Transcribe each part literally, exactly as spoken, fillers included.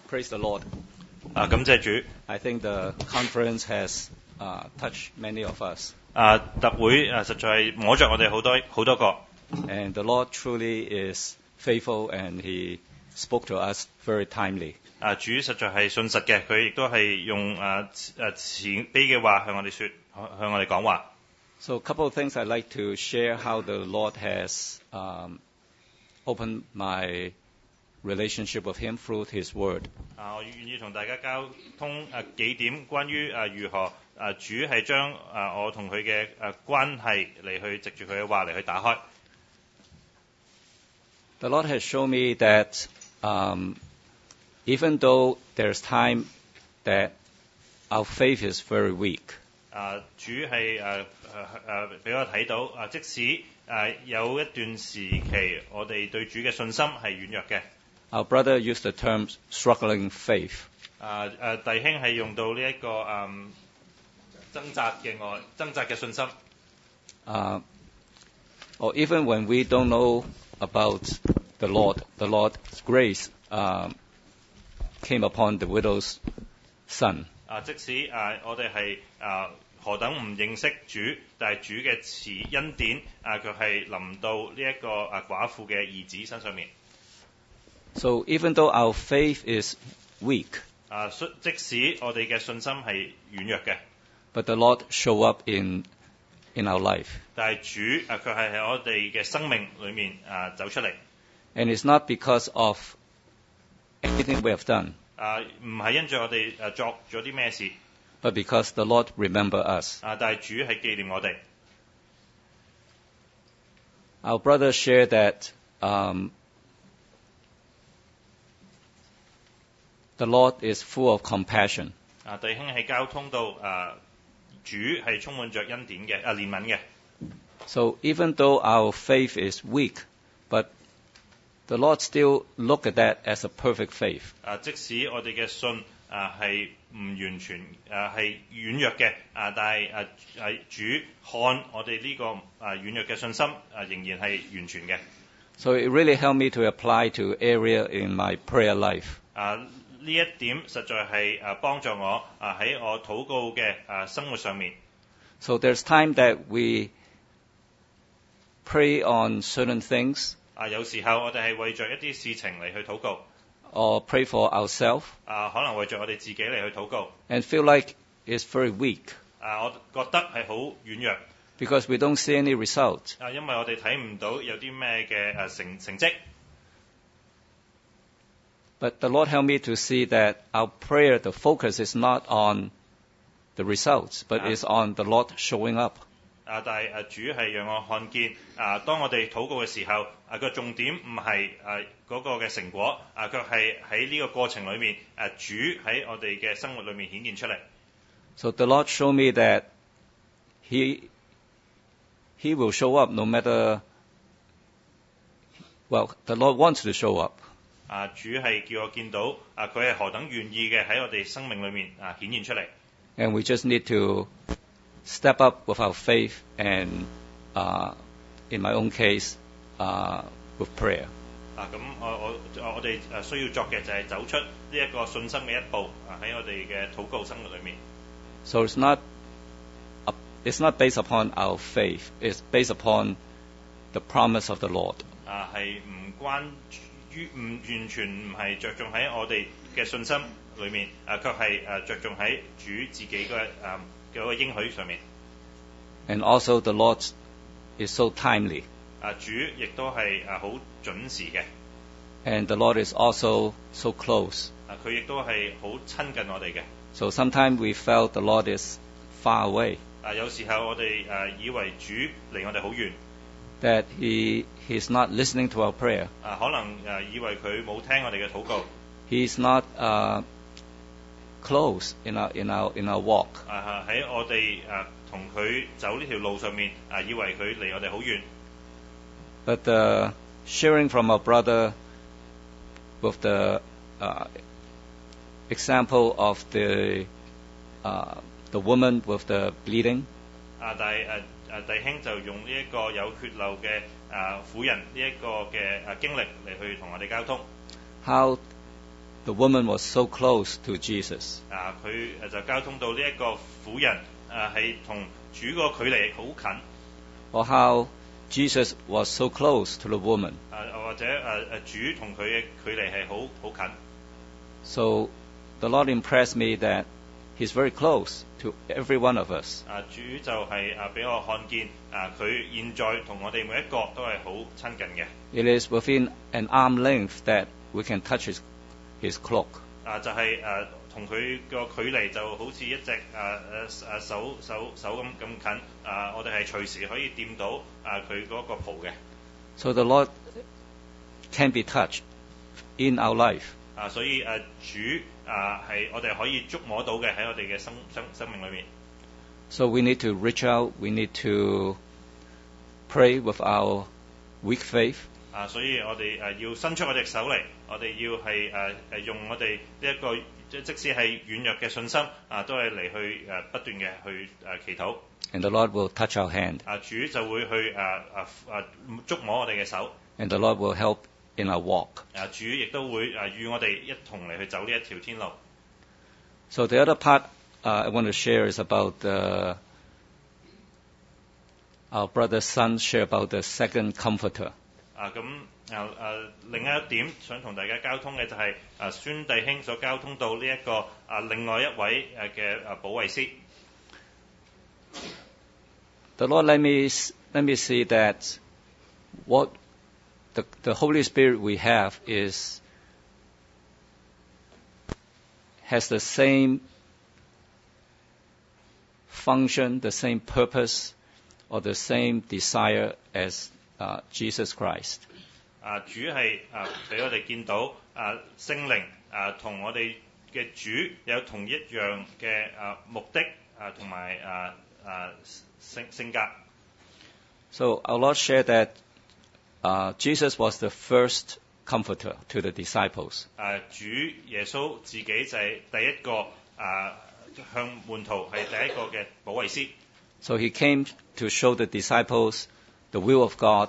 Praise the Lord. 啊，感謝主。 I think the conference has uh, touched many of us. 啊，特會啊，實在係摸着我哋好多好多個。 And the Lord truly is faithful, and He spoke to us very timely. 啊，主實在係信實嘅，佢亦都係用啊啊慈悲嘅話向我哋說，向我哋講話。 So a couple of things I'd like to share how the Lord has um, opened my relationship with Him through His Word. 啊，我願意同大家交通啊幾點關於啊如何啊主係將啊我同佢嘅啊關係嚟去藉住佢嘅話嚟去打開。 The Lord has shown me that um, even though there's time that our faith is very weak, 啊，主係誒誒誒俾我睇到啊，即使誒有一段時期，我哋對主嘅信心係軟弱嘅。 our brother used the term struggling faith. 啊誒，弟兄係用到呢、這、一個誒掙扎嘅愛，掙扎嘅信心。 Uh, or even when we don't know about the Lord, the Lord's grace um, came upon the widow's son. 啊，即使啊我哋係啊何等唔認識主，但係主嘅慈恩典啊，佢係臨到呢一個啊寡婦嘅兒子身上面。 So even though our faith is weak, 啊，即使我哋嘅信心係軟弱嘅， but the Lord show up in in our life. 但係主啊，佢係喺我哋嘅生命裏面啊走出嚟。 And it's not because of anything we have done, 啊，唔係因住我哋誒作咗啲咩事， but because the Lord remember us. 啊，但係主係紀念我哋。 Our brother shared that um, the Lord is full of compassion. 啊，弟兄係交通到啊，主係充滿着恩典嘅，啊憐憫嘅。 So even though our faith is weak, but the Lord still look at that as a perfect faith. 啊，即使我哋嘅信啊係唔完全啊係軟弱嘅，啊但係啊係主看我哋呢個啊軟弱嘅信心啊仍然係完全嘅。 So it really helped me to apply to area in my prayer life. 啊，呢一點實在係啊幫助我啊喺我禱告嘅啊生活上面。 So there's time that we pray on certain things, 啊，有時候我哋係為着一啲事情嚟去禱告， or pray for ourselves, 啊，可能為着我哋自己嚟去禱告， and feel like it's very weak 啊，我覺得係好軟弱， because we don't see any result. 啊，因為我哋睇唔到有啲咩嘅誒成成績。 But the Lord helped me to see that our prayer, the focus is not on the results, but Ah. is on the Lord showing up. 啊，但係誒主係讓我看見啊，當我哋禱告嘅時候，啊個重點唔係誒嗰個嘅成果，啊卻係喺呢個過程裏面，誒主喺我哋嘅生活裏面顯現出嚟。 So the Lord showed me that He He will show up no matter. Well, the Lord wants to show up. 啊，主係叫我見到啊，佢係何等願意嘅喺我哋生命裏面啊顯現出嚟。 And we just need to step up with our faith and, uh, in my own case, uh, with prayer. 啊，咁我我我哋誒需要作嘅就係走出呢一個信心嘅一步啊，喺我哋嘅禱告生活裏面。 So it's not a, it's not based upon our faith. It's based upon the promise of the Lord. 啊，係唔關於唔完全唔係着重喺我哋嘅信心裏面，啊，卻係誒着重喺主自己嘅誒嘅個應許上面。 And also the Lord is so timely. 啊，主亦都係誒好準時嘅。 And the Lord is also so close. 啊，佢亦都係好親近我哋嘅。 So sometimes we felt the Lord is far away, 啊，有時候我哋誒以為主離我哋好遠， that He He's not listening to our prayer. 啊，可能誒以為佢冇聽我哋嘅禱告， He's not uh, close in our in our in our walk. 啊喺我哋誒同佢走呢條路上面，啊以為佢離我哋好遠。 But uh, sharing from our brother with the uh, example of the uh, the woman with the bleeding, 啊，但係誒誒弟兄就用呢一個有血漏嘅誒婦人呢一個嘅誒經歷嚟去同我哋交通。 how the woman was so close to Jesus. 啊，佢誒就交通到呢一個婦人誒係同主個距離好近。 Or how Jesus was so close to the woman. 啊，或者誒誒主同佢嘅距離係好好近。 So the Lord impressed me that He's very close to every one of us. 啊，主就係啊俾我看見啊，佢現在同我哋每一個都係好親近嘅。 It is within an arm length that we can touch His, his cloak. 啊，就係誒同佢個距離就好似一隻誒誒誒手手手咁咁近。啊，我哋係隨時可以掂到啊佢嗰個袍嘅。 So the Lord can be touched in our life. 啊，所以誒主啊係我哋可以觸摸到嘅喺我哋嘅生生生命裏面。 So we need to reach out. We need to pray with our weak faith. 啊，所以我哋誒要伸出我隻手嚟，我哋要係誒誒用我哋呢一個即即使係軟弱嘅信心啊，都係嚟去誒不斷嘅去誒祈禱。 And the Lord will touch our hand. 啊，主就會去誒誒誒觸摸我哋嘅手。 And the Lord will help in our walk. 啊，主亦都會誒與我哋一同嚟去走呢一條天路。 So the other part uh, I want to share is about uh, our brother son share about the second comforter. 啊，咁啊誒另一點想同大家交通嘅就係啊孫弟兄所交通到呢一個啊另外一位誒嘅啊保惠師。 The Lord let me let me see that what the the Holy Spirit we have is has the same function, the same purpose, or the same desire as uh, Jesus Christ. 啊，主係啊俾我哋見到啊聖靈啊同我哋嘅主有同一樣嘅啊目的啊同埋啊啊性性格。 So our Lord shared that uh, Jesus was the first comforter to the disciples. 啊，主耶穌自己就係第一個啊向門徒係第一個嘅保惠師。 So he came to show the disciples the will of God,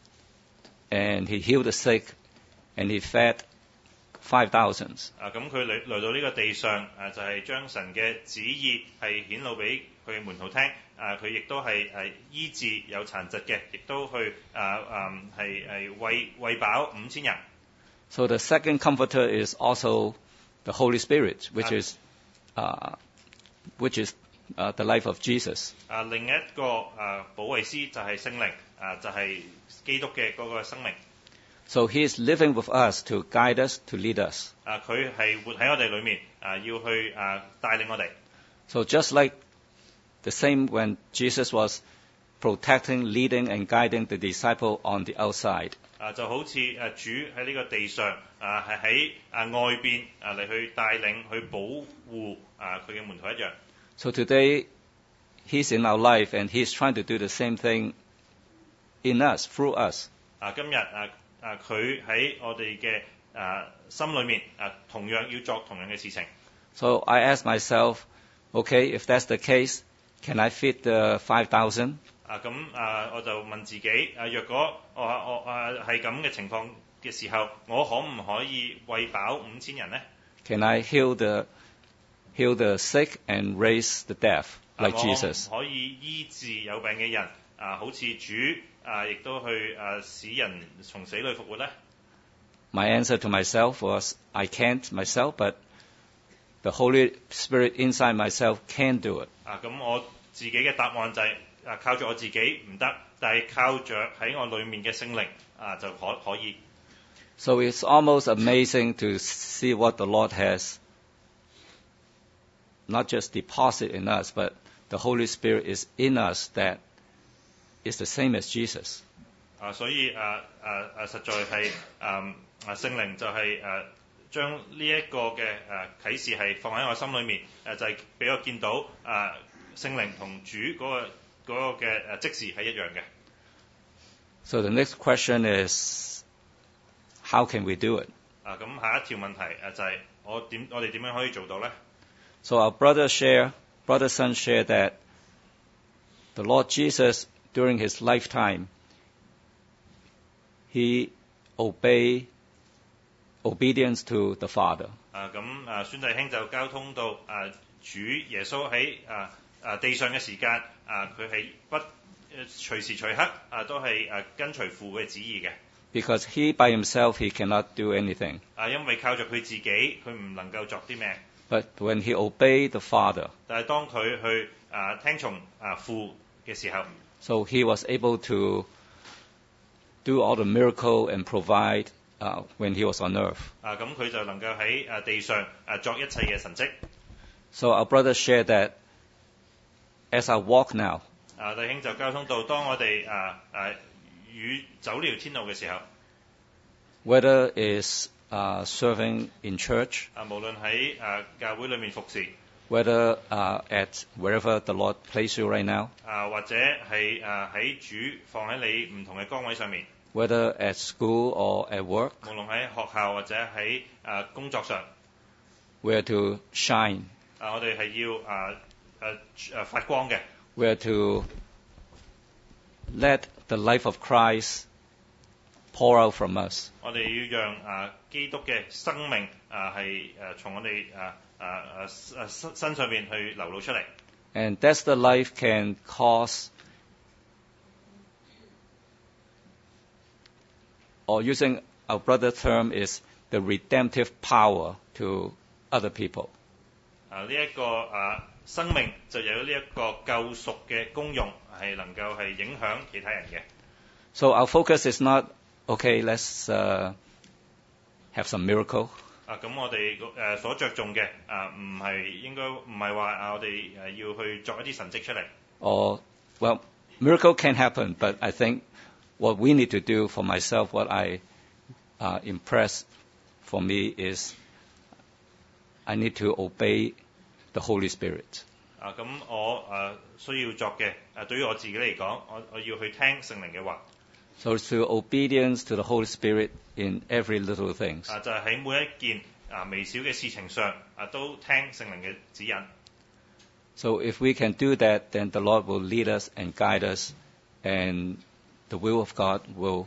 and he healed the sick, and he fed five thousands. 啊，咁佢嚟嚟到呢個地上，啊就係、是、將神嘅旨意係顯露俾佢嘅門徒聽。啊，佢亦都係誒醫治有殘疾嘅，亦都去啊啊係係餵餵飽五千人。 So the second comforter is also the Holy Spirit, which is uh, which is uh, the life of Jesus. 啊，另一個啊保惠師就係聖靈，啊就係、是、基督嘅嗰個生命。 So he is living with us to guide us, to lead us. 啊，佢係活喺我哋裏面，啊要去啊帶領我哋。 So just like the same when Jesus was protecting, leading, and guiding the disciple on the outside. 啊，就好似誒主喺呢個地上，啊係喺啊外邊啊嚟去帶領、去保護啊佢嘅門徒一樣。 So today, he's in our life, and he's trying to do the same thing in us, through us. 啊，今日啊啊佢喺我哋嘅啊心裏面啊，同樣要作同樣嘅事情。 So I ask myself, okay, if that's the case, can I feed the five thousand? 啊咁啊，我就問自己啊，若果我我啊係咁嘅情況嘅時候，我可唔可以餵飽五千人呢？ Can I heal the heal the sick and raise the deaf like 啊、 Jesus? 我可以醫治有病嘅人啊，好似主啊，亦都去啊使人從死裏復活呢？ My answer to myself was, I can't myself, but the Holy Spirit inside myself can do it. 啊，咁我自己嘅答案就係、是、啊靠住我自己唔得，但係靠着喺我裏面嘅聖靈啊就可可以。 So it's almost amazing to see what the Lord has not just deposited in us, but the Holy Spirit is in us that is the same as Jesus. 啊，所以啊啊啊，實在係啊啊聖靈就係、是、誒、啊、將呢一個嘅誒、啊、啟示係放喺我心裏面，誒、啊、就係、是、俾我見到啊聖靈同主嗰、那個嗰、那個嘅誒即時係一樣嘅。 So the next question is, how can we do it? 啊，咁下一條問題誒就係、是、我點我哋點樣可以做到咧？ So our brother share, brother son share that the Lord Jesus during his lifetime, he obeyed obedience to the Father. 啊咁啊，孫弟兄就交通到啊主耶穌喺啊啊地上嘅時間啊，佢係不隨時隨刻啊都係啊跟隨父嘅旨意嘅。 Because he by himself, he cannot do anything. 啊，因為靠著佢自己，佢唔能夠作啲咩。 But when he obeyed the Father, 但係當佢去啊聽從啊父嘅時候， so he was able to do all the miracle and provide uh, when he was on earth. 啊咁佢就能夠喺啊地上啊作一切嘅神蹟。 So our brothers share that as I walk now, 啊弟兄就交通到，當我哋啊啊與走了天路嘅時候， whether is uh, serving in church, 啊無論喺啊教會裏面服侍， whether uh, at wherever the Lord place you right now, 啊或者係啊喺主放喺你唔同嘅崗位上面， whether at school or at work, 無論喺學校或者喺啊工作上， we are to shine, 啊我哋係要啊啊啊發光嘅， we are to let the life of Christ pour out from us. 我哋要讓啊基督嘅生命啊係誒從我哋啊啊啊啊身身上面去流露出嚟。 And that's the life can cause, or using our brother term is the redemptive power to other people. 啊呢一個啊生命就有呢一個救贖嘅功用，係能夠係影響其他人嘅。 So our focus is not, okay, let's uh, have some miracle. 啊咁我哋誒所着重嘅啊唔係應該唔係話啊我哋誒要去作一啲神蹟出嚟。 Or, well, miracle can happen, but I think what we need to do for myself, what I uh, impress for me is I need to obey the Holy Spirit. 啊咁我誒需要作嘅誒對於我自己嚟講，我我要去聽聖靈嘅話。 So it's to obedience to the Holy Spirit in every little things. 啊就係喺每一件啊微小嘅事情上啊都聽聖靈嘅指引。 So if we can do that, then the Lord will lead us and guide us, and the will of God will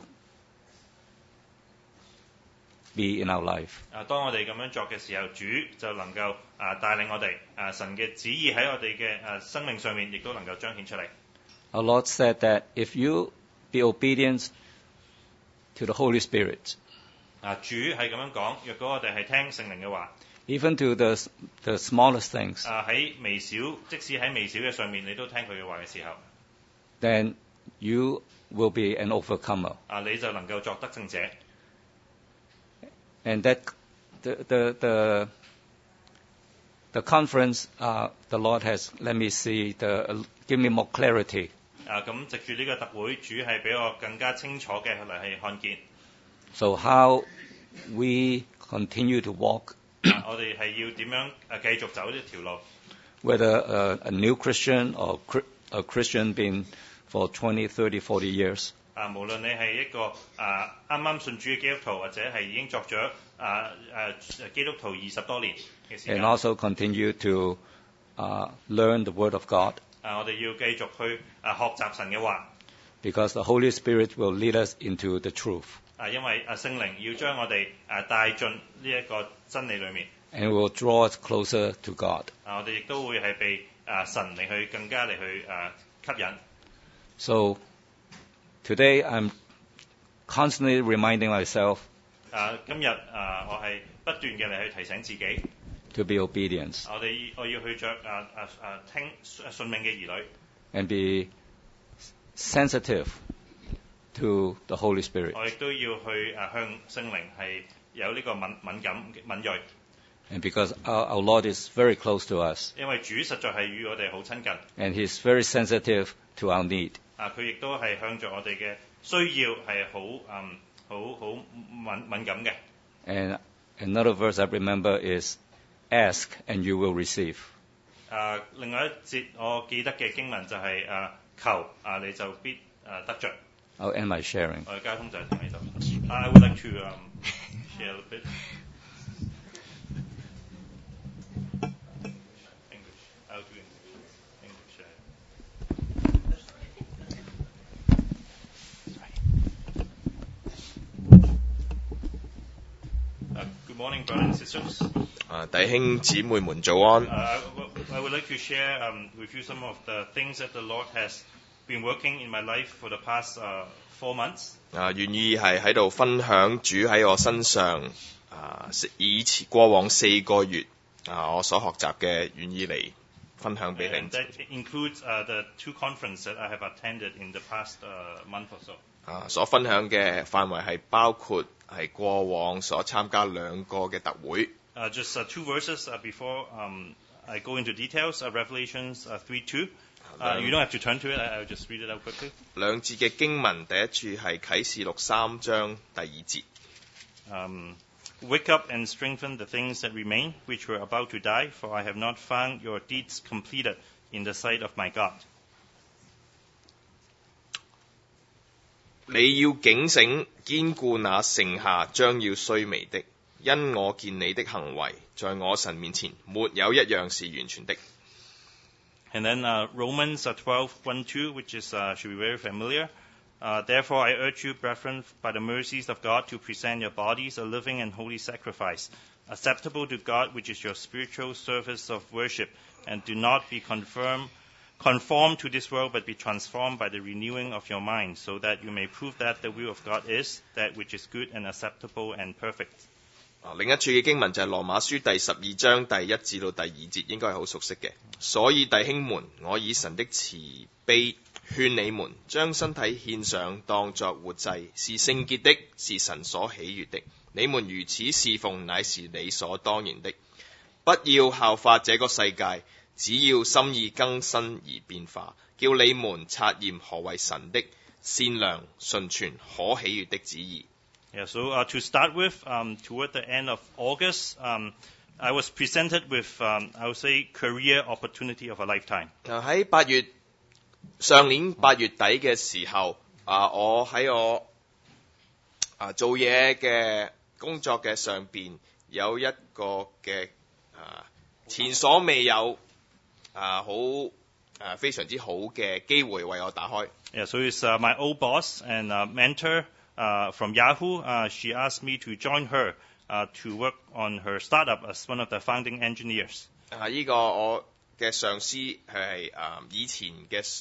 be in our life. 啊，當我哋咁樣作嘅時候，主就能夠啊帶領我哋啊神嘅旨意喺我哋嘅啊生命上面，亦都能夠彰顯出嚟。 Our Lord said that if you be obedient to the Holy Spirit, 啊，主係咁樣講，若果我哋係聽聖靈嘅話， even to the the smallest things, 啊喺微小，即使喺微小嘅上面，你都聽佢嘅話嘅時候， then you will be an overcomer. 啊你就能夠作得勝者。 And that the the the, the conference, uh, the Lord has let me see the uh, give me more clarity. 啊咁藉住呢個特會，主係俾我更加清楚嘅嚟係看見。 So how we continue to walk, 啊、我哋係要點樣誒繼續走呢條路？ whether uh, a new Christian or cri- a Christian been for twenty, thirty, forty years, 啊，無論你係一個啊啱啱信主嘅基督徒，或者係已經作咗啊誒基督徒二十多年嘅時 and 間， also continue to uh, learn the Word of God, 啊，我哋要繼續去啊學習神嘅話， because the Holy Spirit will lead us into the truth, 啊，因為啊聖靈要將我哋啊帶進呢一個真理裏面， and will draw us closer to God. 啊，我哋亦都會係被啊神嚟去更加嚟去啊吸引。 So today I'm constantly reminding myself 啊，今日啊，我係不斷嘅嚟去提醒自己， to be obedient 我哋我要去着啊啊啊聽順命嘅兒女， and be sensitive to the Holy Spirit. 我亦都要去啊向聖靈係有呢個敏敏感敏鋭， And because our, our Lord is very close to us, 因為主實在係與我哋好親近， and He's very sensitive to our need. 啊佢亦都係向着我哋嘅需要係好嗯好好敏敏感嘅。 And another verse I remember is, ask and you will receive. 啊，另外一節我記得嘅經文就係、啊求啊你就必啊得着。 I'll end my sharing. 我嘅交通就係喺度。I would like to um, share a bit. English. I'll do English. English. Uh, brothers and sisters. 啊，弟兄姊妹們早安。 Uh, I, I would like to share um, with you some of the things that the Lord has been working in my life for the past uh, four months. 啊，願意係喺度分享主喺我身上啊，以前過往四個月啊，我所學習嘅，願意嚟分享俾 And 你。 that includes uh, the two conferences that I have attended in the past uh, month or so. 啊，所分享嘅範圍係包括係過往所參加兩個嘅特會。 Uh, just uh, two verses uh, before um, I go into details. Uh, Revelations uh, three two. Uh, you don't have to turn to it. I, I'll just read it out quickly. 兩節嘅經文，第一處係啟示錄三章第二節。 Um, Wake up and strengthen the things that remain, which were about to die, for I have not found your deeds completed in the sight of my God. 你要警醒，堅固那剩下將要衰微的，因我見你的行為，在我神面前沒有一樣是完全的。 And then uh, Romans uh, twelve one two, which is uh, should be very familiar. Uh, Therefore, I urge you, brethren, by the mercies of God, to present your bodies a living and holy sacrifice, acceptable to God, which is your spiritual service of worship. And do not be confirmed, conformed to this world, but be transformed by the renewing of your mind, so that you may prove that the will of God is that which is good and acceptable and perfect. 啊，另一處嘅經文就係羅馬書第十二章第一至到第二節，應該係好熟悉嘅。所以弟兄們，我以神的慈悲勸你們，將身體獻上當作活祭，是聖潔的，是神所喜悅的。你們如此侍奉，乃是理所當然的。不要效法這個世界，只要心意更新而變化，叫你們察驗何為神的善良、純全、可喜悅的旨意。 Yeah, so uh, to start with, um, toward the end of August, um, I was presented with, um, I would say, career opportunity of a lifetime. 啊，喺八月上年八月底嘅時候，啊，我喺我啊做嘢嘅工作嘅上邊有一個嘅啊前所未有啊好啊非常之好嘅機會為我打開。 Yeah, so it's uh, my old boss and uh, mentor uh, from Yahoo. Uh, she asked me to join her uh, to work on her startup as one of the founding engineers. 啊，呢個我嘅上司係誒以前嘅誒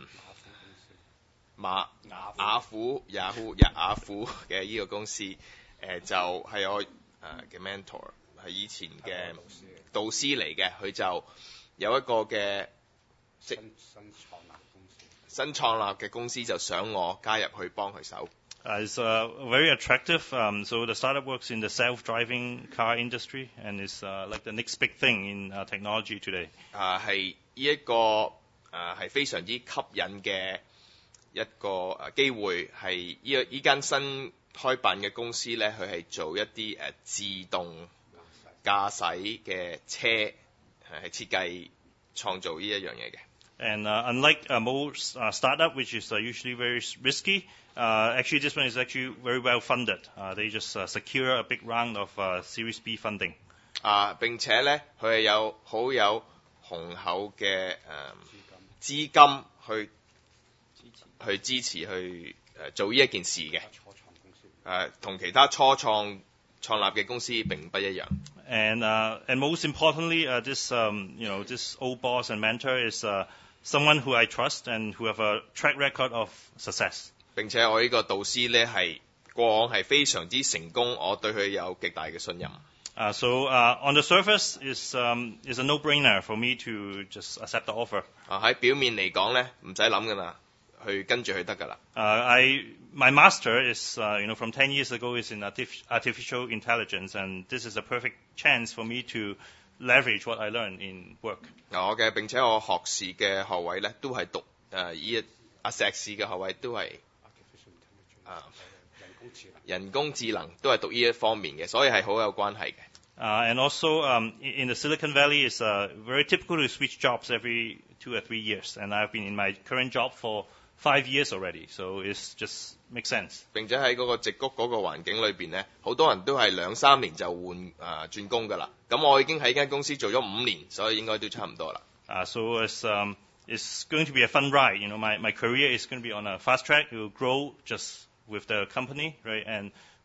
馬雅虎雅虎雅虎嘅呢個公司，誒、呃、就係、是、我誒嘅 mentor， 係以前嘅導師嚟嘅，佢就有一個嘅即新創立嘅公司，就想我加入去幫佢手。 Uh, it's uh, very attractive. Um, so the startup works in the self-driving car industry and is uh, like the next big thing in uh, technology today. 啊，係呢一個誒係非常之吸引嘅一個誒機會，係呢個呢間新開辦嘅公司咧，佢係做一啲誒自動駕駛嘅車，係設計創造呢一樣嘢嘅。 And uh, unlike uh, most uh, startup, which is uh, usually very risky, uh, actually this one is actually very well funded. Uh, they just uh, secure a big round of uh, Series B funding. 啊，並且咧，佢係有好有雄厚嘅誒資金去去支持去誒做呢一件事嘅。誒同其他初創創立嘅公司並不一樣。 And uh, and most importantly, uh, this um, you know this old boss and mentor is uh, someone who I trust and who have a track record of success. 並且我呢個導師咧係過往係非常之成功，我對佢有極大嘅信任。 Uh, so uh, on the surface, is um, is a no-brainer for me to just accept the offer. 啊喺表面嚟講咧，唔使諗噶啦，去跟住佢得噶啦。 Uh, I my master is uh, you know from ten years ago is in artif- artificial intelligence, and this is a perfect chance for me to leverage what I learned in work. 我嘅並且我學士嘅學位咧都係讀誒依一啊碩士嘅學位都係啊人工智能都係讀呢一方面嘅，所以係好有關係嘅。 Uh, and also um, in in the Silicon Valley, it's uh, very typical to switch jobs every two or three years, and I've been in my current job for five years already, so it's just makes sense. 並且喺嗰個矽谷嗰個環境裏邊咧，好多人都係兩三年就換啊轉工㗎啦。咁我已經喺間公司做咗五年，所以應該都差唔多啦。 Uh, so it's um, it's going to be a fun ride. You know, my my career is going to be on a fast track. It will grow just with the company, right? And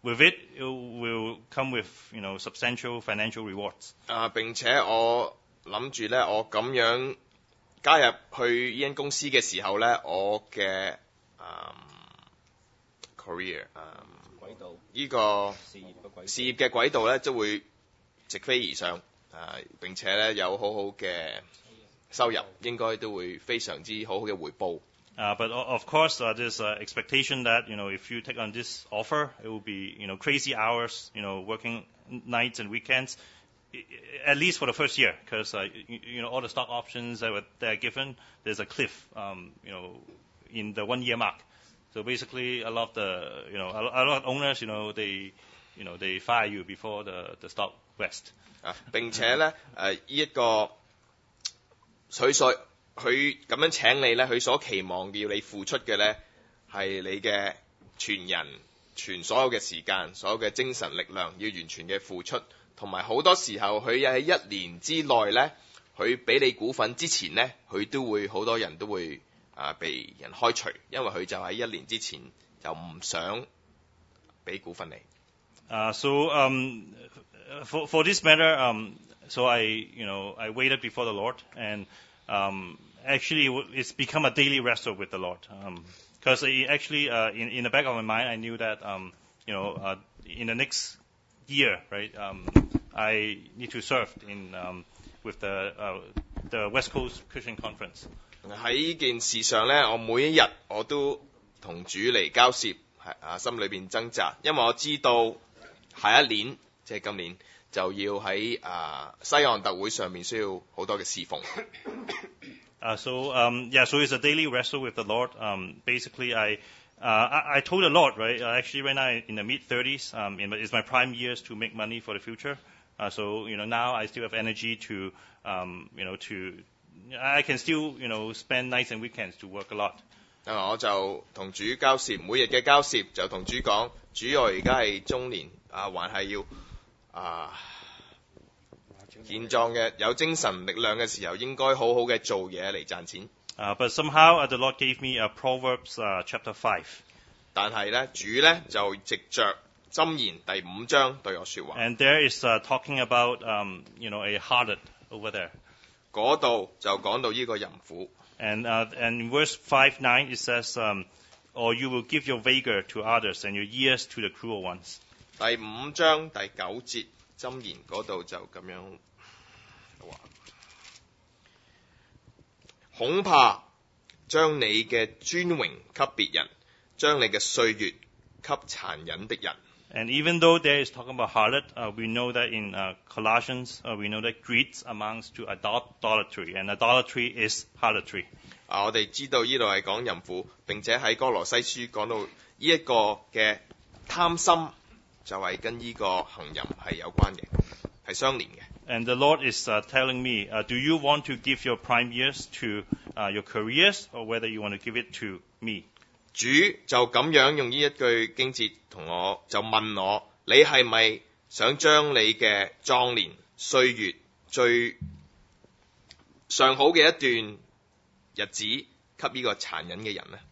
with it, it will come with, you know, substantial financial rewards. 啊，並且我諗住咧，我咁樣加入去呢間公司嘅時候咧，我嘅嗯 career 嗯軌道呢個事業嘅軌事業嘅軌道咧，都會直飛而上啊！並且咧有好好嘅收入，應該都會非常之好好嘅回報。 Uh, but o- of course, uh, there's uh, expectation that, you know, if you take on this offer, it will be, you know, crazy hours, you know, working nights and weekends, i- i- at least for the first year, because, uh, you, you know, all the stock options that were that are given, there's a cliff, um, you know, in the one year mark. So basically, a lot of the, you know, a, lo- a lot of owners, you know, they, you know, they fire you before the, the stock vest. 啊！並且咧誒呢一個佢所佢咁樣請你咧，佢所期望要你付出嘅咧係你嘅全人全所有嘅時間、所有嘅精神力量，要完全嘅付出。同埋好多時候，佢喺一年之內咧，佢俾你股份之前咧，佢都會好多人都會啊被人開除，因為佢就喺一年之前就唔想俾股份你。 Uh, so um, for for this matter, um, so I you know I waited before the Lord, and um, actually it's become a daily wrestle with the Lord, because um, actually uh, in in the back of my mind I knew that um, you know uh, in the next year, right, um, I need to serve in um, with the uh, the West Coast Christian Conference. 喺呢件事上咧，我每一日我都同主嚟交涉，係啊心裏邊掙扎，因為我知道下一年即係今年就要喺啊西岸特會上面需要好多嘅侍奉。 Uh, so um, yeah, so it's a daily wrestle with the Lord. Um, basically, I, uh, I I told the Lord, right? Uh, actually, right now in the mid thirties, um, in my, it's my prime years to make money for the future. Uh, so you know now I still have energy to, um, you know, to I can still you know spend nights and weekends to work a lot. 啊，我就同主交涉，每日嘅交涉就同主講，主我而家係中年啊，還係要啊健壯嘅有精神力量嘅時候，應該好好嘅做嘢嚟賺錢。 Uh, but somehow uh, the Lord gave me uh, Proverbs uh, chapter five. 但係咧，主咧就藉着箴言第五章對我説話。 And there is uh, talking about um, you know a harlot over there. 嗰度就講到呢個淫婦。 And uh, and in verse five nine it says, um, "Or you will give your vigor to others and your years to the cruel ones." 第五章第九節箴言嗰度就咁樣話，恐怕將你嘅尊榮給別人，將你嘅歲月給殘忍的人。 And even though there is talking about harlot, uh, we know that in uh, Colossians, uh, we know that greed amounts to idolatry, and idolatry is harlotry. 啊，我哋知道呢度係講淫婦，並且喺哥羅西書講到呢一個嘅貪心就係跟呢個行淫係有關嘅，係相連嘅。 And the Lord is uh, telling me, uh, do you want to give your prime years to uh, your careers, or whether you want to give it to me? 主就咁樣用呢一句經節同我就問我，你係咪想將你嘅壯年歲月最上好嘅一段日子給呢個殘忍嘅人呢？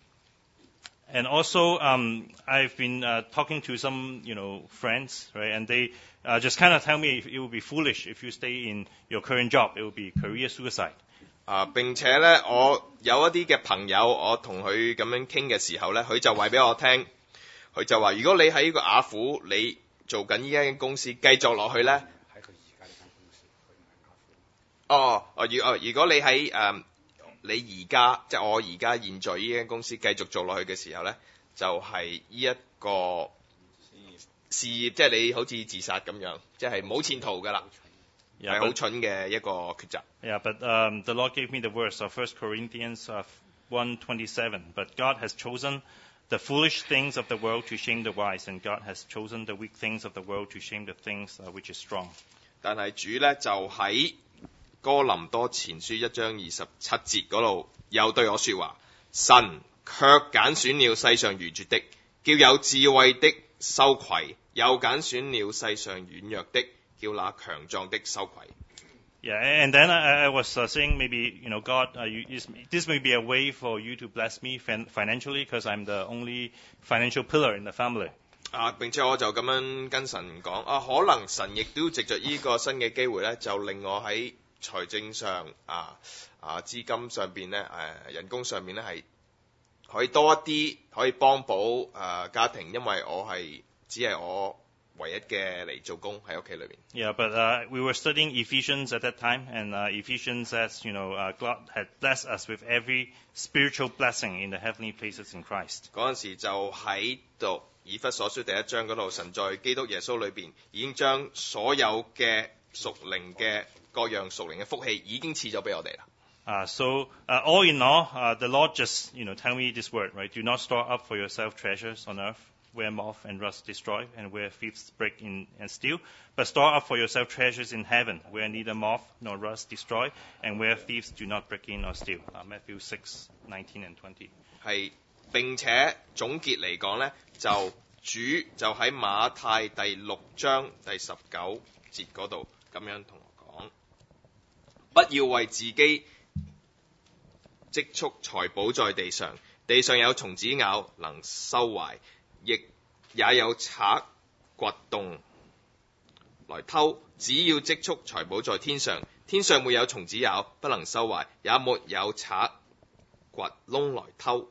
And also, um, I've been uh, talking to some, you know, friends, right? And they uh, just kind of tell me if it would be foolish if you stay in your current job. It would be career suicide. 啊！並且咧，我有一啲嘅朋友，我同佢咁樣傾嘅時候咧，佢就話俾我聽，佢就話：如果你喺呢個雅虎，你做緊呢間公司繼續落去咧，喺佢而家呢間公司，佢唔係雅虎。哦哦，如哦，如果你喺誒、呃、你而家即係我而家現在呢間公司繼續做落去嘅時候咧，就係呢一個事業，即係你好似自殺咁樣，即係冇前途㗎啦。係好蠢嘅一個抉擇。 Yeah, but um, the Lord gave me the verse of First Corinthians uh, one twenty-seven. But God has chosen the foolish things of the world to shame the wise, and God has chosen the weak things of the world to shame the things uh, which is strong. 但係主咧就喺哥林多前書一章二十七節嗰度又對我説話：神卻揀選了世上愚拙的，叫有智慧的羞愧；又揀選了世上軟弱的。叫那強壯的羞愧。 Yeah, and then I, I was uh, saying maybe, you know, God, uh, you, this may be a way for you to bless me fin- financially because I'm the only financial pillar in the family. 啊，並且我就咁樣跟神講啊，可能神亦都藉着呢個新嘅機會咧，就令我喺財政上啊啊資金上邊咧誒人工上面咧係可以多一啲，可以幫補誒、啊、家庭，因為我係只係我唯一嘅嚟做工喺屋企裏邊。 Yeah, but uh, we were studying Ephesians at that time, and uh, Ephesians says, you know, uh, God had blessed us with every spiritual blessing in the heavenly places in Christ. 嗰陣時就喺讀以弗所書第一章嗰度，神在基督耶穌裏邊已經將所有嘅屬靈嘅各樣屬靈嘅福氣已經賜咗俾我哋啦。 Uh, so, uh, all in all, uh, the Lord just, you know, tell me this word, right? Do not store up for yourself treasures on earth, where moth and rust destroy, and where thieves break in and steal. But store up for yourself treasures in heaven, where neither moth nor rust destroy, and where thieves do not break in or steal. Uh, Matthew six, nineteen and twenty. 係並且總結嚟講咧，就主就喺馬太第六章第十九節嗰度咁樣同我講：不要為自己積蓄財寶在地上，地上有蟲子咬，能收壞，亦也有賊掘洞來偷。只要積蓄財寶在天上，天上沒有蟲子咬，不能收壞，也沒有賊掘窿來偷。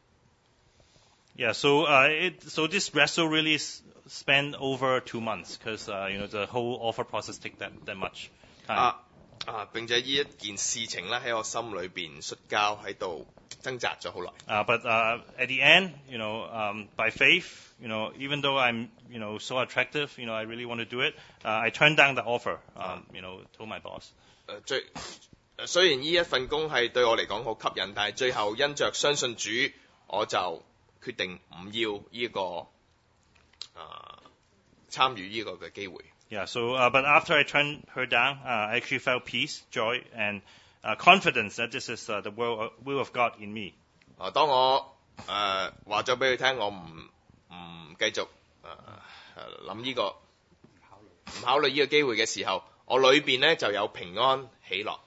Yeah, so uh, it, so this wrestle really s- spanned over two months because uh, you know the whole offer process take that that much time. 啊啊！並且呢一件事情咧喺我心裏邊摔跤喺度掙扎咗好耐。 Uh, but uh, at the end, you know, um, by faith, you know, even though I'm, you know, so attractive, you know, I really want to do it. Uh, I turned down the offer. Um, you know, told my boss. 誒、呃、最誒雖然呢一份工係對我嚟講好吸引，但係最後因着相信主，我就決定唔要呢、這個啊參與呢個嘅機會。 Yeah. So, uh, but after I turned her down, uh, I actually felt peace, joy, and uh, confidence that this is uh, the will will of God in me. 啊，當我誒話咗俾佢聽，我唔唔繼續誒誒諗呢個唔考慮呢個機會嘅時候，我裏邊咧就有平安喜樂。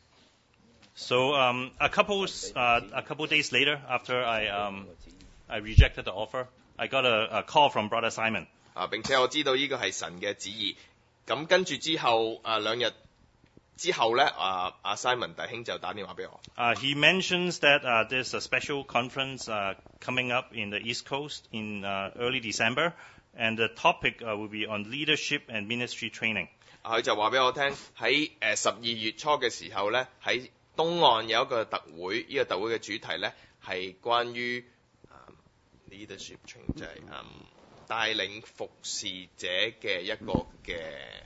So um, a couple uh, a couple days later, after I um, I rejected the offer, I got a, a call from Brother Simon. 啊！並且我知道呢個係神嘅旨意。咁跟住之後啊兩日之後咧，啊阿 Simon 弟兄就打電話俾我。 Uh, he mentions that uh, there's a special conference uh, coming up in the East Coast in uh, early December, and the topic uh, will be on leadership and ministry training. 啊，佢就話俾我聽喺誒十二月初嘅時候咧，喺東岸有一個特會，呢、這個特會嘅主題咧係關於、嗯、leadership training，即係嗯帶領服侍者嘅一個嘅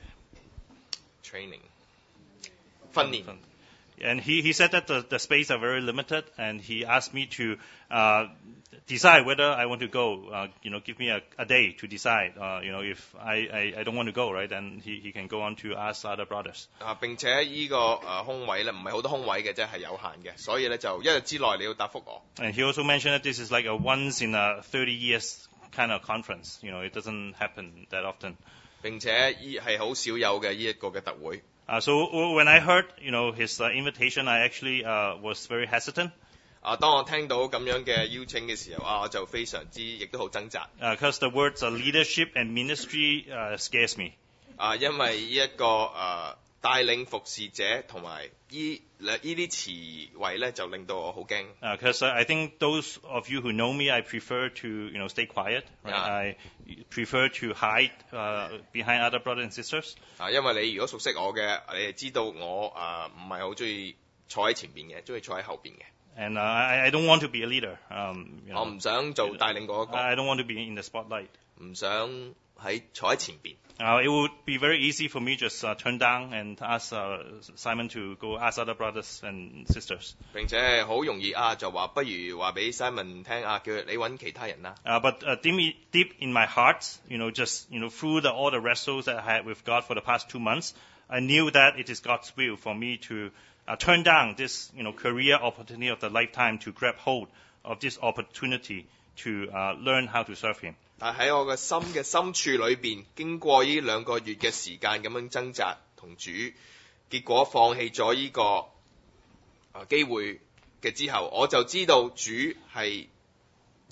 training 訓練。 And he, he said that the, the space are very limited, and he asked me to uh, decide whether I want to go. Uh, you know, give me a, a day to decide. Uh, you know, if I, I, I don't want to go, right, then he, he can go on to ask other brothers. 啊，並且呢、這個誒、呃、空位咧唔係好多空位嘅啫，係有限嘅，所以咧就一日之內你要答覆我。 And he also mentioned that this is like a once in a thirty years kind of conference. You know, it doesn't happen that often. 並且依係好少有嘅呢一個嘅特會。 Uh, so when I heard, you know, his uh, invitation, I actually uh, was very hesitant. 啊，當我聽到咁樣嘅邀請嘅時候，啊，我就非常之亦都好掙扎。 Because uh, the words uh, leadership and ministry uh, scares me. 啊，因為呢、這、一個誒、呃、帶領服侍者同埋依呢啲詞彙咧，就令到我好驚。 Because uh, I think those of you who know me, I prefer to, you know, stay quiet. Right? Yeah. I prefer to hide uh, behind other brothers and sisters. 啊，因為你如果熟悉我嘅，你係知道我誒唔係好中意坐喺前邊嘅，中意坐喺後邊嘅。 And uh, I, I don't want to be a leader. Um, you know, 我唔想做帶領嗰一個， I don't want to be in the spotlight. 唔想喺坐喺前邊。 Uh, it would be very easy for me just uh, turn down and ask uh, Simon to go ask other brothers and sisters. 並且好容易啊，就話不如話俾 Simon 聽啊，叫佢你揾其他人啦。 Uh, but uh, deep, deep in my heart, you know, just you know, through the, all the wrestles that I had with God for the past two months, I knew that it is God's will for me to uh, turn down this, you know, career opportunity of the lifetime to grab hold of this opportunity to uh, learn how to serve Him. 但喺我嘅心嘅深處裏邊，經過呢兩個月嘅時間咁樣掙扎同主，結果放棄咗呢、這個啊機會嘅之後，我就知道主係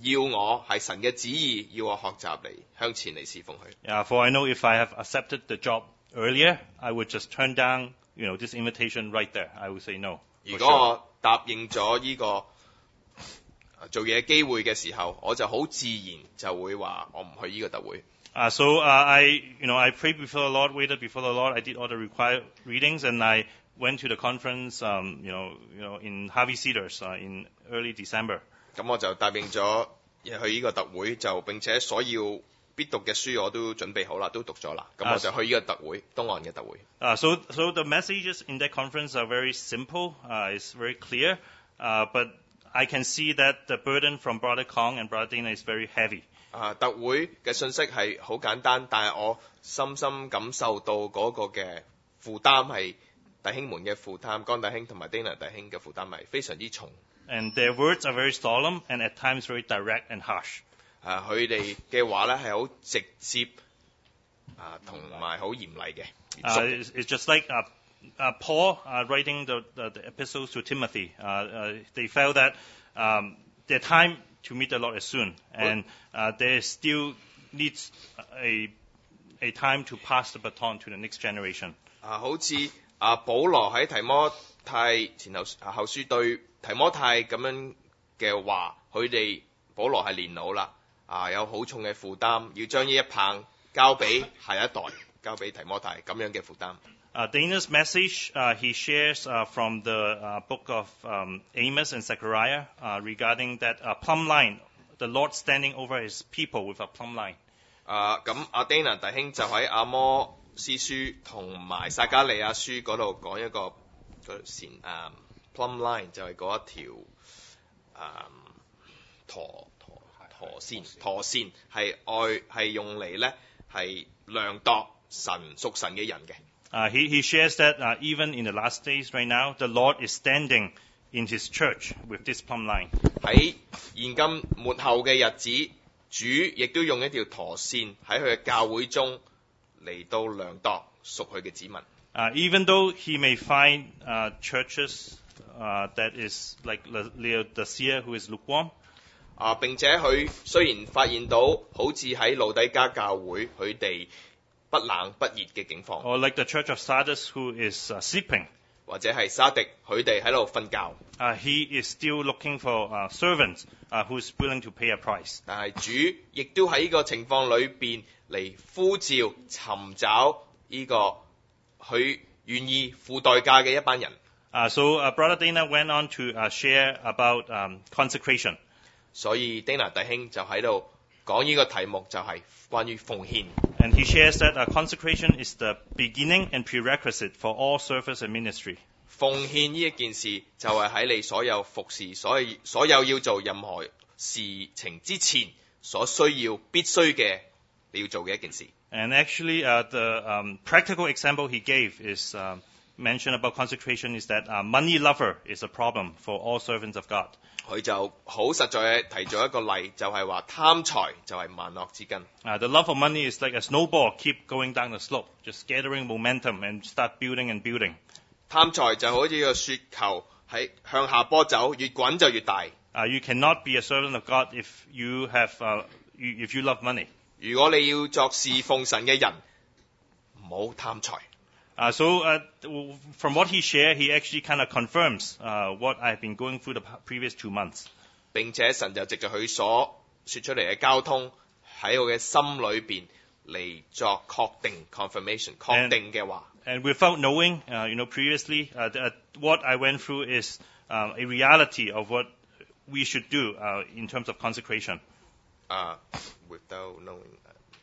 要我係神嘅旨意，要我學習嚟向前嚟侍奉佢。 Uh, for I know if I have accepted the job earlier, I would just turn down, you know, this invitation right there. I would say no. 如果我答應咗呢個做嘢機會嘅時候，我就好自然就會話我唔去呢個特會。 Uh, so uh, I, you know, I prayed before the Lord, waited before the Lord. I did all the required readings, and I went to the conference, um, you know, you know, in Harvey Cedars uh, in early December. 咁我就答應咗去呢個特會，就並且所要必讀嘅書我都準備好啦，都讀咗啦。咁我就去呢個特會，東岸嘅特會。 Uh, so, so the messages in that conference are very simple. Uh, it's very clear, uh, but I can see that the burden from Brother Kong and Brother Dana is very heavy. 啊，特會嘅信息係好簡單，但係我深深感受到嗰個嘅負擔係弟兄們嘅負擔，江弟兄同埋 Dana 弟兄嘅負擔係非常之重。 And their words are very solemn and at times very direct and harsh. 啊，佢哋嘅話咧係好直接啊，同埋好嚴厲嘅。 Uh, it's, it's just like uh, uh, Paul uh, writing the, the, the epistles to Timothy. Uh, uh, they felt that um, their time to meet the Lord is soon, and uh, there still needs a a time to pass the baton to the next generation. 啊，好似啊，保羅喺提摩太前後啊後書對提摩太咁樣嘅話，佢哋保羅係年老啦，啊有好重嘅負擔，要將呢一棒交俾下一代，交俾提摩太咁樣嘅負擔。 Uh, Dana's message uh, he shares uh, from the uh, book of um, Amos and Zechariah uh, regarding that uh, plumb line, the Lord standing over his people with a plumb line. 啊，咁阿 Dana 弟兄就喺阿摩司書同埋撒迦利亞書嗰度講一個個線啊 plumb line 就係嗰一條啊陀陀陀線陀線係愛係用嚟咧係量度神屬神嘅人嘅。 Uh, he, he shares that uh, even in the last days right now, the Lord is standing in his church with this plumb line. 喺現今末後嘅日子，主亦都用一條陀線喺佢嘅教會中嚟到量度屬佢嘅子民。 Uh, even though he may find uh, churches uh, that is like Laodicea who is lukewarm, 啊，並且佢雖然發現到好似喺老底嘉教會佢哋不冷不熱嘅境況， or like the church of Sardis who is uh, sleeping, 或者係沙迪佢哋喺度瞓覺， uh, he is still looking for uh, servants uh, who is willing to pay a price. 但係主亦都喺呢個情況裏邊嚟呼召尋找呢個佢願意付代價嘅一班人。 Uh, so uh, Brother Dana went on to uh, share about um, consecration. 所以 Dana 弟兄就喺度講呢個題目就係關於奉獻。 And he shares that uh, consecration is the beginning and prerequisite for all service and ministry. 奉獻呢一件事就係喺你所有服侍、所有所有要做任何事情之前所需要必須嘅你要做嘅一件事。 And actually, uh, the um, practical example he gave is uh, mentioned about consecration is that uh, money lover is a problem for all servants of God. 佢就好實在提咗一個例，就係話貪財就係萬惡之根。 Uh, the love of money is like a snowball, keep going down the slope, just gathering momentum and start building and building. 貪財就好似個雪球喺向下坡走，越滾就越大。 Uh, you cannot be a servant of God if you have, uh, you, if you love money. 如果你要作侍奉神嘅人，唔好貪財。 Uh, so uh, from what he shared, he actually kind of confirms uh, what I've been going through the previous two months. 並且神就藉着佢所說出嚟嘅交通喺我嘅心裏邊嚟作確定 confirmation 確定嘅話。 And without knowing, uh, you know, previously, uh, the, what I went through is um, a reality of what we should do uh, in terms of consecration. 啊、uh, ，without knowing，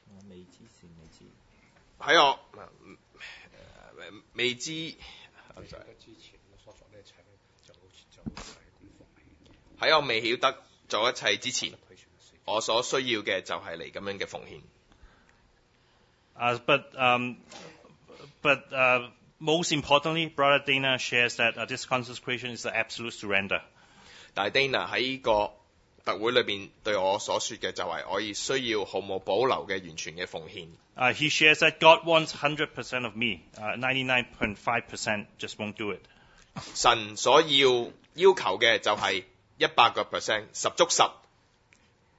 喺我未知喺我未曉得做一切之前，我所需要嘅就係嚟咁樣嘅奉獻。 Uh, but um, but uh, most importantly, Brother Dana shares that uh, this consecration is the absolute surrender. 但係 Dana 喺呢個特會裏邊對我所說嘅就係我亦需要毫無保留嘅完全嘅奉獻。 Uh, he shares that God wants one hundred percent of me, uh, ninety-nine point five percent just won't do it. 神所要要求嘅就係一百個 percent， 十足十。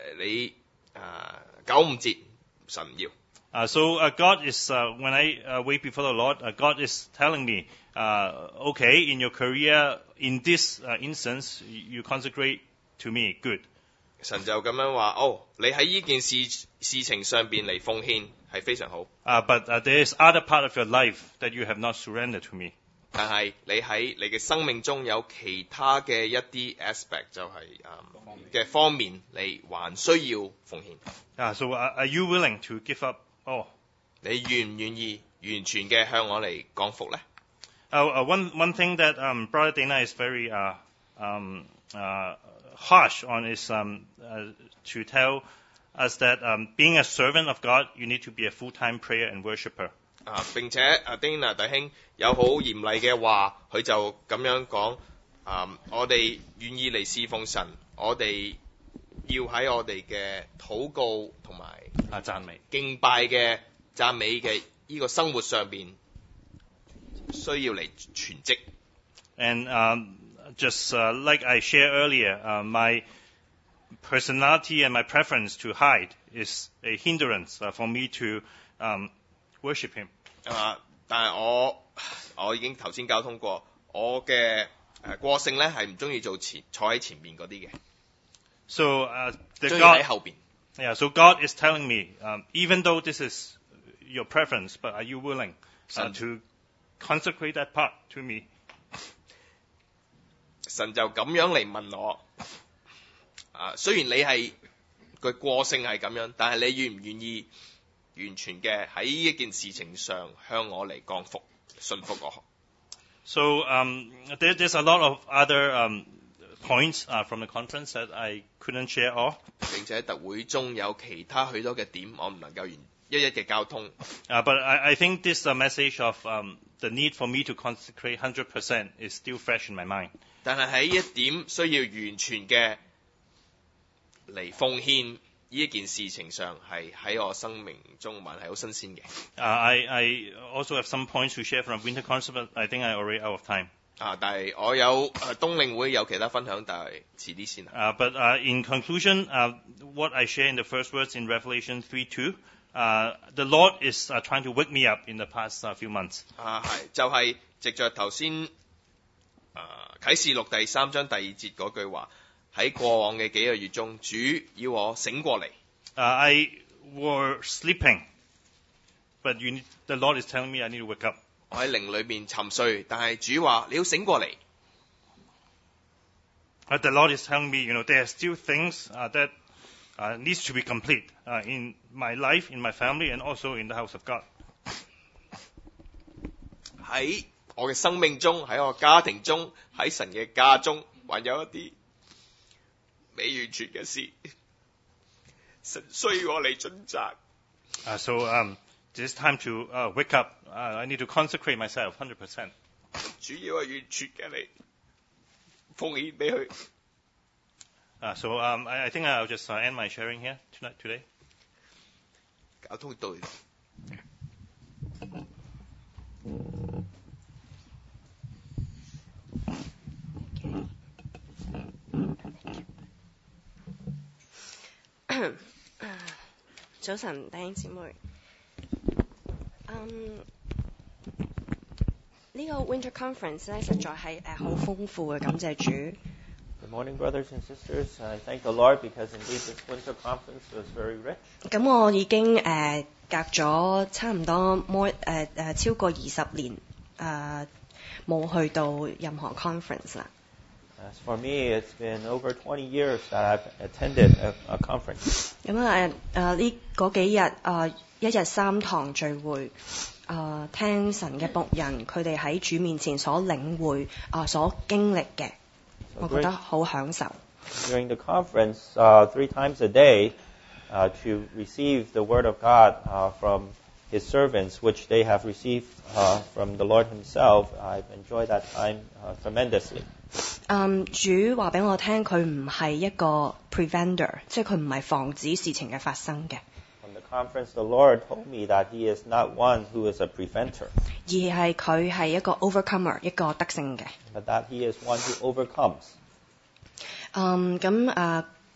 你啊九五節神唔要。 Uh, so uh, God is, uh, when I uh, wait before the Lord, uh, God is telling me, uh, okay, in your career, in this uh, instance, you consecrate to me, good. 神就咁樣話，哦，你喺呢件事事情上邊嚟奉獻係非常好。 Uh, but uh, there is other part of your life that you have not surrendered to me. 但係你喺你嘅生命中有其他嘅一啲 aspect 就係誒嘅方面，你還需要奉獻。 Uh, so uh, are you willing to give up all? 你願唔願意完全嘅向我嚟降服咧？ Uh, uh, one one thing that um, Brother Dana is very uh, um, uh, harsh on is um, uh, to tell us that um, being a servant of God, you need to be a full-time prayer and worshipper. 啊，並且阿 Dana 弟兄有好嚴厲嘅話，佢就咁樣講：啊，我哋願意嚟侍奉神，我哋要喺我哋嘅禱告同埋啊讚美敬拜嘅讚美嘅呢個生活上邊，需要嚟全職。 And um, just uh, like I shared earlier, uh, my personality and my preference to hide is a hindrance uh, for me to um, worship Him. 啊，但係我我已經頭先交通過，我嘅誒個性咧係唔中意做前坐喺前面嗰啲嘅， So uh, the 中意喺 God, 後邊。 yeah. So God is telling me, um, even though this is your preference, but are you willing uh, to consecrate that part to me? 神就咁樣嚟問我，啊，雖然你係個個性係咁樣，但係你願唔願意完全嘅喺呢一件事情上向我嚟降服、信服我？ So um, there, there's a lot of other um, points uh, from the conference that I couldn't share all. 並且特會中有其他許多嘅點，我唔能夠完一一嘅交通。 Uh, but I, I think this uh, message of um, the need for me to consecrate one hundred percent is still fresh in my mind. 但係喺一點需要完全嘅嚟奉獻呢一件事情上，係喺我生命中還係好新鮮嘅。 Uh, I, I also have some points to share from Winter Conference, but I think I already out of time. 啊，但係我有誒冬令會有其他分享，但係遲啲先啦。 Uh, but uh, in conclusion, uh, what I share in the first words in Revelation three two, uh, the Lord is uh, trying to wake me up in the past uh, few months. 啊，係就係、是、藉着頭先誒啟示錄第三章第二節嗰句話，喺過往嘅幾個月中，主要我醒過嚟。 Uh, I were sleeping, but you need, the Lord is telling me I need to wake up. 我喺靈裏面沉睡，但係主話你要醒過嚟。 But the Lord is telling me, you know, there are still things uh, that uh, needs to be complete uh, in my life, in my family, and also in the house of God. 喺我嘅生命中，喺我家庭中，喺神嘅家中，還有一啲未完全嘅事，神需要我嚟盡責。 Uh, so um, it's time to uh, wake up. Uh, I need to consecrate myself one hundred percent. 主要係完全嘅嚟奉獻俾佢。 Uh, so um, I, I think I'll just uh, end my sharing here tonight, today. 交通到。 早晨，弟兄姊妹。嗯，呢個 Winter Conference 咧，實在係誒好豐富嘅，感謝主。 Good morning, brothers and sisters. I thank the Lord because indeed this winter conference was very rich. 咁我已經誒、呃、隔咗差唔多 more 誒、呃、誒超過二十年誒冇、呃、去到任何 conference 啦。 As for me, it's been over twenty years that I've attended a, a conference. 咁啊誒誒呢嗰幾日誒、呃、一日三堂聚會。誒、呃、聽神嘅僕人佢哋喺主面前所領會啊、呃、所經歷嘅， So 我覺得好享受。 During the conference, uh, three times a day, uh, to receive the word of God uh, from His servants, which they have received uh, from the Lord Himself, I've enjoyed that time uh, tremendously. 嗯，主話俾我聽，佢唔係一個 preventer， 即係佢唔係防止事情嘅發生嘅。 From the conference, the Lord told me that He is not one who is a preventer, 而係佢係一個 overcomer， 一個得勝嘅。 but that He is one who overcomes. 嗯，咁誒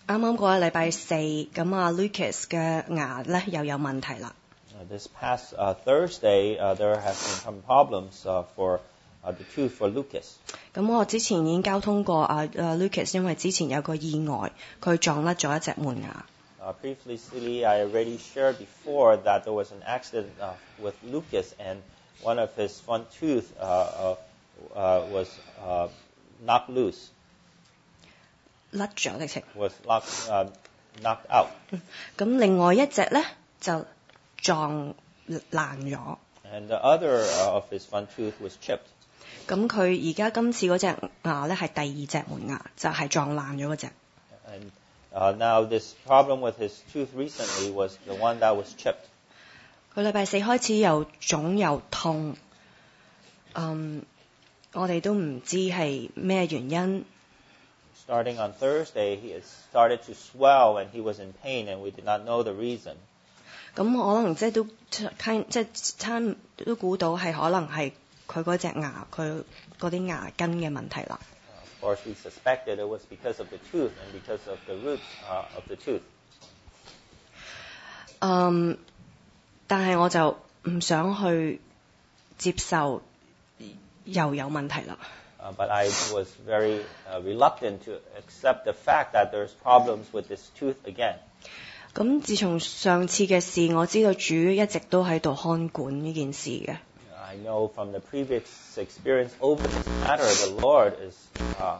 啱啱過咗禮拜四，咁啊 Lucas 嘅牙咧又有問題啦。 Uh, this past uh, Thursday, uh, there has been some problems uh, for uh, the tooth for Lucas. 咁我之前已經交通過啊啊 Lucas， 因為之前有個意外，佢撞甩咗一隻門牙。 Uh, previously, I already shared before that there was an accident uh, with Lucas, and one of his front tooth uh, uh, uh, was uh, knocked loose. 甩咗直情。 Was locked, uh, knocked out. 咁另外一隻咧就撞爛咗。 And the other uh, of his front tooth was chipped. 咁佢而家今次嗰隻牙咧係第二隻門牙，就係、是、撞爛咗嗰隻。 And uh, now this problem with his tooth recently was the one that was chipped. 佢禮拜四開始又腫又痛，嗯，我哋都唔知係咩原因。 Starting on Thursday, he had started to swell and he was in pain, and we did not know the reason. 咁可能即係都即係差都估到係可能係佢嗰隻牙佢嗰啲牙根嘅問題啦。 Uh, of course, we suspected it was because of the tooth and because of the roots uh, of the tooth. 嗯，但係我就唔想去接受又有問題啦。 Uh, but I was very uh, reluctant to accept the fact that there's problems with this tooth again. 咁自從上次嘅事，我知道主一直都喺度看管呢件事嘅。 I know from the previous experience over this matter, the Lord is uh,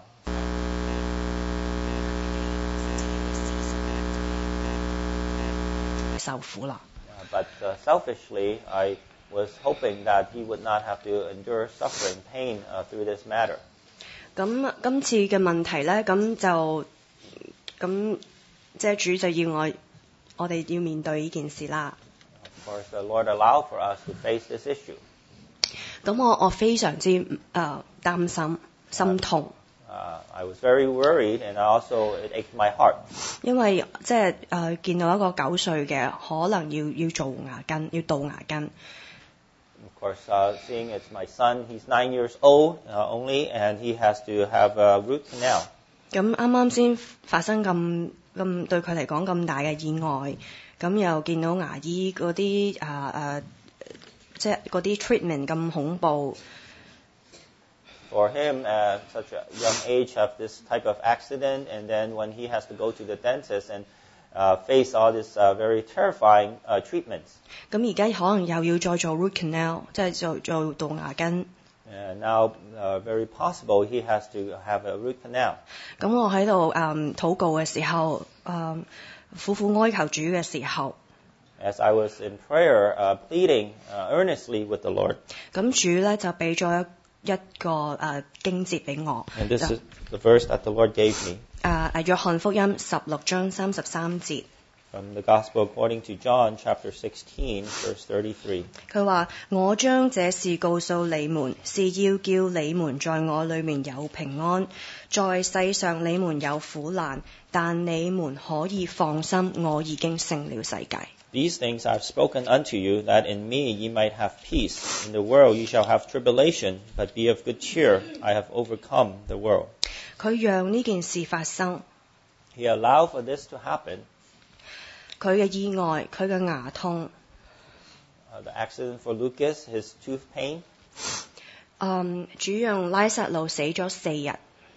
受苦啦。 Uh, but uh, selfishly, I was hoping that he would not have to endure suffering, pain uh, through this matter. 咁今次嘅問題咧，咁就咁即係主就要我我哋要面對呢件事啦。 Of course, the Lord allowed for us to face this issue. 咁我我非常之誒、呃、擔心、心痛。 Uh, I was very worried, and also it ached my heart. 因為即係誒見到一個九歲嘅，可能要要做牙根，要杜牙根。 Of course, uh, seeing it's my son, he's nine years old uh, only, and he has to have a root canal. 咁啱啱先發生咁咁對佢嚟講咁大嘅意外，咁又見到牙醫嗰啲誒誒，即係嗰啲 treatment 咁恐怖。 For him, at such a young age, have this type of accident, and then when he has to go to the dentist and uh, face all this uh, very terrifying uh, treatments. 咁而家可能又要再做 root canal， 即係做做杜牙根。 And now, uh, very possible, he has to have a root canal. 咁我喺度誒禱告嘅時候，誒苦苦哀求主嘅時候， As I was in prayer, uh, pleading uh, earnestly with the Lord. 咁主咧就俾咗一一個誒經節俾我。 And this is the verse that the Lord gave me. 誒誒約翰福音十六章三十三節。 From the Gospel according to John, chapter sixteen, verse thirty-three. 佢話：我將這事告訴你們，是要叫你們在我裏面有平安。在世上你們有苦難，但你們可以放心，我已經勝了世界。 These things I have spoken unto you, that in me ye might have peace. In the world ye shall have tribulation, but be of good cheer. I have overcome the world. 佢讓呢件事發生， He allowed for this to happen. 佢嘅意外，佢嘅牙痛， Uh, the accident for Lucas, his tooth pain, 嗯，主讓拉撒路死咗四日，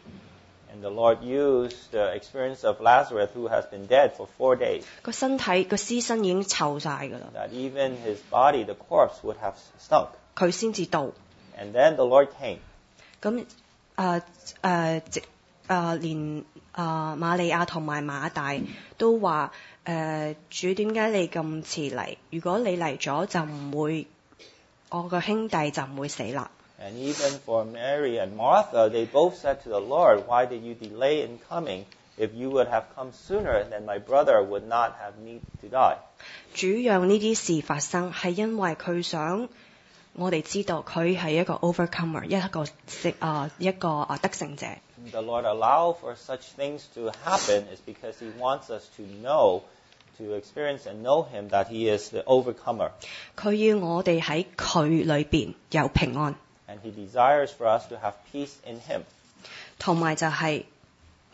and the Lord used the experience of Lazarus, who has been dead for four days, 個身體個屍身已經臭晒㗎啦， that even his body, the corpse, would have stunk. 佢先至到。 And then the Lord came. 咁誒誒直誒連誒、呃、瑪利亞同埋馬大都話誒、呃、主點解你咁遲嚟？如果你嚟咗就唔會，我個兄弟就唔會死啦。 And even for Mary and Martha, they both said to the Lord, why did you delay in coming? If you would have come sooner, then my brother would not have need to die. 主讓呢啲事發生係因為佢想我哋知道佢係一個 overcomer， 一個勝啊一個啊得勝者。 The Lord allowed for such things to happen is because He wants us to know, to experience and know Him, that He is the overcomer. 佢要我哋喺佢裏邊有平安， And He desires for us to have peace in Him. 同埋就係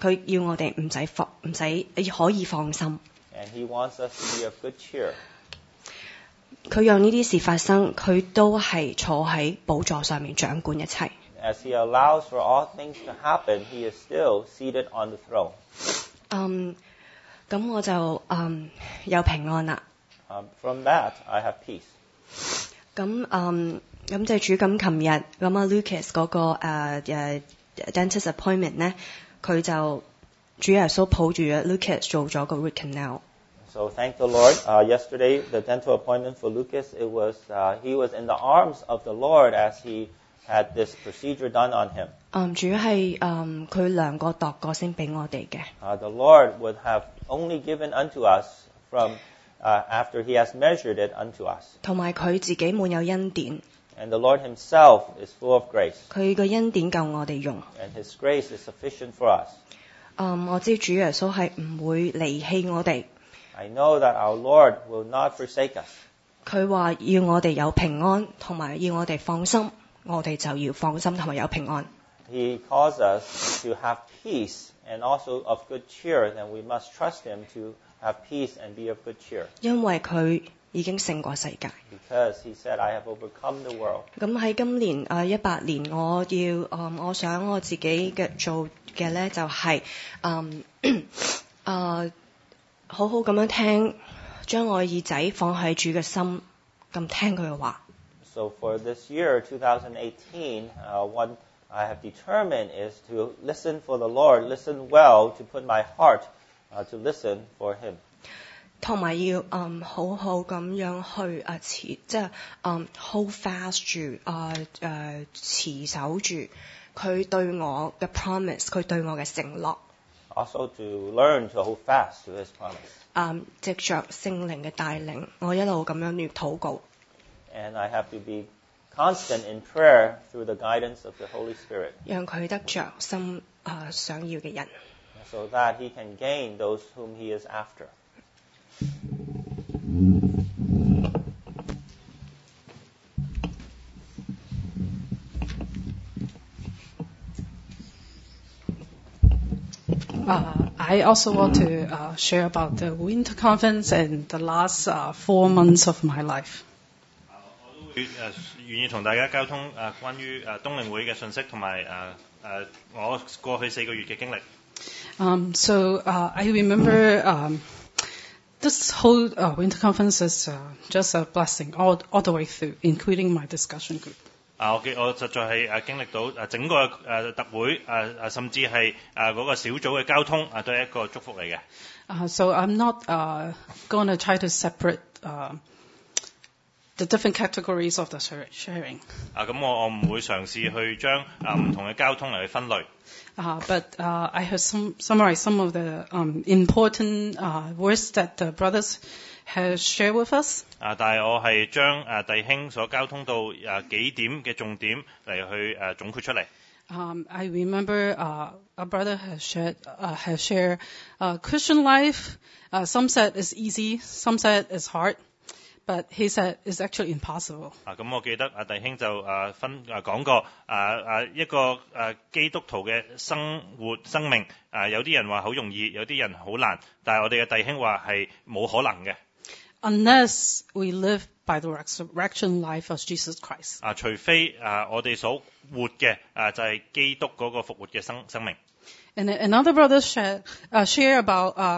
佢要我哋唔使放唔使可以放心。 And He wants us to be of good cheer. 佢讓呢啲事發生，佢都係坐喺寶座上面掌管一切。 As He allows for all things to happen, He is still seated on the throne. 嗯，咁我就嗯有平安啦。 Um, from that, I have peace. 咁嗯咁謝主，咁琴日咁啊 Lucas 嗰、那個誒誒、uh, uh, dentist appointment 咧，佢就主耶穌抱住咗 Lucas 做咗個 root canal。 So thank the Lord. Uh, yesterday, the dental appointment for Lucas, it was uh, he was in the arms of the Lord as he had this procedure done on him. 嗯，主係嗯佢量過度過先俾我哋嘅。 Uh, the Lord would have only given unto us from uh, after He has measured it unto us. 同埋佢自己滿有恩典。 And the Lord Himself is full of grace. 佢嘅恩典夠我哋用。 And His grace is sufficient for us. 嗯，我知主耶穌係唔會離棄我哋。 I know that our Lord will not forsake us. 佢話要我哋有平安，同埋要我哋放心，我哋就要放心同埋有平安。 He calls us to have peace and also of good cheer, then we must trust Him to have peace and be of good cheer. 因為佢已經勝過世界。 Because He said, I have overcome the world. 咁喺今年誒一八年，我要誒、嗯、我想我自己嘅做嘅咧就係誒誒好好咁樣聽，將我耳仔放喺主嘅心，咁聽佢嘅話。 So for this year, twenty eighteen, uh, what I have determined is to listen for the Lord, listen well, to put my heart uh, to listen for Him. 同埋要嗯好好咁樣去誒持，即係嗯 hold fast 住誒誒持守住佢對我嘅 promise， 佢對我嘅承諾。 Also to learn to hold fast to His promise. 嗯，藉着聖靈嘅帶領，我一路咁樣要禱告。 And I have to be constant in prayer through the guidance of the Holy Spirit. 讓佢得着心誒、呃、想要嘅人。 So that He can gain those whom He is after. Uh, I also want to uh, share about the winter conference and the last uh, four months of my life. 我都會誒願意同大家交通誒關於誒冬令會嘅信息同埋誒誒我過去四個月嘅經歷。 Um, so uh, I remember um, this whole uh, winter conference is uh, just a blessing all, all the way through, including my discussion group. 啊，我嘅我實在係誒經歷到誒整個誒特會誒誒甚至係誒嗰個小組嘅交通啊，都係一個祝福嚟嘅。 Uh, so I'm not uh, going to try to separate uh, the different categories of the sharing. 啊，咁我我唔會嘗試去將啊唔同嘅交通嚟去分類。 Uh, but uh, I have some, summarized some of the um, important uh, words that the brothers have shared with us. 啊，但係我係將誒弟兄所交通到誒幾點嘅重點嚟去誒總括出嚟。 Um, I remember uh, a brother has shared, uh, has shared uh, Christian life. Uh, some said it's easy, some said it's hard, but he said it's actually impossible. 啊，咁我記得啊弟兄就誒分誒講過誒誒一個誒基督徒嘅生活生命誒有啲人話好容易，有啲人好難，但係我哋嘅弟兄話係冇可能嘅。 Unless we live by the resurrection life of Jesus Christ. 啊，除非啊我哋所活嘅啊就係基督嗰個復活嘅生生命。 And another brother share, uh, share about uh,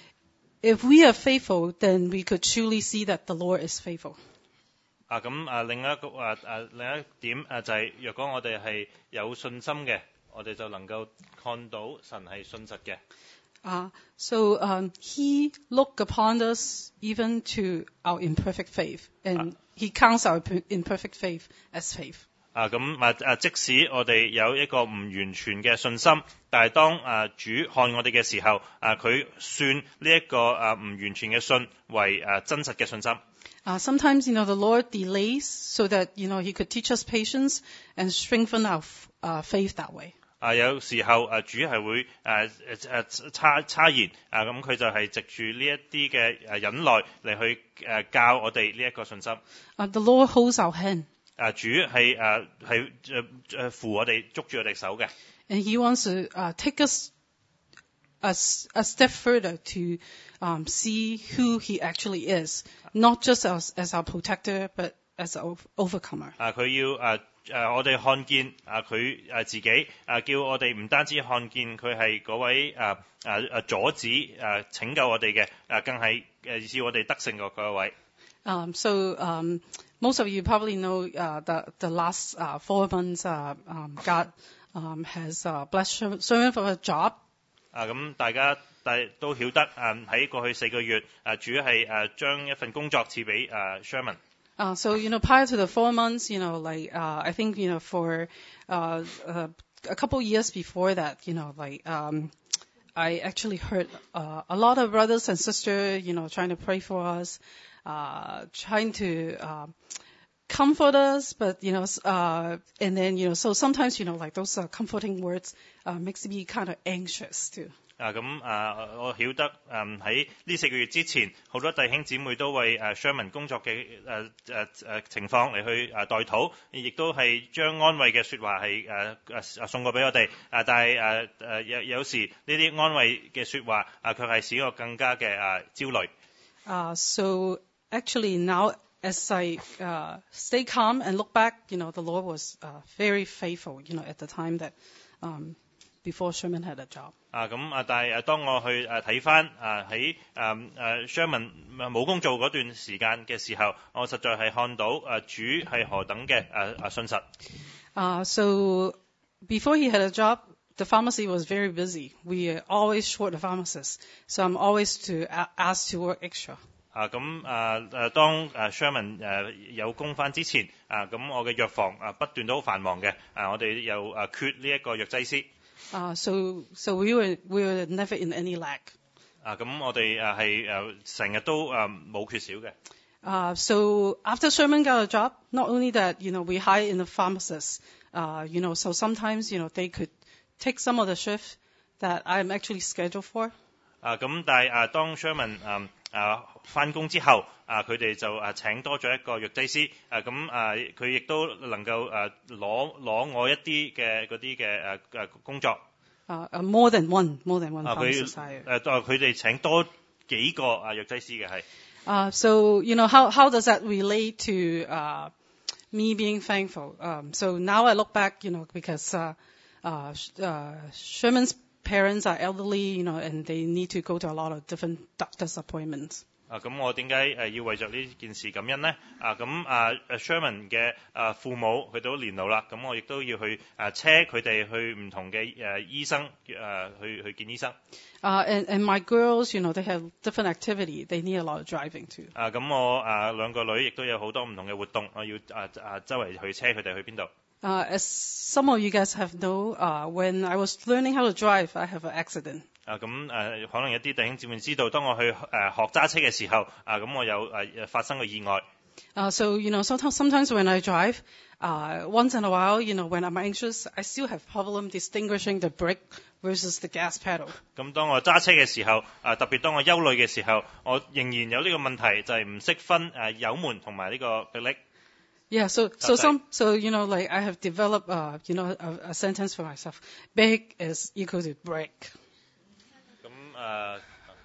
if we are faithful, then we could truly see that the Lord is faithful. 啊，咁啊另一個啊啊另一點啊就係若果我哋係有信心嘅，我哋就能夠看到神係信實嘅。 Uh, so um, he looked upon us even to our imperfect faith, and he counts our imperfect faith as faith. 啊，咁啊啊，即使我哋有一個唔完全嘅信心，但係當啊主看我哋嘅時候，啊佢算呢一個啊唔完全嘅信為啊真實嘅信心。 Uh, sometimes, you know, the Lord delays so that, you know, He could teach us patience and strengthen our uh, faith that way. 啊，有時候啊，主係會誒誒誒差差言啊，咁佢就係藉住呢一啲嘅誒忍耐嚟去誒教我哋呢一個信心。 Uh, the Lord holds our hand. 啊，主係誒係誒誒扶我哋捉住我哋手嘅。 And He wants to uh, take us a, a step further to um, see who he actually is, not just as, as our protector, but as an overcomer. 啊，佢要啊誒我哋看見啊佢誒自己啊，叫我哋唔單止看見佢係嗰位啊啊啊阻止誒拯救我哋嘅，啊更係誒要我哋得勝嘅嗰一位。 Um, so um, most of you probably know uh, the the last uh, four months uh, um, God um, has uh, blessed Sherman for a job. 啊咁大家大都曉得啊喺過去四個月啊主係誒將一份工作賜俾誒 Sherman。 Uh, so, you know, prior to the four months, you know, like, uh, I think, you know, for, uh, uh, a couple years before that, you know, like, um, I actually heard, uh, a lot of brothers and sisters, you know, trying to pray for us, uh, trying to, uh, comfort us, but, you know, uh, and then, you know, so sometimes, you know, like those uh, comforting words, uh, makes me kind of anxious too. 啊咁啊，我曉得誒喺呢四個月之前，好多弟兄姊妹都為誒 Sherman 工作嘅誒誒誒情況嚟去誒代禱，亦都係將安慰嘅説話係誒誒送過俾我哋。啊，但係誒誒有有時呢啲安慰嘅説話啊，卻係使我更加嘅誒焦慮。 Uh, so actually now as I uh, stay calm and look back, you know, the Lord was uh, very faithful, you know, at the time that um, before Sherman had a job. 啊咁啊，但係誒當我去誒睇翻啊喺誒誒 Sherman 冇工做嗰段時間嘅時候，我實在係看到誒主係何等嘅誒誒信實。 Uh, so before he had a job, the pharmacy was very busy. We are always short of pharmacists, so I'm always to a- asked to work extra. 啊咁啊誒當誒 Sherman 誒有工翻之前，啊咁我嘅藥房啊不斷都好繁忙嘅，啊我哋又誒缺呢一個藥劑師。 Uh, so so we were we were never in any lack. 啊咁我哋誒係誒成日都誒冇缺少嘅。 Uh, so after Sherman got a job, not only that, you know, we hired in the pharmacists, uh, you know, so sometimes, you know, they could take some of the shift that I'm actually scheduled for. 啊咁但係啊當 Sherman 誒誒翻工之後，啊佢哋就誒請多咗一個藥劑師，誒咁誒佢亦都能夠誒攞攞我一啲嘅嗰啲嘅誒誒工作。 Uh, uh, more than one, more than one 啊佢 pharmacist hired. 誒佢哋請多幾個啊藥劑師嘅係。 Uh, so, you know, how, how does that relate to uh, me being thankful? Um, so now I look back, you know, because uh, uh, uh, Sherman's parents are elderly, you know, and they need to go to a lot of different doctor's appointments. 啊咁我點解誒要為着呢件事感恩呢？啊咁啊誒 Sherman 嘅誒父母佢都年老啦，咁我亦都要去誒車佢哋去唔同嘅誒醫生誒去去見醫生。 Uh, and, and my girls, you know, they have different activity. They need a lot of driving too. 啊咁我啊兩個女亦都有好多唔同嘅活動，我要啊啊周圍去車佢哋去邊度。 Uh, as some of you guys have know, uh, when I was learning how to drive, I have an accident. 啊咁誒可能有啲弟兄姊妹知道，當我去誒學揸車嘅時候，啊咁我有誒發生個意外。 Uh, so, you know, sometimes, sometimes when I drive, uh, once in a while, you know, when I'm anxious, I still have problem distinguishing the brake versus the gas pedal. 咁當我揸車嘅時候，啊特別當我憂慮嘅時候，我仍然有呢個問題，就係唔識分誒油門同埋呢個迫力。 Yeah, so, so some, so, you know, like I have developed, uh, you know, a, a sentence for myself. Brake is equal to brake. 咁誒，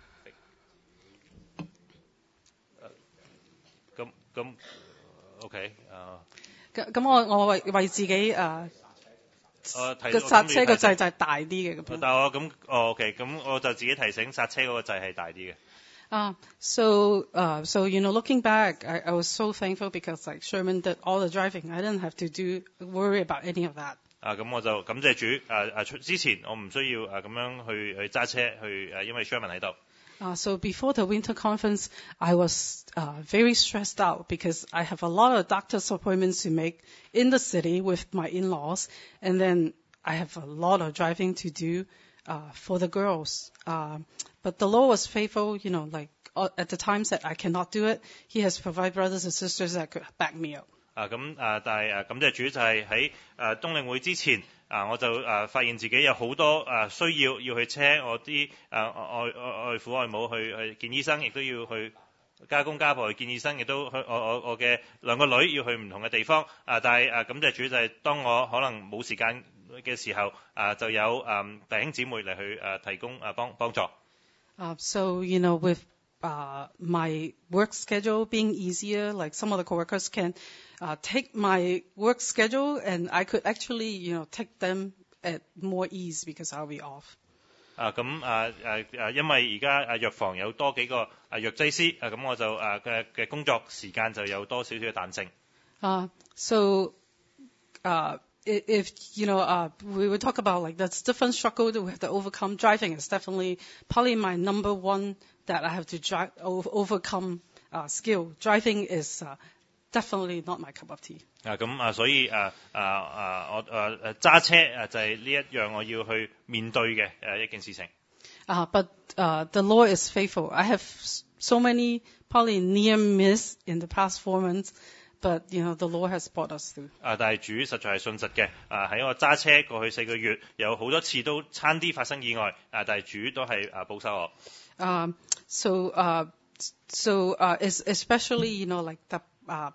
咁咁 OK 啊。 咁咁我我為為自己誒我提個剎車個掣就係大啲嘅咁。 但係我咁哦 OK，咁我就自己提醒剎車嗰個掣係大啲嘅。 Uh, so, uh, so, you know, looking back, I, I was so thankful because like Sherman did all the driving. I didn't have to do, worry about any of that. 啊，咁我就感謝主，誒、啊、誒之前我唔需要誒咁樣去去揸車去誒，因為 Sherman 喺度。 Uh, so before the winter conference, I was uh, very stressed out because I have a lot of doctor's appointments to make in the city with my in-laws, and then I have a lot of driving to do uh, for the girls. Uh, but the Lord was faithful, you know, like uh, at the times that I cannot do it, He has provided brothers and sisters that could back me up. 啊咁啊，但係誒感謝主就係喺誒冬令會之前啊，我就誒、啊、發現自己有好多誒、啊、需要要去車我啲誒、啊、外外外父外母去去見醫生，亦都要去家公家婆去見醫生，亦都去我我我嘅兩個女要去唔同嘅地方啊。但係誒感謝主就係當我可能冇時間嘅時候，啊就有誒弟兄姊妹嚟去誒提供誒幫幫助。 Uh, so, you know, with uh, my work schedule being easier, like some of the coworkers can uh, take my work schedule and I could actually, you know, take them at more ease because I'll be off. 啊咁啊誒誒，因為而家啊藥房有多幾個啊藥劑師，啊咁我就啊嘅嘅工作時間就有多少少嘅彈性。 Uh, so, uh, i- if, you know, uh, we would talk about like that's different struggle that we have to overcome. Driving is definitely probably my number one that I have to dri- o- overcome uh, skill. Driving is uh, definitely not my cup of tea. 啊咁啊，所以啊啊啊，我誒誒揸車啊就係呢一樣我要去面對嘅誒一件事情。 Uh, but uh, the Lord is faithful. I have s- so many probably near miss in the past four months, but you know the Lord has brought us through. 啊，但係主實在係信實嘅。啊喺我揸車過去四個月，有好多次都差啲發生意外。啊，但係主都係啊保守我。 Um, so, uh, so uh, es- especially you know like the uh,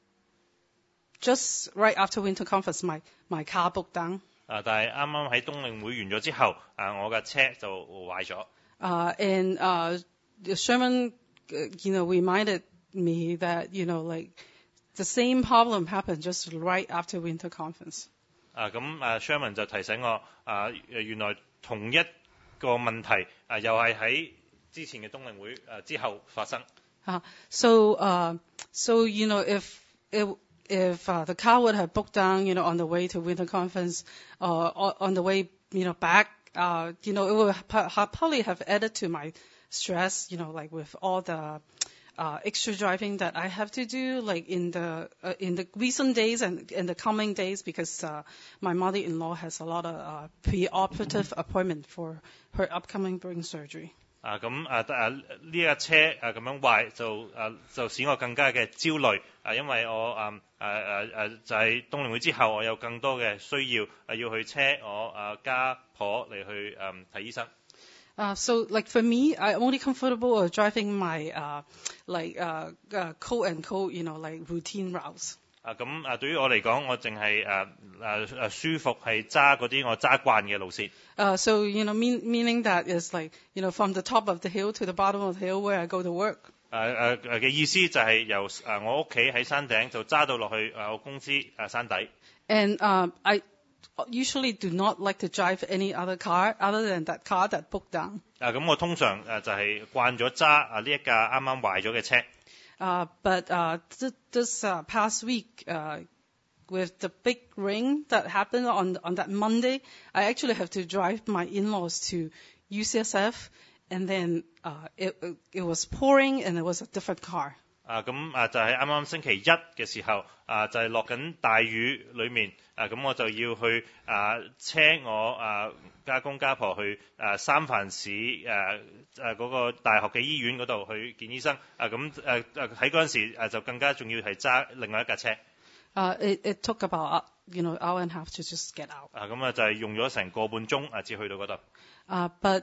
just right after winter conference, my my car broke down. 啊，但係啱啱喺冬令會完咗之後，啊我嘅車就壞咗。 Uh, and uh, the Sherman, uh, you know, reminded me that you know like the same problem happened just right after winter conference. 啊咁啊 Sherman 就提醒我，啊原來同一個問題啊又係喺之前嘅冬令會誒之後發生。 Uh, so, uh, so you know, if if, if uh, the car would have broke down, you know, on the way to winter conference, or, or on the way, you know, back, uh, you know, it would ha- probably have added to my stress, you know, like with all the uh, extra driving that I have to do, like in the uh, in the recent days and in the coming days, because uh, my mother-in-law has a lot of uh, pre-operative appointment for her upcoming brain surgery. 啊咁啊啊呢架車啊咁樣壞就啊就使我更加嘅焦慮啊，因為我啊啊啊啊就喺冬令會之後，我有更多嘅需要啊要去車我啊家婆嚟去啊睇醫生。 Uh, so, like for me, I'm only comfortable uh, driving my uh, like uh, uh, quote and quote, you know, like routine routes. 啊咁啊對於我嚟講，我淨係誒誒誒舒服係揸嗰啲我揸慣嘅路線。 Uh, so, you know, mean, meaning that is like, you know, from the top of the hill to the bottom of the hill where I go to work. 誒誒誒嘅意思就係由誒我屋企喺山頂就揸到落去誒我公司誒山底。 And um, I usually do not like to drive any other car other than that car that broke down. 啊咁我通常誒就係慣咗揸啊呢一架啱啱壞咗嘅車。 Uh, but uh, th- this uh, past week, uh, with the big rain that happened on on that Monday, I actually have to drive my in-laws to U C S F, and then uh, it it was pouring, and it was a different car. 啊咁啊就係啱啱星期一嘅時候啊就係落緊大雨裏面啊咁我就要去啊車我啊家公家婆去啊三藩市誒誒嗰個大學嘅醫院嗰度去見醫生啊咁誒誒喺嗰陣時誒就更加重要係揸另外一架車 Uh, it, it took about uh, you know hour and a half to just get out. 啊咁啊就係用咗成個半鐘啊至去到嗰度 Uh, but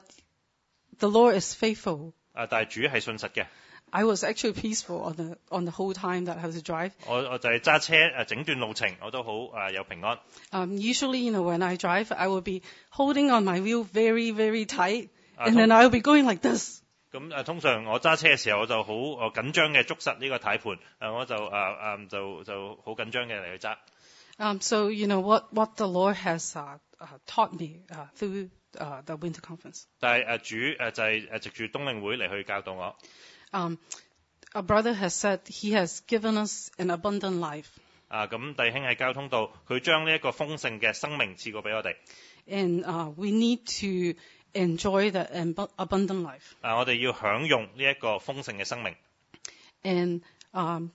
the Lord is faithful. 啊但係主係信實嘅 I was actually peaceful on the on the whole time that I had to drive. 我我就係揸車誒整段路程我都好啊有平安 Um, usually, you know, when I drive, I will be holding on my wheel very, very tight, Ah, and so- then I will be going like this. 咁誒通常我揸車嘅時候我就好我緊張嘅捉實呢個軚盤誒我就誒誒就就好緊張嘅嚟去揸。 Um, so, you know, what, what the Lord has uh, uh, taught me uh, through uh, the winter conference. 但係誒主誒就係誒藉住冬令會嚟去教導我。 Um, a brother has said he has given us an abundant life. 啊咁弟兄喺交通度，佢將呢一個豐盛嘅生命賜過俾我哋。 And uh, we need to enjoy that ab- abundant life. 啊，我哋要享用呢一個豐盛嘅生命。 And um,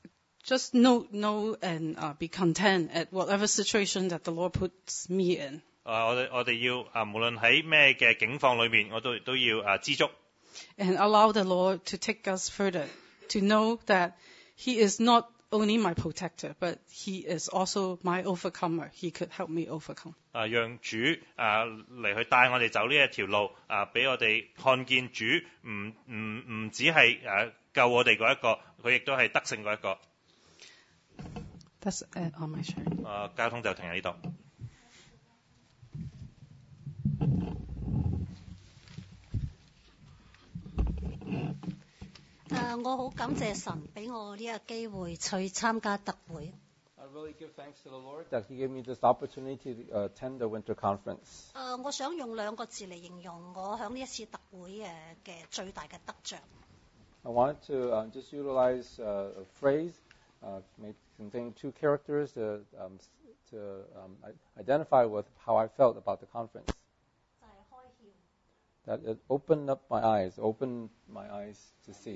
just know, know and uh, be content at whatever situation that the Lord puts me in. 啊，我哋我哋要啊，無論喺咩嘅境況裏面，我都都要啊知足。 And allow the Lord to take us further, to know that He is not only my protector, but He is also my overcomer. He could help me overcome. 啊，讓主啊嚟去帶我哋走呢一條路啊，俾我哋看見主唔唔唔只係誒救我哋嗰一個，佢亦都係得勝嗰一個。 That's it on my share. 啊，交通就停喺呢度。 誒，我好感謝神俾我呢個機會去參加特會。 I really give thanks to the Lord that He gave me this opportunity to uh, attend the winter conference. 誒，我想用兩個字嚟形容我響呢一次特會誒嘅最大嘅得着。 I wanted to uh, just utilize uh, a phrase, uh, may contain two characters to, um, to um, identify with how I felt about the conference. 就係開竅。 That it opened up my eyes, opened my eyes to see.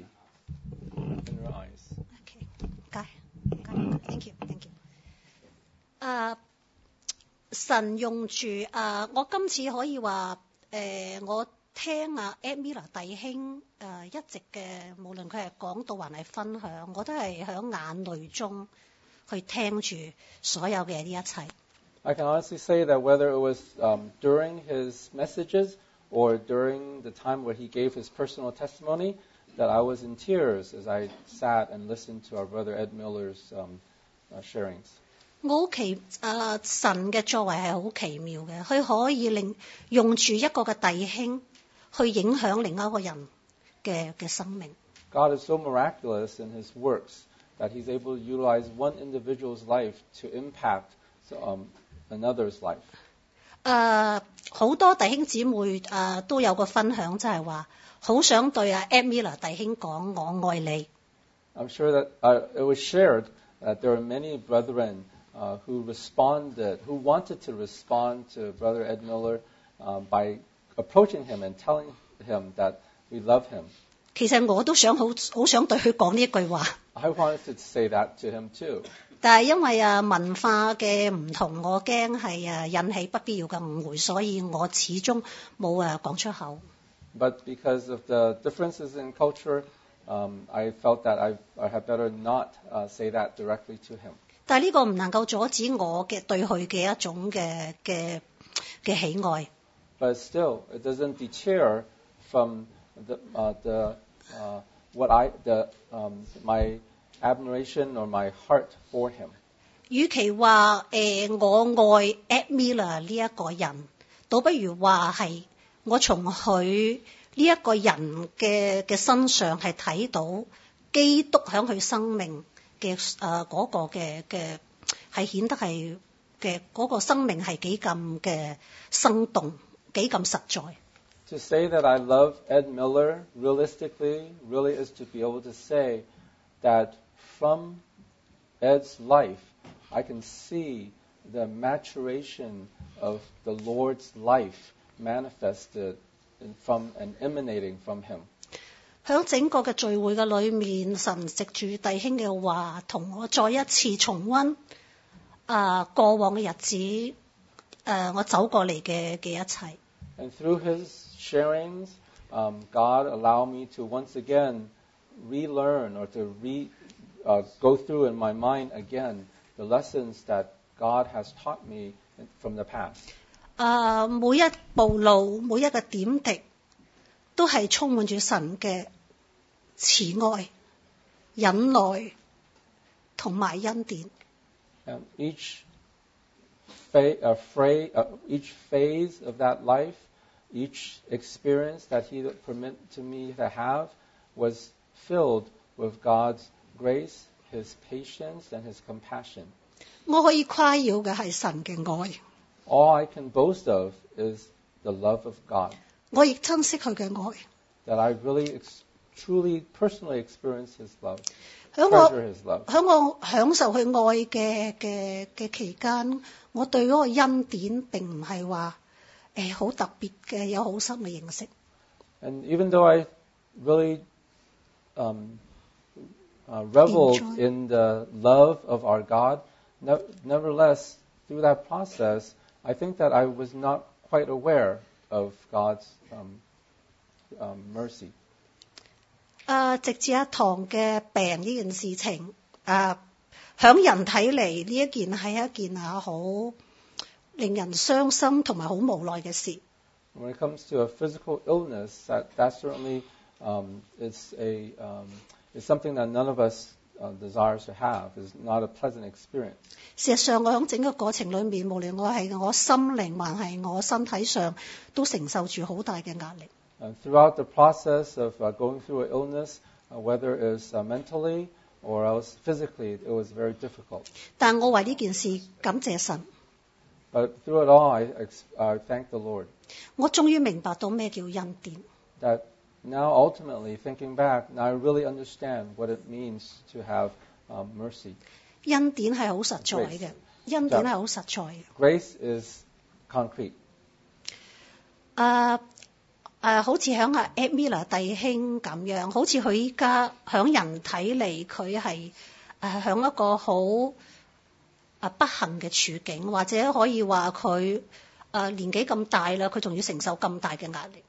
Open your eyes. Okay, 唔該，唔該 ，thank you，thank you。誒，神用住誒，我今次可以話誒，我聽啊 Ed Miller 弟兄誒一直嘅，無論佢係講道還係分享，我都係喺眼淚中去聽住所有嘅呢一切。 I can honestly say that whether it was um, during his messages or during the time where he gave his personal testimony, that I was in tears as I sat and listened to our brother Ed Miller's um, uh, sharings. 我好奇誒、呃、神嘅作為係好奇妙嘅，佢可以令用住一個嘅弟兄去影響另一個人嘅嘅生命。 God is so miraculous in His works that He's able to utilize one individual's life to impact um, another's life. 誒好、呃、多弟兄姊妹誒、呃、都有個分享，就係話好想對阿 Ed Miller 弟兄講我愛你。 I'm sure that uh, it was shared that there are many brethren uh, who responded, who wanted to respond to Brother Ed Miller uh, by approaching him and telling him that we love him. 其實我都想好好想對佢講呢一句話。 I wanted to say that to him too. 但係因為啊文化嘅唔同，我驚係啊引起不必要嘅誤會，所以我始終冇啊講出口。 But because of the differences in culture, um, I felt that I, I had better not uh, say that directly to him. 但係呢個唔能夠阻止我嘅對佢嘅一種嘅嘅嘅喜愛。 But still, it doesn't deter from the, uh, the uh, what I the um, my admiration or my heart for him. 與其話誒、呃、我愛 Ed Miller 呢一個人，倒不如話係我從佢呢一個人嘅嘅身上係睇到基督響佢生命嘅誒嗰個嘅嘅係顯得係嘅嗰個生命係幾咁嘅生動，幾咁實在。 To say that I love Ed Miller realistically really is to be able to say that from Ed's life, I can see the maturation of the Lord's life manifested in, from and emanating from him. 響整個嘅聚會嘅裏面，神藉住弟兄嘅話，同我再一次重溫啊、呃、過往嘅日子，誒、呃、我走過嚟嘅嘅一切。 And through his sharings, um, God allowed me to once again relearn or to re uh, go through in my mind again the lessons that God has taught me from the past. 啊、呃，每一步路，每一個點滴，都係充滿住神嘅慈愛、忍耐同埋恩典。 And each fa- uh, fra- uh, each phase of that life, each experience that He permitted to me to have, was filled with God's grace, His patience, and His compassion. 我可以誇耀嘅係神嘅愛。 All I can boast of is the love of God. 我亦珍惜佢嘅愛。 That I really, ex- truly, personally experience His love, 響我 treasure His love. 響我享受佢愛嘅嘅嘅期間，我對嗰個恩典並唔係話誒好特別嘅，有好深嘅認識。 And even though I really um, uh, reveled Enjoy. in the love of our God, ne- nevertheless, through that process, I think that I was not quite aware of God's um, um, mercy. 啊，直至一堂嘅病呢件事情，啊，響人睇嚟呢一件係一件啊好令人傷心同埋好無奈嘅事。 When it comes to a physical illness, that, that certainly um, is a um, is something that none of us uh, desires to have. It's not a pleasant experience. 事實上，我響整個過程裏面，無論我係我心靈還係我身體上，都承受住好大嘅壓力。 And throughout the process of uh, going through an illness, uh, whether it's uh, mentally or else physically, it was very difficult. 但我為呢件事感謝神， But through it all, I, ex- I thank the Lord 我終於明白到咩叫恩典。 that now ultimately, thinking back, now I really understand what it means to have um, mercy. 恩典係好實在嘅，恩典係好實在嘅。 Grace is concrete. 誒誒，好似響阿 Ed Miller 弟兄咁樣，好似佢依家響人睇嚟，佢係誒響一個好誒不幸嘅處境，或者可以話佢誒年紀咁大啦，佢仲要承受咁大嘅壓力。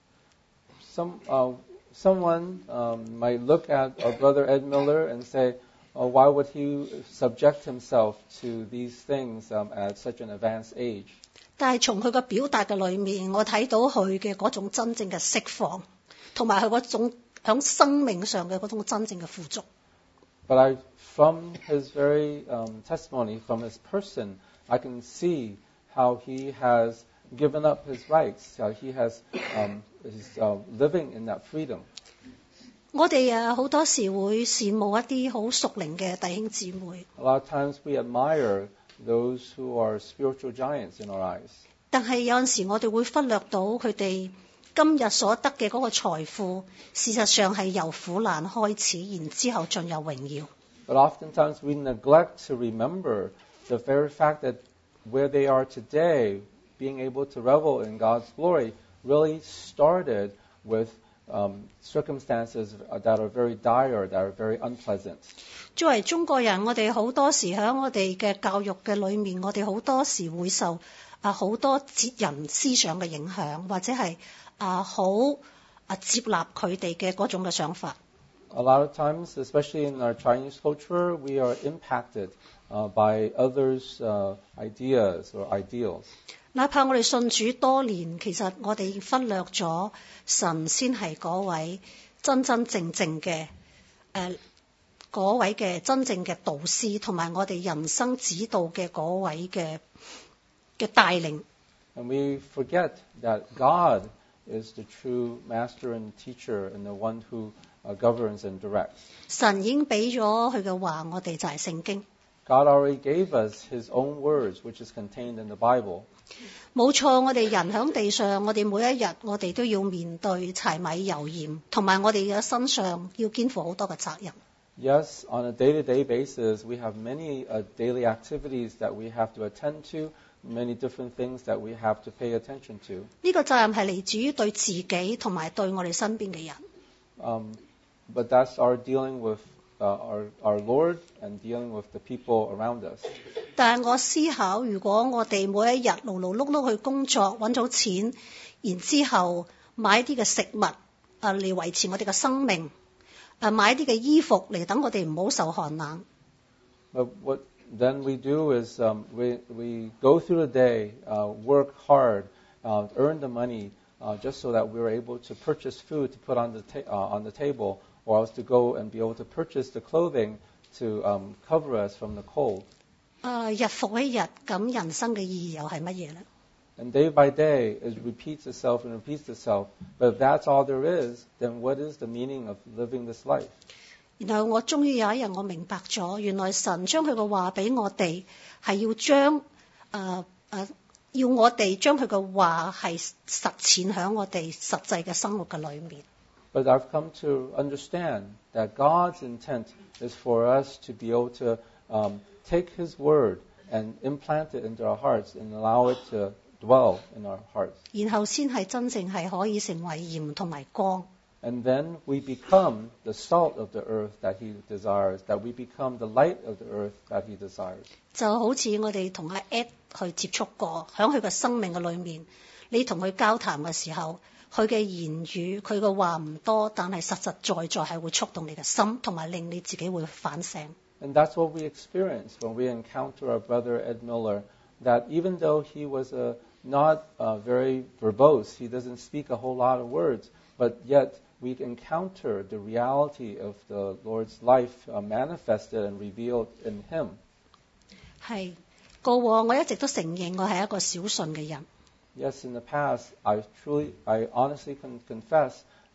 Some, uh, someone um, might look at our brother Ed Miller and say, oh, why would he subject himself to these things um, at such an advanced age? 但係從佢嘅表達嘅裏面，我睇到佢嘅嗰種真正嘅釋放，同埋佢嗰種響生命上嘅嗰種真正嘅富足。 But I, from his very um, testimony, from his person, I can see how he has given up his rights, how he has um, is uh, living in that freedom. 我哋誒好多時會羨慕一啲好屬靈嘅弟兄姊妹， A lot of times we admire those who are spiritual giants in our eyes. 但係有陣時我哋會忽略到佢哋今日所得嘅嗰個財富，事實上係由苦難開始，然之後進入榮耀。 But oftentimes we neglect to remember the very fact that where they are today, being able to revel in God's glory, really started with um, circumstances that are very dire, that are very unpleasant. 作為中國人，我哋好多時喺我哋嘅教育嘅裏面，我哋好多時會受啊好多哲人思想嘅影響，或者係啊好啊接納佢哋嘅嗰種嘅想法。 A lot of times, especially in our Chinese culture, we are impacted uh, by others' uh, ideas or ideals. 哪怕我哋信主多年，其實我哋忽略咗神先係嗰位真真正正嘅誒嗰位嘅真正嘅導師，同埋我哋人生指導嘅嗰位嘅嘅帶領。 And we forget that God is the true master and teacher and the one who uh, governs and directs. 神已經俾咗佢嘅話，我哋就係聖經。 God already gave us His own words, which is contained in the Bible. 冇錯，我哋人喺地上，我哋每一日我哋都要面對柴米油鹽，同埋我哋嘅身上要肩負好多嘅責任。 Yes, on a day-to-day basis, we have many uh, daily activities that we have to attend to, many different things that we have to pay attention to. 呢個責任係嚟自於對自己同埋對我哋身邊嘅人。 Um, but that's our dealing with uh, our, our Lord and dealing with the people around us. 但係我思考，如果我哋每一日勞勞碌碌去工作，揾到錢，然之後買啲嘅食物啊嚟維持我哋嘅生命，啊買啲嘅衣服嚟等我哋唔好受寒冷。 But what then we do is um, we, we go through the day, uh, work hard, uh, earn the money, uh, just so that we're able to purchase food to put on the, ta- uh, on the table, or else to go and be able to purchase the clothing to um, cover us from the cold. 啊日復一日，咁人生嘅意義又係乜嘢呢？ And day by day, it repeats itself and repeats itself. But if that's all there is, then what is the meaning of living this life? 然後我終於有一日我明白咗，原來神將佢嘅話俾我哋，係要將誒誒、呃呃、要我哋將佢嘅話係實踐喺我哋實際嘅生活嘅裏面。 But I've come to understand that God's intent is for us to be able to um, take His word and implant it into our hearts and allow it to dwell in our hearts. 然後先係真正係可以成為鹽同埋光。 And then we become the salt of the earth that He desires, that we become the light of the earth that He desires. 就好似我哋同阿 Ed 去接觸過，喺佢嘅生命嘅裏面，你同佢交談嘅時候，佢嘅言語，佢嘅話唔多，但係實實在在係會觸動你嘅心，同埋令你自己會反省。 And that's what we experience when we encounter our brother Ed Miller, that even though he was uh, not uh, very verbose, he doesn't speak a whole lot of words, but yet we encounter the reality of the Lord's life uh, manifested and revealed in him. 係過往我一直都承認我係一個小信嘅人， Yes, in the past, I truly, I honestly can confess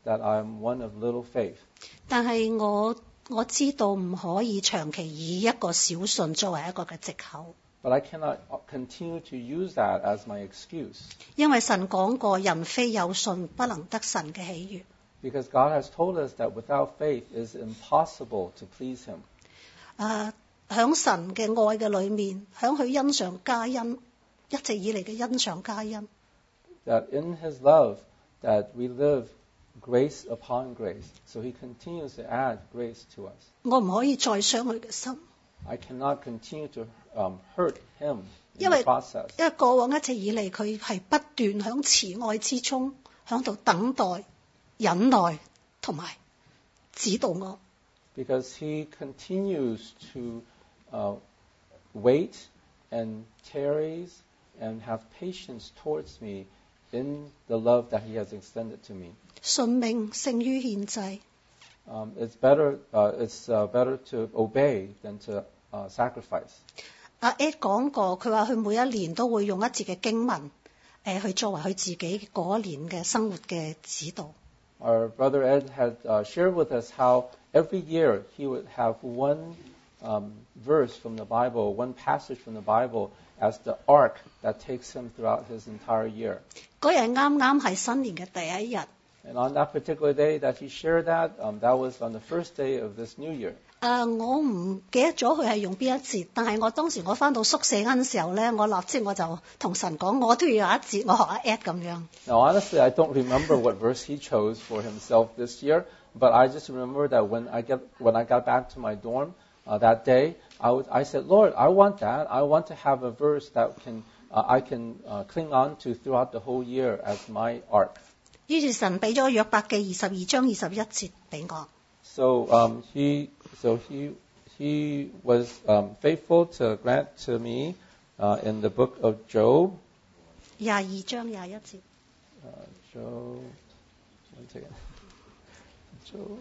that I'm one of little faith. 但係我我知道唔可以長期以一個小信作為一個嘅藉口， But I cannot continue to use that as my excuse. 因為神講過人非有信不能得神嘅喜悅。 Because God has told us that without faith it is impossible to please Him. 誒喺神嘅愛嘅裏面，喺佢恩上加恩，一直以嚟嘅恩上加恩。 That in His love that we live grace upon grace. So He continues to add grace to us. 我唔可以再傷佢嘅心， I cannot continue to um, hurt Him 因 in 為 the process. 因為過往一直以嚟佢係不斷喺慈愛之中，喺度等待、忍耐同埋指導我。 Because He continues to uh, wait and tarries and have patience towards me in the love that He has extended to me. 順命勝於獻祭。 Um, it's better, uh, it's uh, better to obey than to uh, sacrifice. 阿 Ed 講過，佢話佢每一年都會用一節嘅經文，誒去作為佢自己嗰一年嘅生活嘅指導。 Our brother Ed had uh, shared with us how every year he would have one um, verse from the Bible, one passage from the Bible as the arc that takes him throughout his entire year. 嗰日啱啱係新年嘅第一日。 And on that particular day that he shared that, um, that was on the first day of this new year. 誒、我唔記得咗佢係用邊一節，但係我當時我翻到宿舍嗰陣時候咧，我立即我就同神講，我都要有一節，我學阿 Ed 咁樣。 Now, honestly, I don't remember what verse he chose for himself this year, but I just remember that when I get when I got back to my dorm uh, that day, I, was, I said, Lord, I want that. I want to have a verse that can uh, I can uh, cling on to throughout the whole year as my arc. 於是神俾咗約伯記二十二章二十一節俾我。 So um, he so he he was um, faithful to grant to me uh, in the book of Job. 廿二章廿一節。 Uh, Job, one second. Job,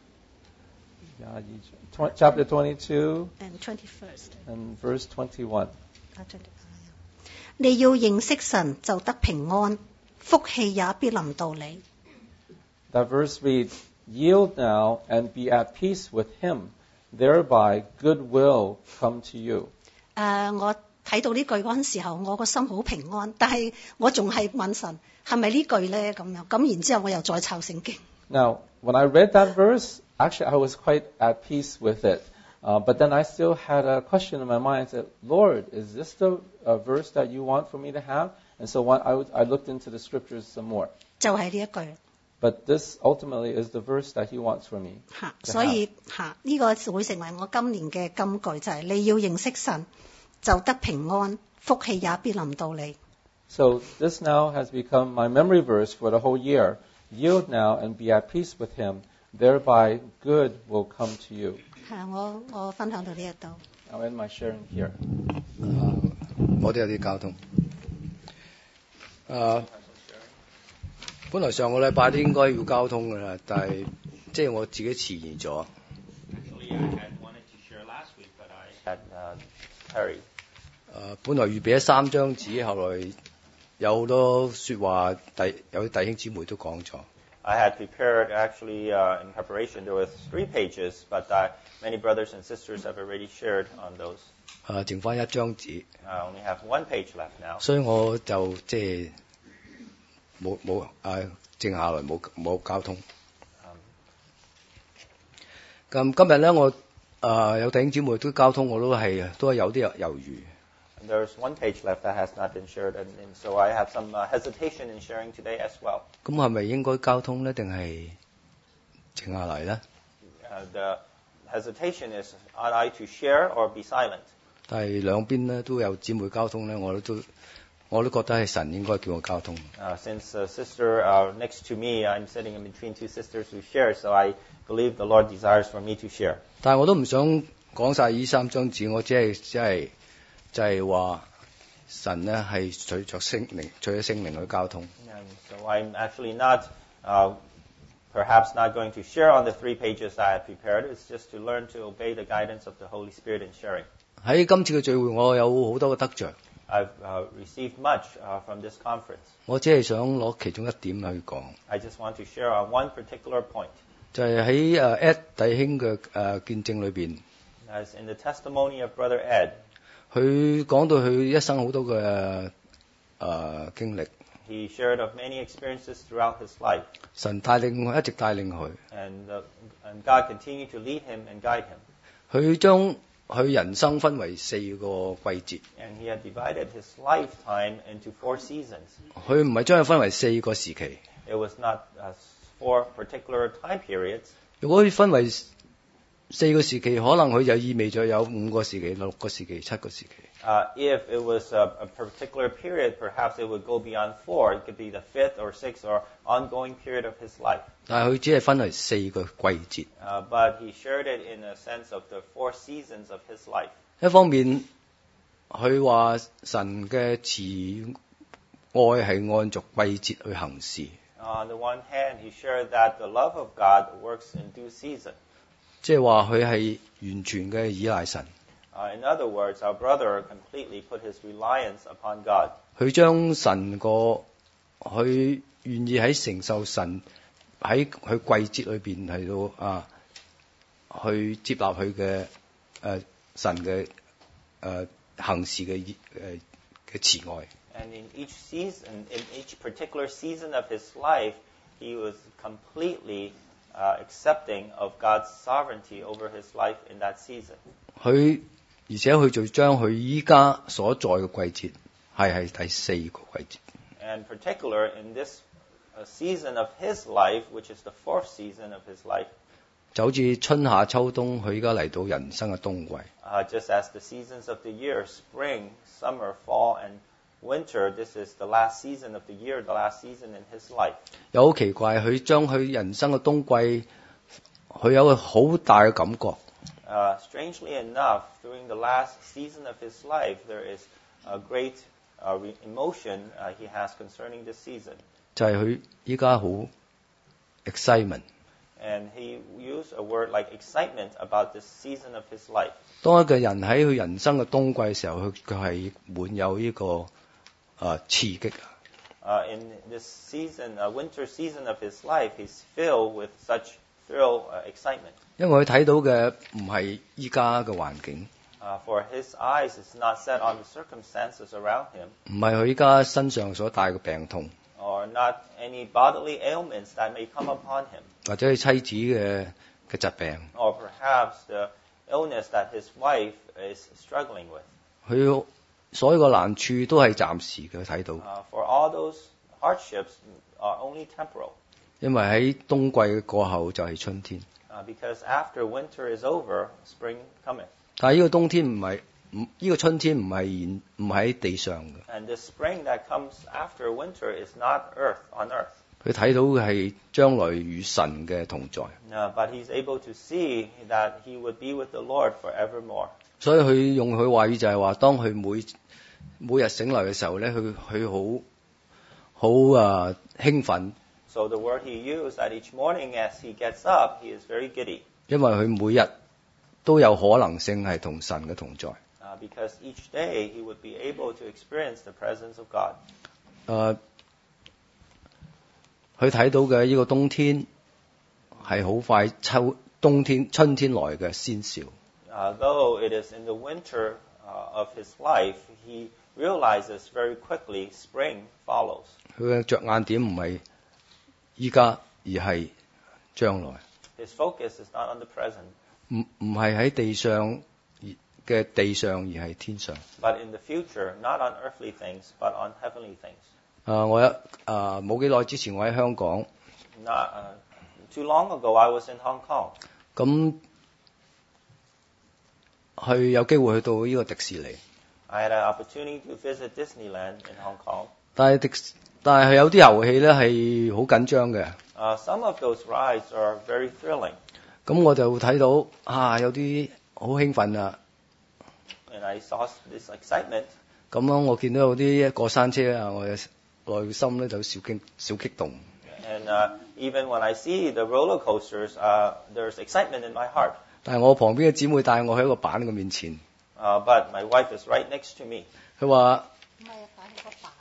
yeah, you- tw- chapter twenty-two And twenty-first. and verse twenty-one. 你要認識神就得平安，福氣也必臨到你。 That verse reads, "Yield now and be at peace with Him, thereby good will come to you." 誒、我睇到呢句嗰陣時候，我個心好平安，但係我仲係問神係咪呢句咧咁樣，咁然之後我又再抄聖經。 Now, when I read that verse, actually I was quite at peace with it. Uh, but then I still had a question in my mind. I said, Lord, is this the uh, verse that you want for me to have? And so one, I, w- I looked into the scriptures some more. 就係呢一句 But this ultimately is the verse that He wants for me. 嚇， to 所 have. 以嚇呢、個會成為我今年嘅金句，就係、你要認識神，就得平安，福氣也必臨到你。 So this now has become my memory verse for the whole year. Yield now and be at peace with Him, thereby good will come to you. 係我我分享到呢一度。 I'll end my sharing here. 我都有啲交通。誒、本來上個禮拜都應該要交通㗎啦，但係即係我自己遲延咗。 Actually, I had wanted to share last week, but I At uh, Perry. 誒、本來預備咗三張紙，後來有好多説話，弟有啲弟兄姊妹都講咗。 I had prepared actually uh, in preparation. There was three pages, but uh, many brothers and sisters have already shared on those. 誒、剩翻一張紙， I only have one page left now. 所以我就即係冇冇誒靜下來冇冇交通。 Um, 咁今日咧，我誒、有弟兄姊妹都交通，我都係都係有啲猶豫。 and there's one page left that has not been shared, and, and so I have some uh, hesitation in sharing today as well. 咁係咪應該交通咧，定係靜下嚟咧？ Uh, the hesitation is, ought I to share or be silent? 但係兩邊咧都有姊妹交通咧，我都我都覺得係神應該叫我交通。 Uh, since a sister uh, next to me, I'm sitting in between two sisters who share, so I believe the Lord desires for me to share. 但係我都唔想講晒呢三張紙，我只係只係就係話神咧係隨着聖靈，隨咗聖靈去交通。 And so I'm actually not, uh, perhaps not going to share on the three pages I have prepared. It's just to learn to obey the guidance of the Holy Spirit in sharing. 喺今次嘅聚會，我有好多嘅得着。 I've uh, received much uh, from this conference. 我只係想攞其中一點去講， I just want to share on one particular point. 就係喺誒 Ed 弟兄嘅誒見證裏邊， As in the testimony of Brother Ed, 佢講到佢一生好多嘅誒、呃、經歷， he shared of many experiences throughout his life, 神帶領佢，一直帶領佢， and, uh, and God continued to lead him and guide him. 佢將佢人生分為四個季節， And he had divided his lifetime into four seasons. 佢唔係將佢分為四個時期。 It was not uh, four particular time periods. 如果佢分為四個時期，可能佢就意味咗有五個時期、六個時期、七個時期。 Uh, if it was a, a particular period, perhaps it would go beyond four. It could be the fifth or sixth or ongoing period of his life. 但係佢只係分為四個季節。 Uh, but he shared it in a sense of the four seasons of his life. 一方面，佢話神嘅慈愛係按逐季節去行事， On the one hand, he shared that the love of God works in due season. 即係話佢係完全嘅依賴神。 Uh, in other words, our brother completely put his reliance upon God. 佢將神個佢願意喺承受神喺佢季節裏邊係到啊，去接納佢嘅誒神嘅誒、呃、行事嘅誒嘅慈愛。 And in each season, in each particular season of his life, he was completely uh, accepting of God's sovereignty over his life in that season. 佢而且佢就將佢依家所在嘅季節係係第四個季節。 And particular in this uh, season of his life, which is the fourth season of his life, 就好似春夏秋冬，佢依家嚟到人生嘅冬季。 uh, just as the seasons of the year, spring, summer, fall, and winter, this is the last season of the year, the last season in his life. 又好奇怪，佢將佢人生嘅冬季，佢有個好大嘅感覺。 Uh, strangely enough, during the last season of his life, there is a great uh, re- emotion uh, he has concerning this season. 就係佢依家好 excitement。 And he used a word like excitement about this season of his life. 當一個人喺佢人生嘅冬季嘅時候，佢佢係滿有呢、這個誒、呃、刺激。 Uh, in this season, uh, winter season of his life, he's filled with such thrill, uh, excitement. 因為佢睇到嘅唔係依家嘅環境， Uh, for his eyes is not set on the circumstances around him, 唔係佢依家身上所帶嘅病痛， or not any bodily ailments that may come upon him, 或者佢妻子嘅嘅疾病。 or perhaps the illness that his wife is struggling with. 佢所有嘅難處都係暫時嘅，佢睇到。 Uh, for all those hardships are only temporal, 因為喺冬季過後就係春天， uh, because after winter is over, spring cometh. 但係呢個冬天唔係唔呢個春天唔係唔係喺地上嘅， And the spring that comes after winter is not earth on earth. 佢睇到嘅係將來與神嘅同在， Uh, but he's able to see that he would be with the Lord forevermore. 所以佢用佢話語就係話，當佢每每日醒來嘅時候咧，佢佢好好啊興奮， So the word he used that each morning as he gets up, he is very giddy, 因為佢每日都有可能性係同神嘅同在。 uh, because each day he would be able to experience the presence of God. 誒，佢睇到嘅呢個冬天係好快秋冬天春天來嘅先兆。 Uh, though it is in the winter uh, of his life, he realizes very quickly spring follows. 佢嘅着眼點唔係依家，而係將來。 His focus is not on the present, 唔唔係喺地上嘅地上，而係天上。 but in the future, not on earthly things, but on heavenly things. 啊，我一啊冇幾耐之前，我喺香港， Not, uh, too long ago, I was in Hong Kong. 咁去有機會去到呢個迪士尼， I had an opportunity to visit Disneyland in Hong Kong. 但係迪但係有啲遊戲咧係好緊張嘅。 Uh, some of those rides are very thrilling, 咁我就睇到啊，有啲好興奮啊！ and I saw this excitement. 咁樣我見到有啲過山車啊，我嘅內心咧就小激小激動。 And uh, even when I see the roller coasters, uh, there's excitement in my heart. 但係我旁邊嘅姊妹帶我喺一個板嘅面前， Uh, but my wife is right next to me. 佢話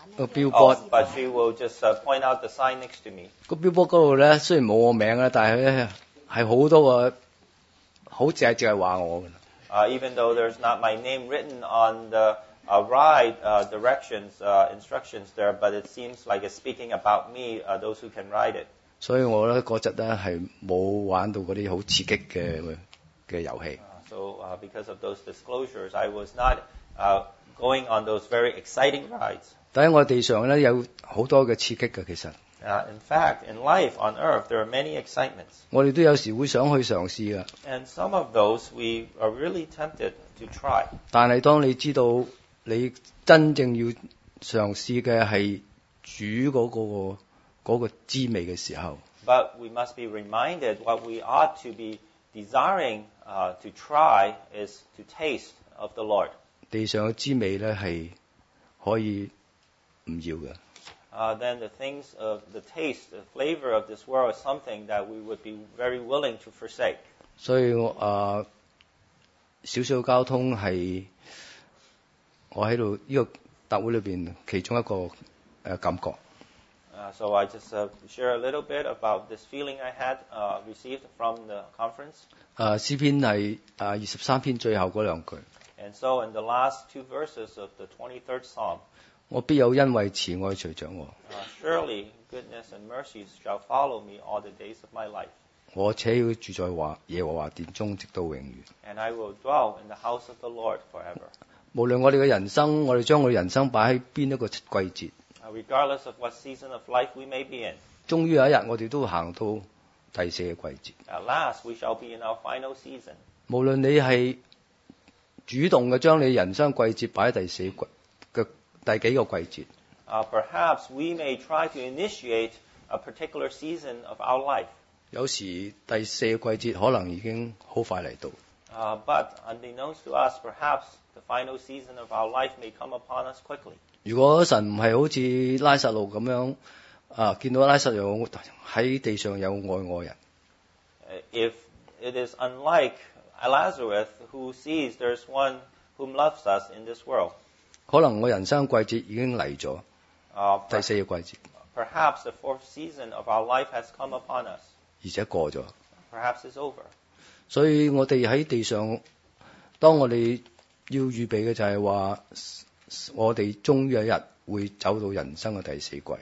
個 billboard， Oh, but she will just uh, point out the sign next to me. 個 billboard 嗰度咧，雖然冇我名啦，但係咧係好多個好淨係淨係話我㗎。 Uh, even though there's not my name written on the uh, ride uh, directions, uh, instructions there, but it seems like it's speaking about me, uh, those who can ride it. 所以我咧嗰陣咧係冇玩到嗰啲好刺激嘅嘅遊戲。 Uh, so uh, because of those disclosures, I was not uh, going on those very exciting rides. 但喺我地上咧有好多嘅刺激嘅，其實。 Uh, in fact, in life on earth, there are many excitements. 我哋都有時會想去嘗試㗎。 And some of those we are really tempted to try. 但係當你知道你真正要嘗試嘅係主嗰、嗰個嗰、嗰個滋味嘅時候， But we must be reminded what we ought to be desiring uh, to try is to taste of the Lord. 地上嘅滋味咧係可以唔要嘅。 Uh, then the things of the taste, the flavor of this world is something that we would be very willing to forsake. 所以我啊少少交通係我喺度呢個特會裏邊其中一個誒、呃、感覺。 Uh, so I just uh, share a little bit about this feeling I had uh, received from the conference. 誒詩篇係誒二十三篇最後嗰兩句。 And so in the last two verses of the twenty-third Psalm, 我必有恩惠慈愛隨着我。 Uh, surely goodness and mercies shall follow me all the days of my life. 我且要住在華耶和華殿中，直到永遠。 And I will dwell in the house of the Lord forever. 無論我哋嘅人生，我哋將我哋人生擺喺邊一個季節， Uh, regardless of what season of life we may be in, 終於有一日我哋都行到第四個季節。 at last we shall be in our final season. 無論你係主動嘅將你人生季節擺喺第四季嘅第幾個季節， Uh, perhaps we may try to initiate a particular season of our life. 有時第四個季節可能已經好快嚟到。 Uh, but unbeknownst to us, perhaps the final season of our life may come upon us quickly. 如果神唔係好似拉撒路咁樣啊，見到拉撒路喺地上有愛我人， Uh, if it is unlike Lazarus who sees there's one whom loves us in this world, 可能我人生季節已經嚟咗 uh, 第四個季節， perhaps the fourth season of our life has come upon us. 而且過咗。 Perhaps it's over. 所以我哋喺地上，當我哋要預備嘅就係話，我哋終有一日會走到人生嘅第四季。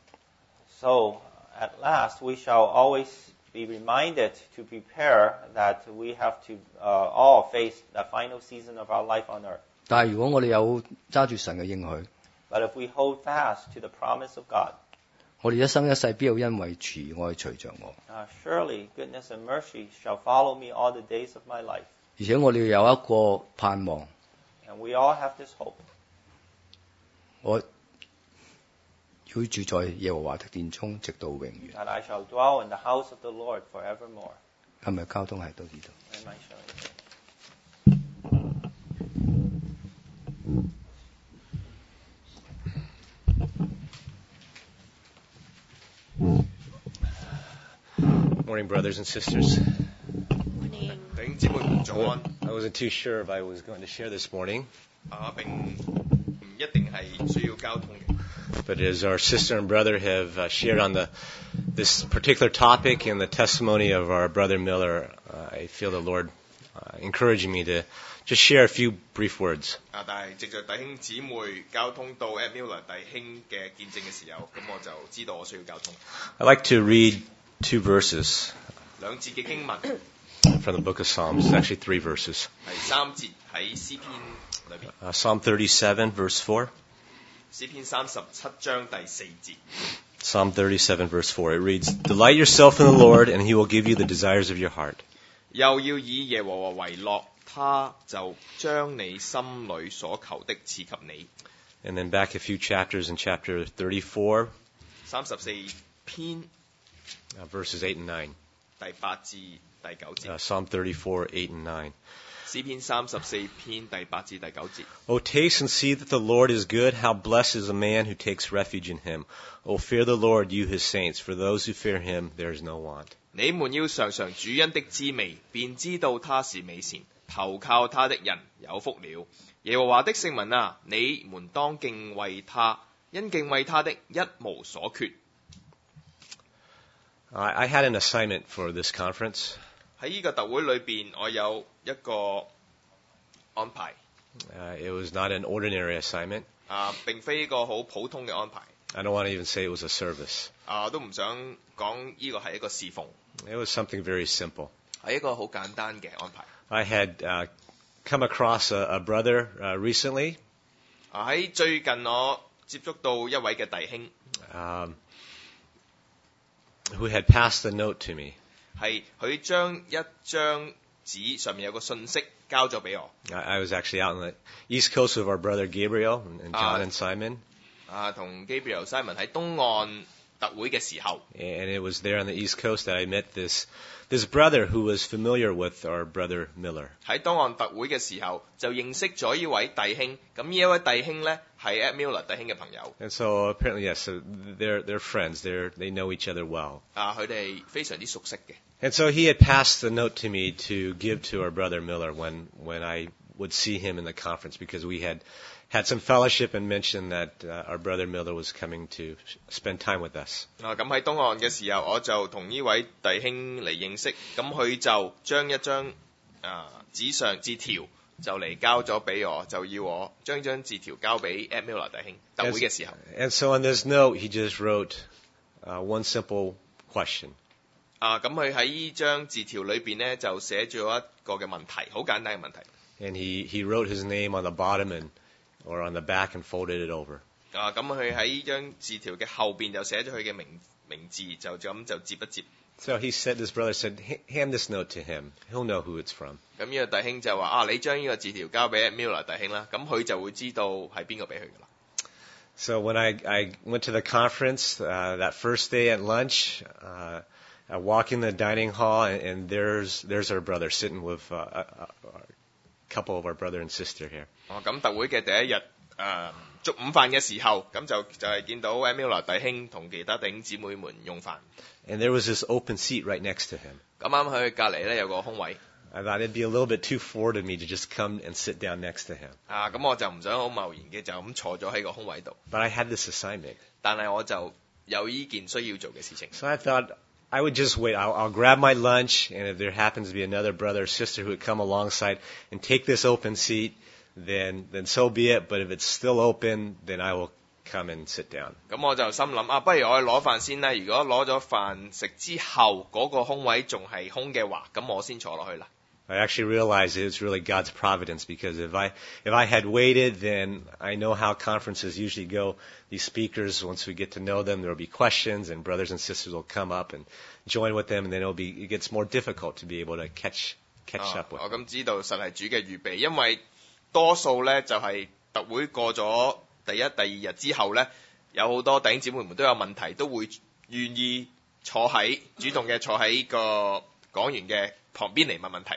So at last we shall always be reminded to prepare that we have to uh, all face the final season of our life on earth. 但係如果我哋有揸住神嘅應許， But if we hold fast to the promise of God, 我哋一生一世必有恩惠慈愛隨着我。 uh, surely goodness and mercy shall follow me all the days of my life. 而且我哋有一個盼望， And we all have this hope. 我要住在耶和華的殿中，直到永遠。 That I shall dwell in the house of the Lord forevermore. 今日交通係到呢度。 And my shall. Morning, brothers and sisters. Morning. 弟兄姊妹們早安。 I wasn't too sure if I was going to share this morning, 啊，並唔一定係需要交通嘅。 but as our sister and brother have uh, shared on the this particular topic and the testimony of our brother Miller, uh, I feel the Lord uh, encouraging me to just share a few brief words. 啊，但係藉着弟兄姊妹交通到 Ed Miller 弟兄嘅見證嘅時候，咁我就知道我需要交通。 I'd like to read two verses 兩節嘅經文， from the book of Psalms. It's actually three verses. 第三節喺詩篇裏邊， Uh, Psalm thirty-seven, verse four. 詩篇三十七章第四節。 Psalm thirty-seven, verse four. It reads, "Delight yourself in the Lord, and He will give you the desires of your heart." 又要以耶和華為樂，他就將你心裏所求的賜給你。 And then back a few chapters in chapter thirty-four, 三十四篇 uh, verses eight and nine. 第八至第九節。 Uh, Psalm thirty-four, eight and nine. 詩篇三十四篇第八至第九節。 "O taste and see that the Lord is good. How blessed is the man who takes refuge in Him. O fear the Lord, you His saints. For those who fear Him, there is no want." 你們要嘗嘗主恩的滋味，便知道他是美善。投靠他的人有福了。耶和華的聖民啊，你們當敬畏他， 因敬畏他的一無所缺。 I, I had an assignment for this conference. 喺呢個特會裏邊，我有一個安排。 Uh, it was not an ordinary assignment. 啊，並非一個好普通嘅安排。 I don't want to even say it was a service. 啊，我都唔想講呢個係一個侍奉， It was something very simple. 係一個好簡單嘅安排。 I had uh, come across a, a brother uh, recently. 啊，喺最近我接觸到一位嘅弟兄， Um, who had passed the note to me. 係佢將一張紙上面有個信息交咗俾我。 I, I was actually out on the east coast with our brother Gabriel and, and John Uh, and Simon. 啊，同 Gabriel Simon 喺東岸特會嘅時候， And it was there on the east coast that I met this this brother who was familiar with our brother Miller. 喺東岸特會嘅時候就認識咗呢位弟兄。咁呢一位弟兄咧係 Ed Miller 弟兄嘅朋友。 And so apparently, yes, so they're they're friends. They're they know each other well. 啊，佢哋非常之熟悉嘅。 And so he had passed the note to me to give to our brother Miller when when I would see him in the conference because we had had some fellowship and mentioned that uh, our brother Miller was coming to spend time with us. 啊，咁喺東岸嘅時候，我就同呢位弟兄嚟認識。咁佢就將一張啊紙上字條就嚟交咗俾我，就要我將張字條交俾 Ed Miller 弟兄特會嘅時候。 And so on this note, he just wrote uh, one simple question. 啊，咁佢喺呢張字條裏邊咧就寫咗一個嘅問題，好簡單嘅問題。 And he, he wrote his name on the bottom and or on the back and folded it over. 啊，咁佢喺呢張字條嘅後邊就寫咗佢嘅名名字，就咁就接一接。 So he said, this brother said, "H- hand this note to him. He'll know who it's from. 咁呢個弟兄就話：啊，你將呢個字條交俾 Miller 弟兄啦，咁佢就會知道係邊個俾佢噶啦。 So when I, I went to the conference uh, that first day at lunch, uh, I walk in the dining hall and, and there's there's our brother sitting with uh, a, a couple of our brother and sister here. 哦，咁特會嘅第一日誒食午飯嘅時候，咁就就係見到 Miller 弟兄同其他弟兄姊妹們用飯。 And there was this open seat right next to him. 咁啱喺佢隔離咧有個空位。 I thought it'd be a little bit too forward of me to just come and sit down next to him. 啊，咁我就唔想好貿然嘅就咁坐咗喺個空位度。 But I had this assignment. 但係我就有呢件需要做嘅事情。 So I thought I would just wait. I'll, I'll grab my lunch, and if there happens to be another brother or sister who would come alongside and take this open seat, then then so be it. But if it's still open, then I will come and sit down. 咁我就心諗啊，不如我去攞飯先啦。如果攞咗飯食之後嗰個空位仲係空嘅話，咁我先坐落去啦。 I actually realized it's really God's providence because if I if I had waited, then I know how conferences usually go. These speakers, once we get to know them, there will be questions, and brothers and sisters will come up and join with them, and then it'll be it gets more difficult to be able to catch catch up with. 我咁知道實係主嘅預備，因為多數咧就係特會過咗第一、第二日之後咧，有好多弟兄姊妹們都有問題，都會願意坐喺主動嘅坐喺個講員嘅旁邊嚟問問題。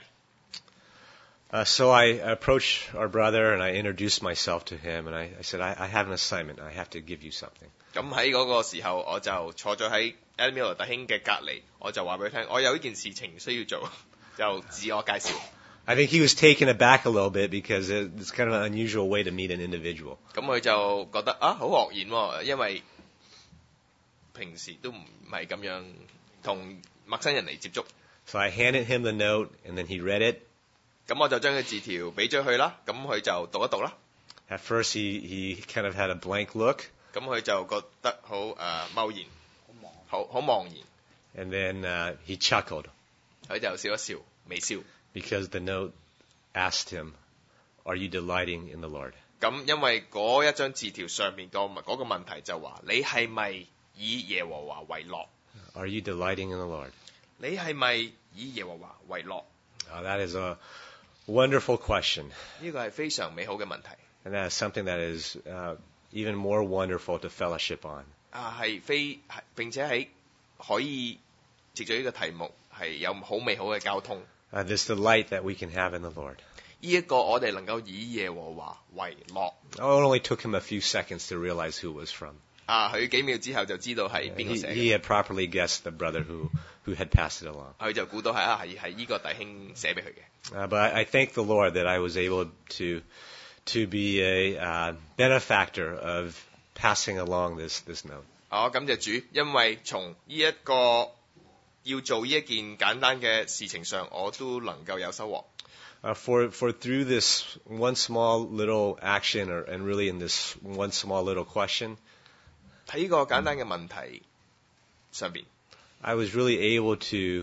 Uh, so I approached our brother and I introduced myself to him and I, I said, I, I have an assignment. I have to give you something. 咁喺嗰個時候，我就坐咗喺 Ed Miller 弟兄嘅隔離，我就話俾佢聽，我有呢件事情需要做，就自我介紹。 I think he was taken aback a little bit because it's kind of an unusual way to meet an individual. 咁佢就覺得啊，好愕然喎，因為平時都唔係咁樣同陌生人嚟接觸。 So I handed him the note and then he read it. 咁我就將個字條俾咗佢啦，咁佢就讀一讀啦。 At first he, he kind of had a blank look. 咁佢就覺得好誒貿然，好好茫然。 And then uh, he chuckled 佢就笑一笑，微笑。 because the note asked him, "Are you delighting in the Lord?" 咁因為嗰一張字條上面個嗰個問題就話：你係咪以耶和華為樂？ Are you delighting in the Lord? 你係咪以耶和華為樂？ Uh, that is a wonderful question. 呢個係非常美好嘅問題。 And that is something that is uh, even more wonderful to fellowship on. 啊，係非係並且喺可以藉咗呢個題目係有好美好嘅交通。 Uh, this delight that we can have in the Lord. 呢一個我哋能夠以耶和華為樂。 Oh, it only took him a few seconds to realize who it was from. 啊，佢幾秒之後就知道係邊個 He, 寫 he 嘅。 had properly guessed the brother who, who had passed it along. 佢就估到係啊係係呢個弟兄寫俾佢嘅。 Uh, but I, I thank the Lord that I was able to to be a uh, benefactor of passing along this, this note. 我感謝主，因為從呢一個要做呢一件簡單嘅事情上，我都能夠有收穫。 Uh, for, for through this one small little action, or, and really in this one small little question, 喺呢個簡單嘅問題上邊 I was really able to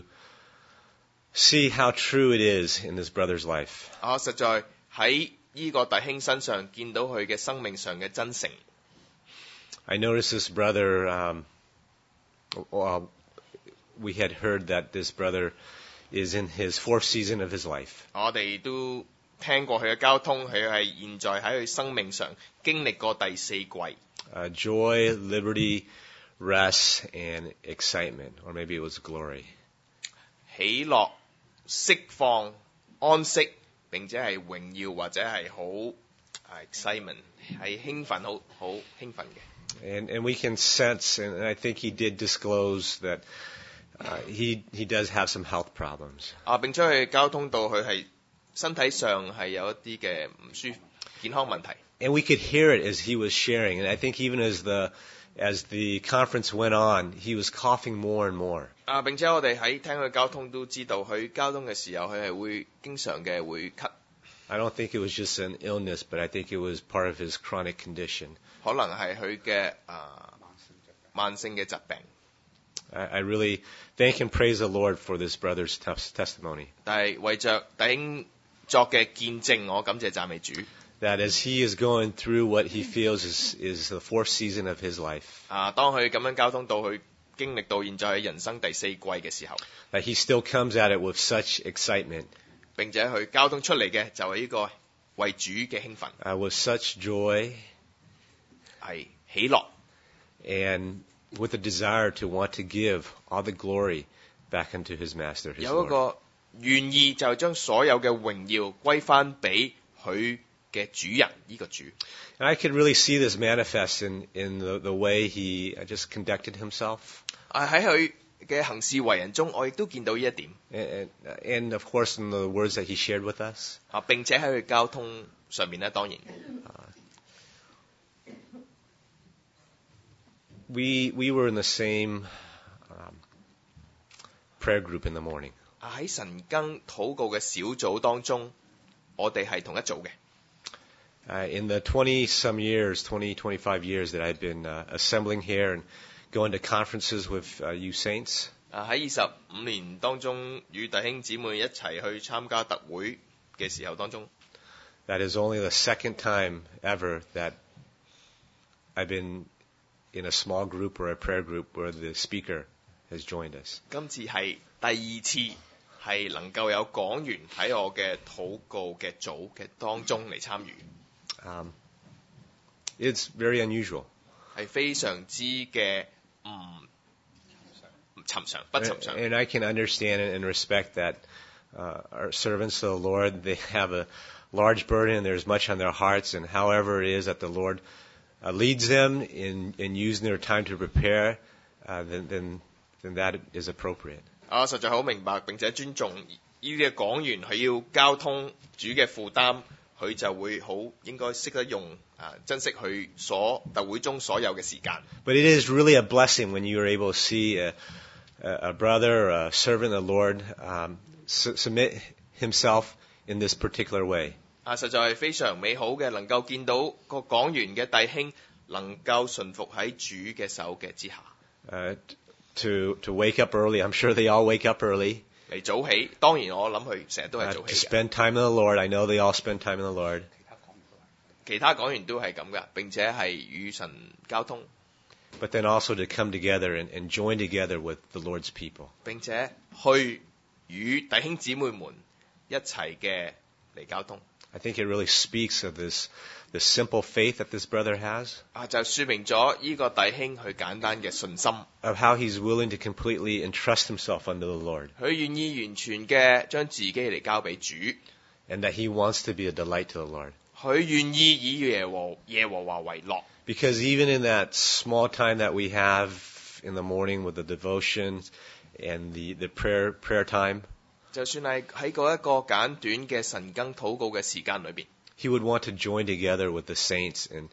see how true it is in this brother's life. 我實在喺呢個弟兄身上見到佢嘅生命上嘅真誠。 I noticed this brother, um, uh, we had heard that this brother is in his fourth season of his life. 我哋都聽過佢嘅交通，佢係現在喺佢生命上經歷過第四季。 Uh, joy, liberty, rest, and excitement, or maybe it was glory. 喜樂、釋放、安息，並且係榮耀或者係好 excitement， 係興奮，好好興奮嘅。 And, and we can sense, and I think he did disclose that uh, he he does have some health problems. 啊，並且佢交通到佢係身體上係有一啲嘅唔舒服健康問題。 And we could hear it as he was sharing, and I think even as the as the conference went on, he was coughing more and more. 啊，並且我哋喺聽佢交通都知道，佢交通嘅時候佢係會經常嘅會咳。 I don't think it was just an illness, but I think it was part of his chronic condition. 可能係佢嘅啊慢性嘅疾病。 I, I really thank and praise the Lord for this brother's testimony. 但係為着弟兄作嘅見證，我感謝讚美主。 That as he is going through what he feels is is the fourth season of his life. 啊，當佢咁樣交通到佢經歷到現在係人生第四季嘅時候， That he still comes at it with such excitement. 並且佢交通出嚟嘅就係呢個為主嘅興奮， Uh, with such joy 係喜樂， and with a desire to want to give all the glory back unto his master, his 有 Lord. 一個願意就將所有嘅榮耀歸翻俾佢嘅主人呢、這個主。 And I could really see this manifest in, in the, the way he just conducted himself. 啊，喺佢嘅行事為人中，我亦都見到呢一點。 And, and of course in the words that he shared with us. 啊，並且喺佢交通上面咧，當然。 We, we were in the same um, prayer group in the morning. 啊，喺晨更禱告嘅小組當中，我哋係同一組嘅。 Uh, in the twenty-some years, twenty, twenty-five years that I've been uh, assembling here and going to conferences with uh, you saints, 啊，喺二十五年當中，與弟兄姊妹一齊去參加特會嘅時候當中， that is only the second time ever that I've been in a small group or a prayer group where the speaker has joined us. 今次係第二次係能夠有講員喺我嘅禱告嘅組嘅當中嚟參與。 Um, it's very unusual. 係非常之嘅唔唔尋常，不尋常。 And I can understand and respect that uh, our servants of the Lord, they have a large burden and there's much on their hearts, and however it is that the Lord uh, leads them in, in using their time to prepare, uh, then, then, then that is appropriate. 我實在好明白並且尊重呢啲嘅講員，佢要交通主嘅負擔，佢就會好應該識得用啊珍惜佢所特會中所有嘅時間。 But it is really a blessing when you are able to see a, a brother, a servant of the Lord, um, su- submit himself in this particular way. 啊，實在係非常美好嘅，能夠見到個講員嘅弟兄能夠順服喺主嘅手嘅之下。 Uh, to to wake up early, I'm sure they all wake up early. 嚟早起，當然我諗佢成日都係 Uh, 早 to 起嘅。 spend time in the Lord. I know they all spend time in the Lord. 其他講員都係咁噶，並且係與神交通， But then also to come together and, and join together with the Lord's people. 並且去與弟兄姊妹們一齊嘅嚟交通。 I think it really speaks of this the simple faith that this brother has, 啊，就説明咗呢個弟兄佢簡單嘅信心， of how he's willing to completely entrust himself unto the Lord, 佢願意完全嘅將自己嚟交俾主， and that he wants to be a delight to the Lord. 佢願意以耶和耶和華為樂。 Because even in that small time that we have in the morning with the devotions and the, the prayer prayer time, 就算係喺嗰一個簡短嘅晨更禱告嘅時間裏邊， he would want to join together with the saints and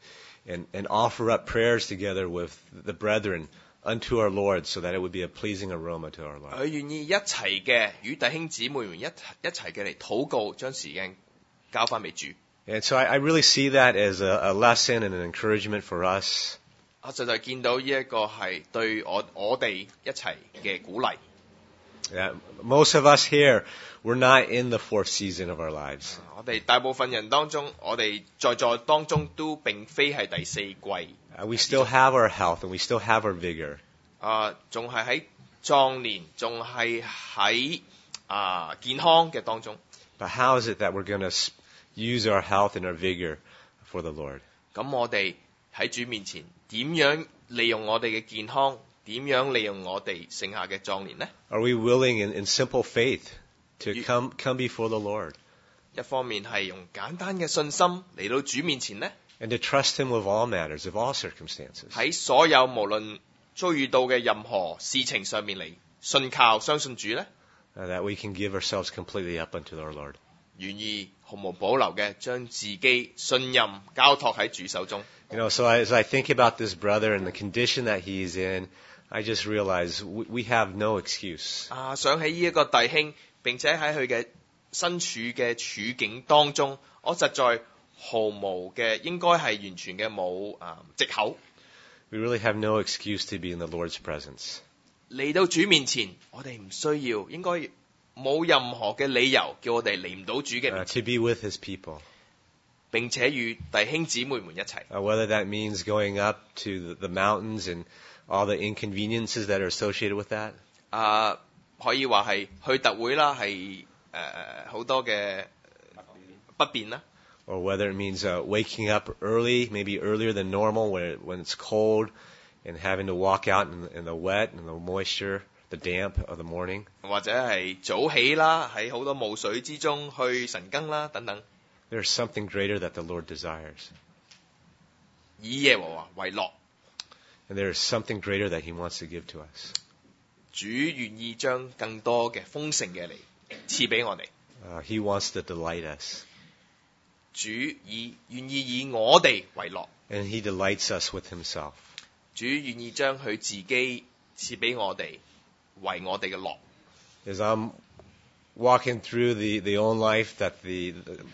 and, and offer up prayers together with the brethren unto our Lord so that it would be a pleasing aroma to our Lord. 佢願意一齊嘅與弟兄姊妹們一一齊嘅嚟禱告，將時間交翻俾主。 And so I, I really see that as a, a lesson and an encouragement for us. 我實在見到呢一個係對我我哋一齊嘅鼓勵。 Yeah, most of us here, we're not in the fourth season of our lives. 我哋大部分人當中，我哋在座當中都並非係第四季。 Uh, we still have our health and we still have our vigor. 啊，仲係喺壯年，仲係喺啊健康嘅當中。 But how is it that we're going to use our health and our vigor for the Lord? 咁我哋喺主面前點樣利用我哋嘅健康？點樣利用我哋剩下嘅壯年呢？ Are we willing in, in simple faith to come, come before the Lord? 一方面係用簡單嘅信心嚟到主面前呢， And to trust Him with all matters, of all circumstances. 喺所有無論遭遇到嘅任何事情上面嚟信靠相信主呢， Uh, that we can give ourselves completely up unto our Lord. 願意毫無保留嘅將自己信任交託喺主手中。 You know, so as I think about this brother and the condition that he's in, I just realize we, we have no excuse. 啊，想起呢一個弟兄，並且喺佢嘅身處嘅處境當中，我實在毫無嘅，應該係完全嘅冇啊藉口。 We really have no excuse to be in the Lord's presence. 嚟到主面前，我哋唔需要，應該冇任何嘅理由叫我哋嚟唔到主嘅 Uh, 面 to 前， be with His people. 並且與弟兄姊妹們一齊。 Uh, whether that means going up to the, the mountains and all the inconveniences that are associated with that. 啊，可以話係去特會啦，係誒好多嘅不便啦。 Or whether it means uh, waking up early, maybe earlier than normal when, it, when it's cold, and having to walk out in, in the wet and the moisture, the damp of the morning. 或者係早起啦，喺好多霧水之中去晨更啦，等等。 There's something greater that the Lord desires. 以耶和華為樂， And there is something greater that He wants to give to us. 主願意將更多嘅豐盛嘅嚟賜俾我哋。 Uh, he wants to delight us. 主以願意以我哋為樂， And He delights us with Himself. 主願意將佢自己賜俾我哋，為我哋嘅樂。 As I'm walking through the, the own life that the,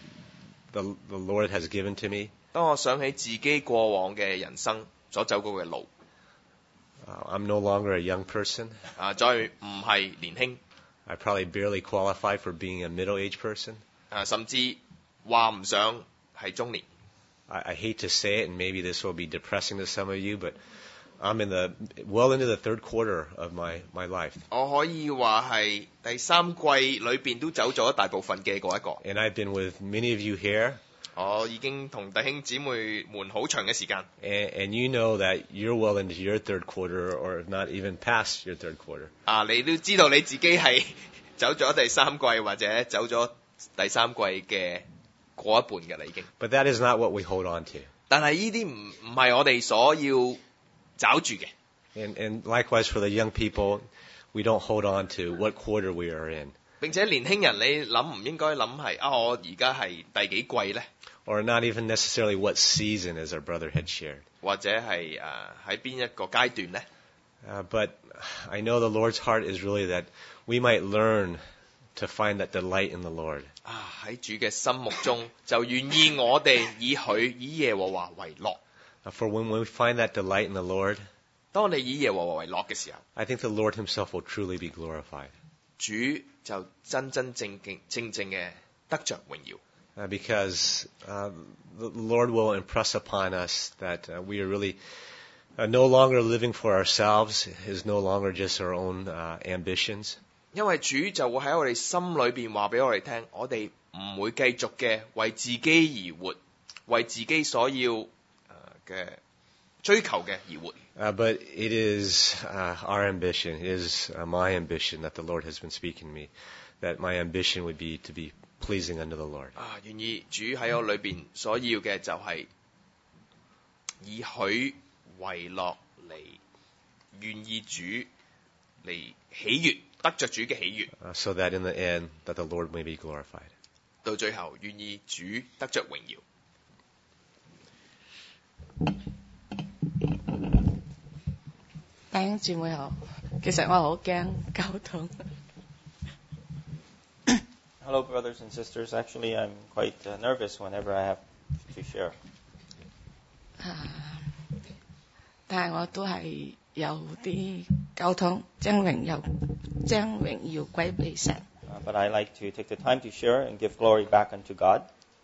the, the Lord has given to me, 當我想起自己過往嘅人生所走過嘅路， uh, I'm no longer a young person. 啊，再唔係年輕， I probably barely qualify for being a middle-aged person. 啊，甚至話唔上係中年。 I, I hate to say it, and maybe this will be depressing to some of you, but I'm in the well into the third quarter of my, my life. 我可以話係第三季裏邊都走咗大部分嘅嗰一個。 And I've been with many of you here, 我已經同弟兄姊妹們好長嘅時間， and, and you know that you're well into your third quarter, or if not even past your third quarter. 啊，你都知道你自己係走咗第三季或者走咗第三季嘅過一半嘅啦已經。 But that is not what we hold on to. 但係呢啲唔唔係我哋所要找住嘅。 And, and likewise for the young people, we don't hold on to what quarter we are in. 並且年輕人你諗唔應該諗係啊，我而家係第幾季呢？ Or not even necessarily what season, as our brother had shared. 或者係誒喺邊一個階段呢？ Uh, but I know the Lord's heart is really that we might learn to find that delight in the Lord. 啊，喺主嘅心目中就願意我哋以佢以耶和華為樂。 Uh, for when we find that delight in the Lord, 當我哋以耶和華為樂嘅時候， I think the Lord Himself will truly be glorified. 主就真真正正正正嘅得着榮耀。 Uh, because uh, the Lord will impress upon us that uh, we are really uh, no longer living for ourselves, is no longer just our own uh, ambitions. 因為主就會喺我哋心裏邊話俾我哋聽，我哋唔會繼續嘅為自己而活，為自己所要誒嘅追求嘅而活。 Uh, but it is uh, our ambition, it is uh, my ambition that the Lord has been speaking to me, that my ambition would be to be pleasing unto the Lord. 啊，願意主喺我裏邊所要嘅就係以佢為樂嚟，願意主嚟喜悅，得着主嘅喜悅。 Uh, so that in the end, that the Lord may be glorified. 到最後願意主得着榮耀。 弟兄姊妹好，其實我好驚交通。 Hello, brothers and sisters. Actually, I'm quite uh, nervous whenever I have to share. 啊，但係我都係有啲交通，將榮耀將榮耀歸俾神。 Uh, but I like to take the time to share and give glory back unto God.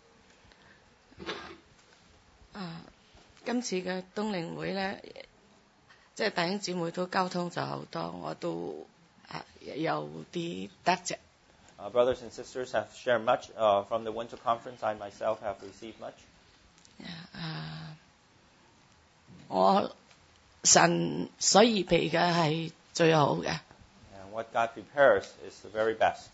啊，今次嘅冬令會咧，即係弟兄姊妹都交通咗好多，我都啊有啲得着。 Uh, brothers and sisters have shared much uh, from the winter conference. I myself have received much. 啊，我神所預備嘅係最好嘅。 And what God prepares is the very best.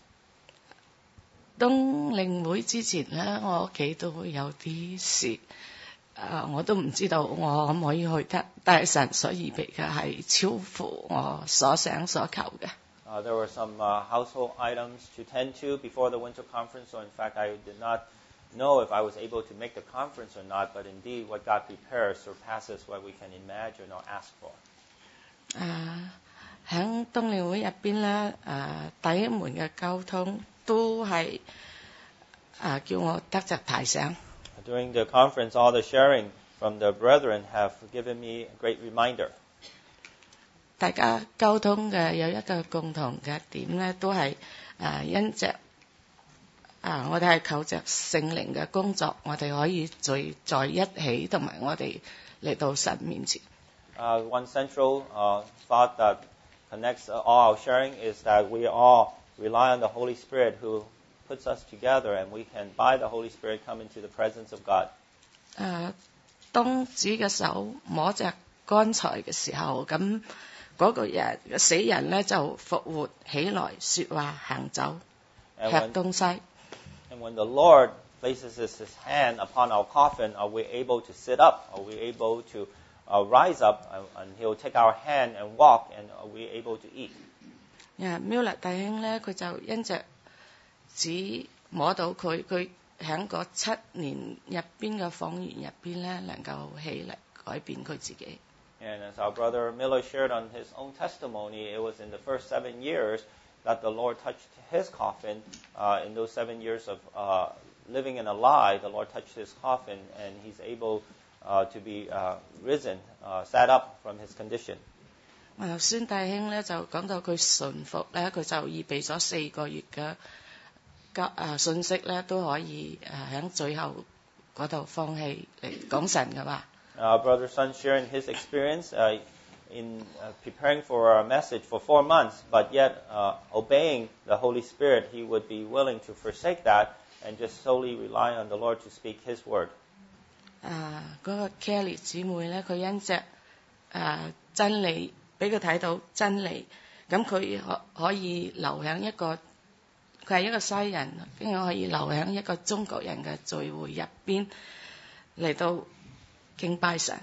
冬令會之前咧，我屋企都會有啲事，啊，我都唔知道我可唔可以去得，但係神所預備嘅係超乎我所想所求嘅。 Uh, there were some uh, household items to tend to before the winter conference, so in fact I did not know if I was able to make the conference or not, but indeed what God prepares surpasses what we can imagine or ask for. 啊，喺冬令會入邊咧，啊，弟兄們嘅交通都係啊叫我得着提醒。 During the conference, all the sharing from the brethren have given me a great reminder. 大家溝通嘅有一個共同嘅點咧，都係啊因着啊我哋係靠着聖靈嘅工作，我哋可以聚在一起，同埋我哋嚟到神面前。 Uh, one central uh, thought that connects uh, all our sharing is that we all rely on the Holy Spirit who puts us together, and we can, by the Holy Spirit, come into the presence of God. 啊，當主嘅手摸着乾柴嘅時候，咁嗰個人死人咧就復活起來，說話行走，吃東西。 And when the Lord places his, his hand upon our coffin, are we able to sit up? Are we able to uh, rise up? And, and he'll take our hand and walk, and are we able to eat? 啊，Miller 弟兄咧，佢就因着主摸到佢，佢喺個七年入邊嘅訪園入邊咧，能夠起嚟改變佢自己。 And as our brother Miller shared on his own testimony, it was in the first seven years that the Lord touched his coffin. Uh, in those seven years of uh, living and alive, the Lord touched his coffin, and he's able uh, to be uh, risen, uh, sat up from his condition. 啊，孫弟兄咧就講到佢順服咧，佢就預備咗四個月嘅教啊信息咧，都可以誒喺最後嗰度放棄嚟講神嘅話。 Uh, Brother Sun sharing his experience uh, in uh, preparing for a message for four months, but yet uh, obeying the Holy Spirit, he would be willing to forsake that and just solely rely on the Lord to speak His word. 啊，嗰個 Kelly 姊妹咧，佢因着啊真理，俾佢睇到真理，咁佢可可以留喺一個，佢係一個西人，跟住可以留喺一個中國人嘅聚會入邊嚟到敬拜神。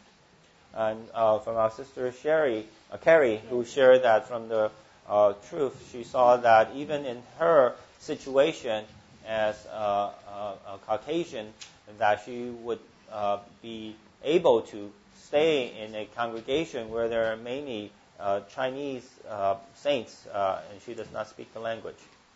And uh, from our sister Sherry, uh, Carrie, who shared that from the uh, truth, she saw that even in her situation as a, a, a Caucasian, that she would uh, be able to stay in a congregation where there are many uh, Chinese uh, saints, uh, and she does not speak the language,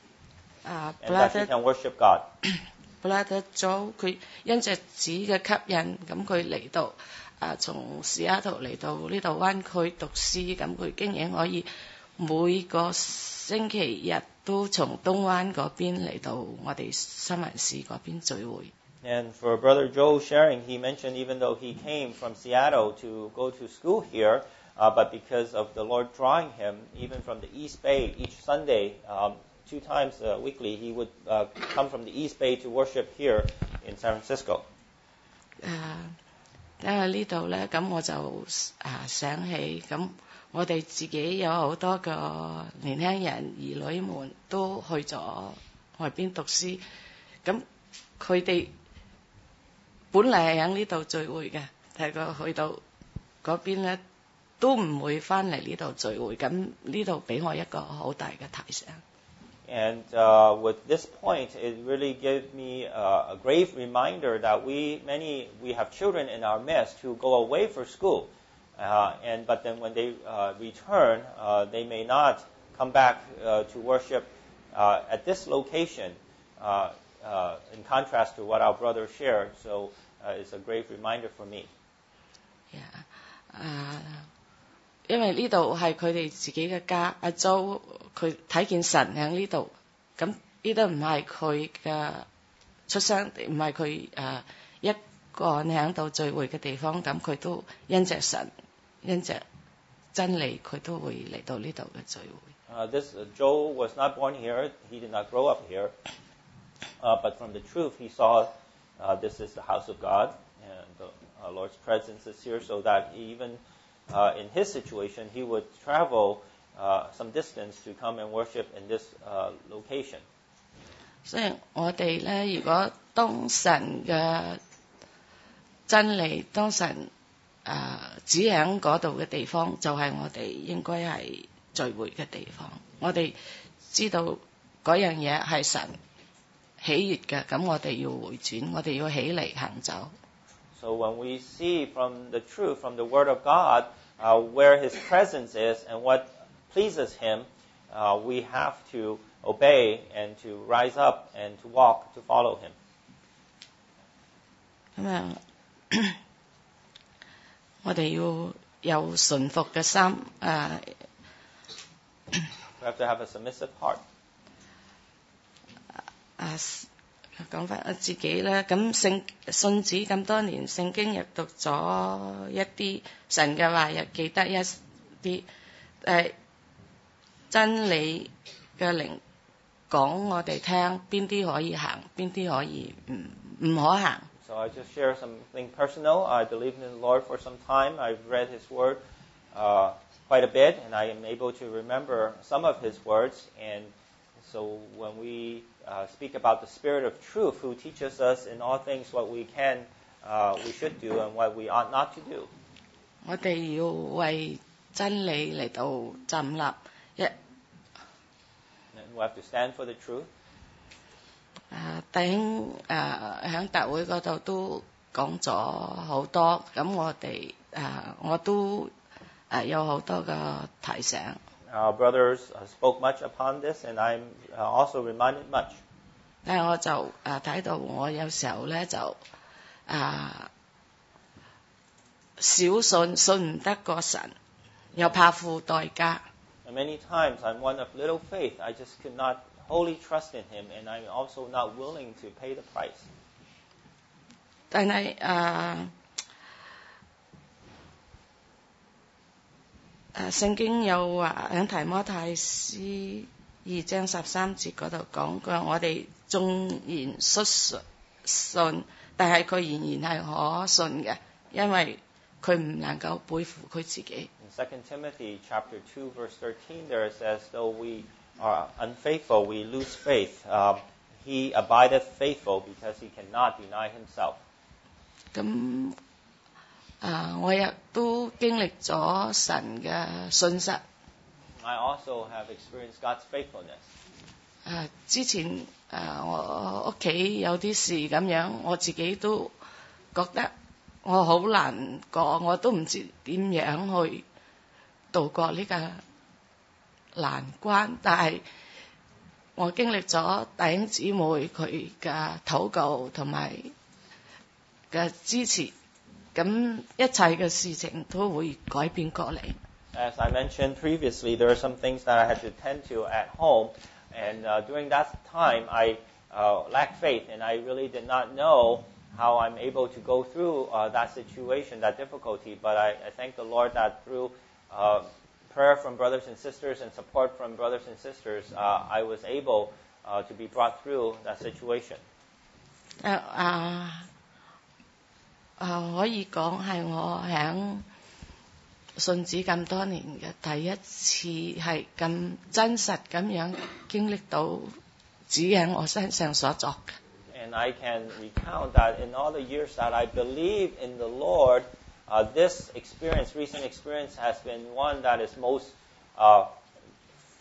uh, and that she can worship God. Brother Joe 佢因着主嘅吸引，咁佢嚟到啊從西雅圖嚟到呢度灣區讀書，咁佢竟然可以每個星期日都從東灣嗰邊嚟到我哋新聞市嗰邊聚會。 And for Brother Joe sharing, he mentioned even though he came from Seattle to go to school here, uh, but because of the Lord drawing him, even from the East Bay each Sunday, um, two times uh, weekly, he would uh, come from the East Bay to worship here in San Francisco. 啊，因為呢度咧，咁我就啊想起，咁我哋自己有好多個年輕人兒女們都去咗外邊讀書，咁佢哋本嚟係喺呢度聚會嘅，但係佢去到嗰邊咧都唔會翻嚟呢度聚會，咁呢度俾我一個好大嘅提醒。 And uh, with this point, it really gave me uh, a grave reminder that we many we have children in our midst who go away for school, uh, and but then when they uh, return, uh, they may not come back uh, to worship uh, at this location. Uh, uh, in contrast to what our brother shared, so uh, it's a grave reminder for me. Yeah. 啊，因為呢度係佢哋自己嘅家，阿周佢睇見神喺呢度，咁呢度唔係佢嘅出生地，唔係佢誒一個人喺度聚會嘅地方，咁佢都因着神，因着真理，佢都會嚟到呢度嘅聚會。 Uh, this uh, Joe was not born here; he did not grow up here. Uh, but from the truth, he saw uh, this is the house of God, and the uh, Lord's presence is here, so that even uh, in his situation, he would travel uh, some distance to come and worship in this uh, location. 所以我哋咧，如果當神嘅真理，當神誒、呃、指喺嗰度嘅地方，就係、是、我哋應該係聚會嘅地方。我哋知道嗰樣嘢係神喜悅嘅，咁我哋要回轉，我哋要起嚟行走。 So when we see from the truth, from the Word of God, uh, where His presence is and what pleases Him, uh, we have to obey and to rise up and to walk, to follow Him. 咁啊，我哋要有順服嘅心，誒、呃。 We have to have a submissive heart. 啊，講翻我自己咧，咁聖信主咁多年，聖經亦讀咗一啲神嘅話，又記得一啲誒、呃、真理嘅靈講我哋聽，邊啲可以行，邊啲可以唔唔可行。 So I just share something personal. I believe in the Lord for some time. I've read His Word uh, quite a bit, and I am able to remember some of His words. And so when we uh, speak about the Spirit of truth, who teaches us in all things what we can, uh, we should do, and what we ought not to do. 我哋要為真理嚟到站立，一 We have to stand for the truth. 啊，弟兄誒喺大會嗰度都講咗好多，咁我哋誒我都誒有好多嘅提醒。 Our brothers uh, spoke much upon this, and I'm uh, also reminded much. 但係我就誒睇到我有時候咧就誒少信信唔得過神，又怕付代價。 And many times I'm one of little faith. I just could not wholly trust in Him, and I'm also not willing to pay the price. 但係誒誒聖經有話喺提摩太書二章十三節嗰度講，佢話我哋縱然率信，但係佢仍然係可信嘅，因為佢唔能夠背負佢自己。 In Second Timothy chapter two verse thirteen, there it says, "Though we are unfaithful, we lose faith. Uh, he abideth faithful because he cannot deny himself." 咁啊，我亦都經歷咗神嘅信實。 I also have experienced God's faithfulness. 啊，之前啊，我屋企有啲事咁樣，我自己都覺得我好難過，我都唔知點樣去渡過呢個難關。但係我經歷咗弟兄姊妹佢嘅禱告同埋嘅支持，咁一切嘅事情都會改變過嚟。 As I mentioned previously, there are some things that I had to attend to at home, and uh, during that time I uh, lacked faith, and I really did not know how I'm able to go through uh, that situation, that difficulty. But I, I thank the Lord that through uh, prayer from brothers and sisters and support from brothers and sisters, uh, I was able uh, to be brought through that situation. 誒啊誒，可以講係我喺信主咁多年嘅第一次係咁真實咁樣經歷到主喺我身上所作嘅。 And I can recount that in all the years that I believe in the Lord, uh, this experience, recent experience, has been one that is most uh,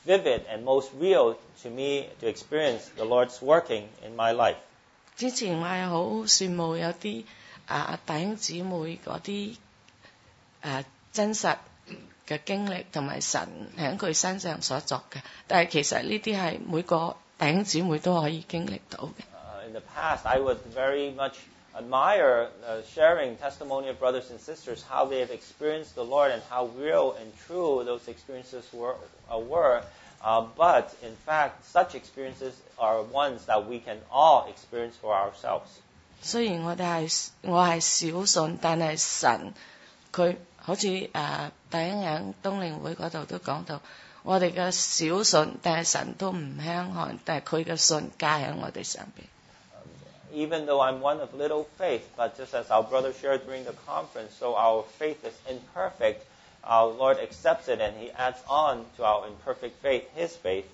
vivid and most real to me to experience the Lord's working in my life. 之前我係好羨慕有啲啊弟兄姊妹嗰啲誒真實嘅經歷同埋神喺佢身上所作嘅，但係其實呢啲係每個弟兄姊妹都可以經歷到嘅。 Uh, in the past, I would very much admire uh, sharing testimony of brothers and sisters, how they have experienced the Lord and how real and true those experiences were. Uh, were. Uh, but in fact, such experiences are ones that we can all experience for ourselves. 雖然我哋係我係小信，但係神佢好似誒、呃、弟兄喺冬令會嗰度都講到，我哋嘅小信，但係神都唔輕看，但係佢嘅信加喺我哋上邊。 Even though I'm one of little faith, but just as our brother shared during the conference, so our faith is imperfect, our Lord accepts it and He adds on to our imperfect faith His faith.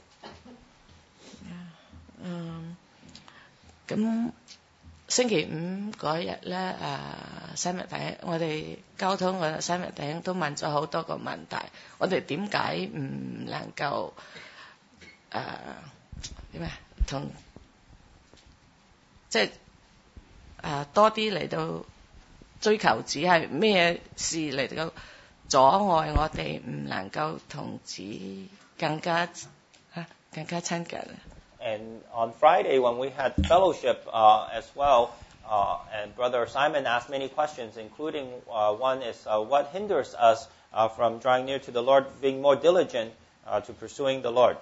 嗯，咁星期五嗰日咧，誒西密弟兄，我哋交通嘅西密弟兄都問咗好多個問題，我哋點解唔能夠誒點啊同？即係誒、呃、多啲嚟到追求子係咩事嚟到阻礙我哋唔能夠同子更加啊更加親近。 And on Friday when we had fellowship uh, as well, uh, and Brother Simon asked many questions, including uh, one is uh, what hinders us uh, from drawing near to the Lord, being more diligent uh, to pursuing the Lord.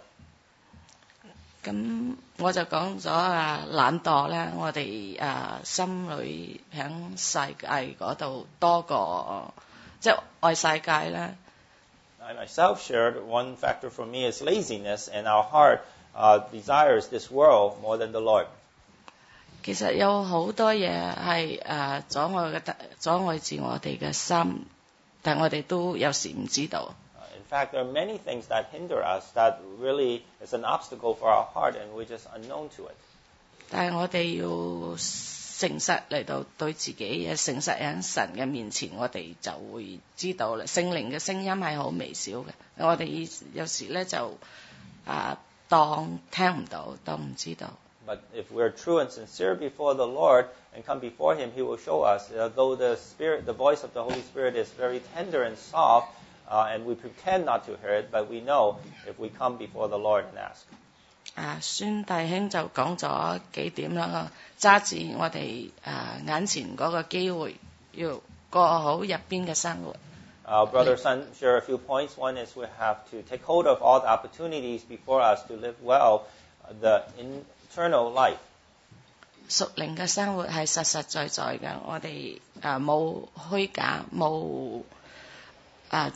咁我就講咗啊懶惰咧，我哋啊心裏喺世界嗰度多過即係愛世界咧。 I myself shared one factor for me is laziness, and our heart uh, desires this world more than the Lord. 其實有好多嘢係誒阻礙嘅阻礙住我哋嘅心，但我哋都有時唔知道。 In fact, there are many things that hinder us that really is an obstacle for our heart, and we're just unknown to it. 但係我哋要誠實嚟到對自己，誠實喺神嘅面前，我哋就會知道啦。聖靈嘅聲音係好微小嘅，我哋有時咧就啊當聽唔到，當唔知道。 But if we're true and sincere before the Lord and come before Him, He will show us. Uh, though the Spirit, the voice of the Holy Spirit is very tender and soft. Uh, and we pretend not to hear it, but we know if we come before the Lord and ask. 啊，孫弟兄就講咗幾點啦，揸住我哋啊眼前嗰個機會，要過好入邊嘅生活。 Uh, Brother Sun share a few points. One is we have to take hold of all the opportunities before us to live well the internal life. 屬靈嘅生活係實實在在嘅，我哋啊冇虛假，冇。Uh,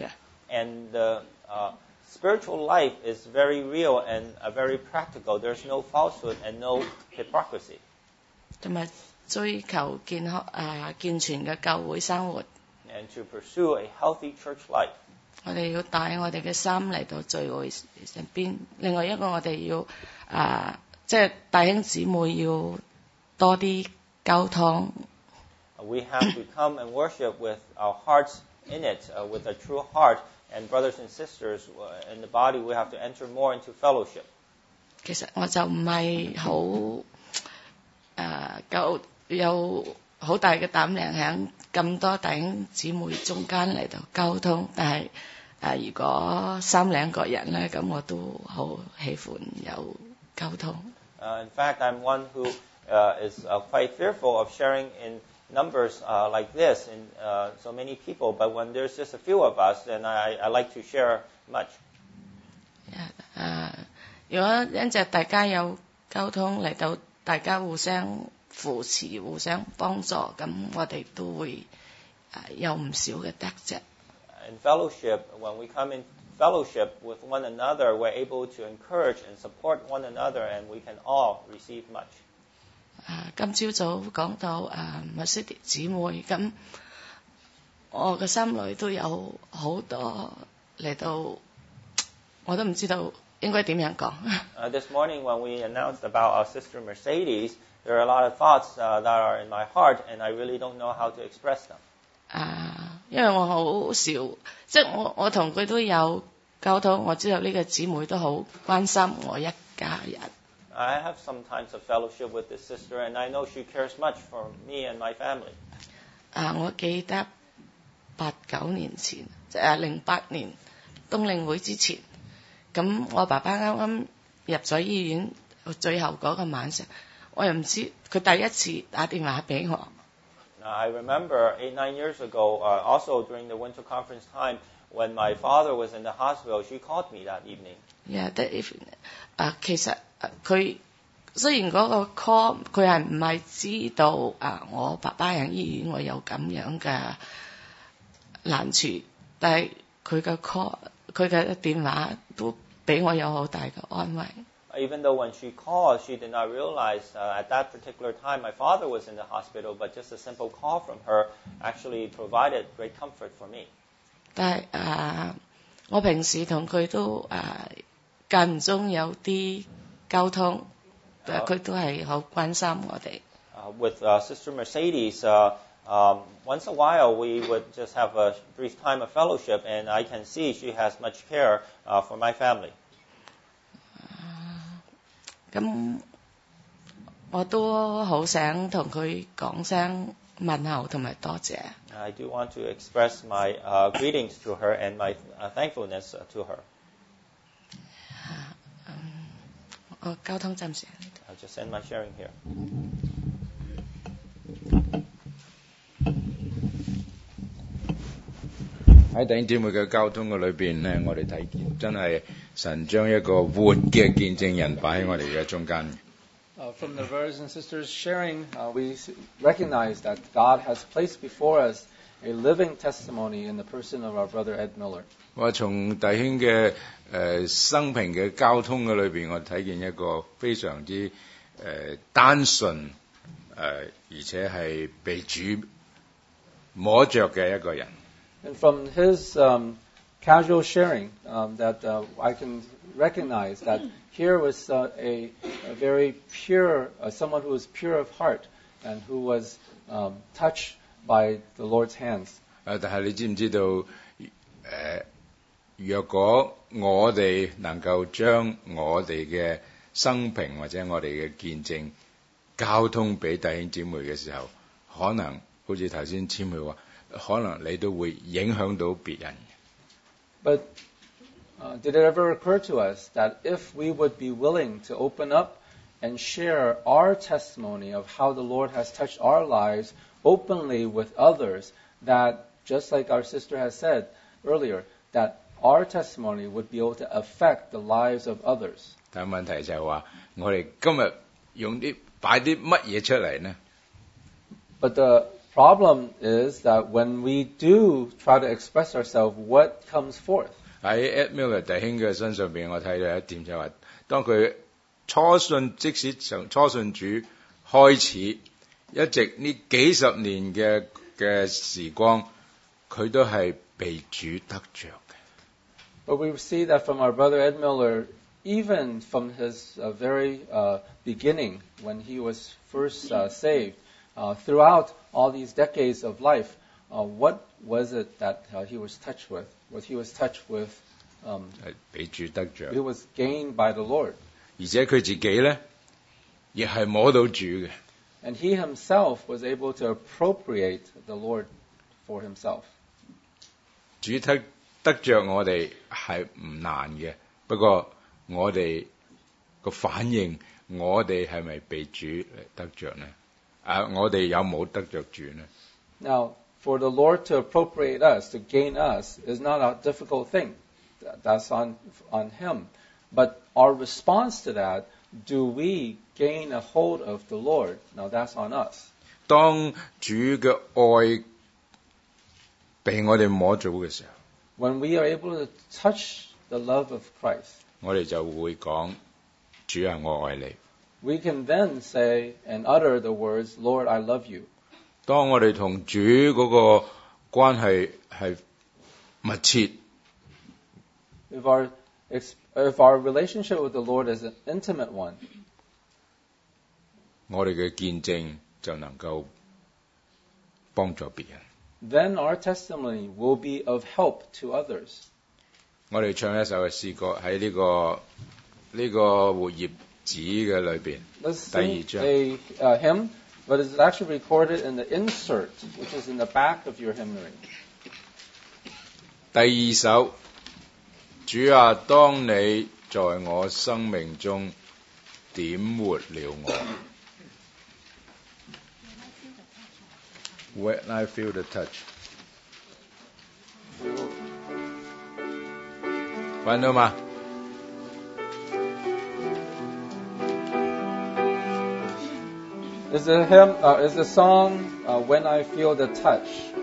and the uh, spiritual life is very real and uh, very practical. There's no falsehood and no hypocrisy. 同埋追求健康啊健全嘅教會生活。 And to pursue a healthy church life. 我哋要帶我哋嘅心嚟到聚會上邊。另外一個我哋要啊，即係弟兄姊妹要多啲溝通。 We have to come and worship with our hearts in it, uh, with a true heart, and brothers and sisters uh, in the body, we have to enter more into fellowship. 其實我就唔係好誒夠有好大嘅膽量喺咁多弟兄姊妹中間嚟到溝通，但係誒、呃、如果三兩個人咧，咁我都好喜歡有溝通。 Uh, in fact, I'm one who uh, is uh, quite fearful of sharing in numbers uh, like this in uh, so many people, but when there's just a few of us, then I, I like to share much. 誒，如果因着大家有溝通嚟到，大家互相扶持、互相幫助，咁我哋都會誒有唔少嘅得着。 In fellowship, when we come in fellowship with one another, we're able to encourage and support one another, and we can all receive much. 啊，今朝早講到啊，麥斯迪姊妹，咁我嘅心裏都有好多嚟到，我都唔知道應該點樣講。 Uh, this morning when we announced about our sister Mercedes, there are a lot of thoughts uh, that are in my heart, and I really don't know how to express them. 啊，因為我好少，即係我我同佢都有溝通，我知道呢個姊妹都好關心我一家人。 I have some times of fellowship with this sister, and I know she cares much for me and my family. 啊，我記得八九年前，即係零八年冬令會之前，咁我爸爸啱啱入咗醫院，最後嗰個晚上，我又唔知佢第一次打電話俾我。 Now, I remember eight, nine years ago, uh, also during the winter conference time, when my father was in the hospital, she called me that evening. Yeah, that evening. 啊，其實佢雖然嗰個 call 佢係唔係知道啊，我爸爸喺醫院，我有咁樣嘅難處，但係佢嘅 call 佢嘅電話都俾我有好大嘅安慰。 Even though when she called, she did not realize uh, at that particular time my father was in the hospital, but just a simple call from her actually provided great comfort for me. 但係啊，我平時同佢都啊間唔中有啲溝通，但佢都係好關心我哋。 Uh, with uh, Sister Mercedes, uh, um, once a while we would just have a brief time of fellowship, and I can see she has much care uh, for my family. 咁我都好想同佢講聲問候同埋多謝。 I do want to express my uh, greetings to her and my uh, thankfulness uh, to her. 我交通暫時。 I'll just end my sharing here. 喺弟兄姊妹嘅交通嘅裏邊咧，我哋睇見真係神將一個活嘅見證人擺喺我哋嘅中間。 Uh, from the brothers and sisters sharing, uh, we recognize that God has placed before us a living testimony in the person of our brother Ed Miller. 我從弟兄嘅誒、呃、生平嘅交通嘅裏邊，我睇見一個非常之誒、呃、單純誒、呃，而且係被主摸着嘅一個人。 And from his um, casual sharing, um, that uh, I can recognize that here was uh, a, a very pure, uh, someone who was pure of heart and who was um, touched by the Lord's hands. 誒，但係你知唔知道誒、呃？若果我哋能夠將我哋嘅生平或者我哋嘅見證交通俾弟兄姊妹嘅時候，可能好似頭先簽佢話。可能你都會影響到別人。 But uh, did it ever occur to us that if we would be willing to open up and share our testimony of how the Lord has touched our lives openly with others, that just like our sister has said earlier, that our testimony would be able to affect the lives of others. 但問題就係話，我哋今日用啲擺啲乜嘢出嚟呢？ But the problem is that when we do try to express ourselves, what comes forth? 喺 Ed Miller 弟兄嘅身上邊，我睇到一點就係話，當佢初信，即使從初信主開始，一直呢幾十年嘅嘅時光，佢都係被主得着嘅。 But we see that from our brother Ed Miller, even from his uh, very uh, beginning, when he was first uh, saved, uh, throughout all these decades of life, uh, what was it that uh, he was touched with? Was he was touched with? Um, 被主得着。 It was gained by the Lord. 而且佢自己咧，亦係摸到主嘅。 And he himself was able to appropriate the Lord for himself. 主得得着我哋係唔難嘅，不過我哋個反應，我哋係咪被主得着呢？啊，我哋有冇得着主呢？ Now, for the Lord to appropriate us, to gain us, is not a difficult thing. That's on on Him. But our response to that, do we gain a hold of the Lord? Now, that's on us. 當主嘅愛被我哋摸到嘅時候， When we are able to touch the love of Christ, 我哋就會講：主啊，我愛你。 we can then say and utter the words, Lord, I love you. 當我哋同主嗰個關係係密切， If our if our relationship with the Lord is an intimate one, 我哋嘅見證就能夠幫助別人。 then our testimony will be of help to others. 我哋唱一首嘅詩歌喺呢、個呢、個活頁紙嘅裏邊， Let's 第二 sing 章。 a uh, hymn, but it's actually recorded in the insert, which is in the back of your hymnary. 第二首，主啊，當你在我生命中點活了我。When I feel the touch， 揾到嘛？ Is a hymn, uh, is a song, uh, When I Feel the Touch.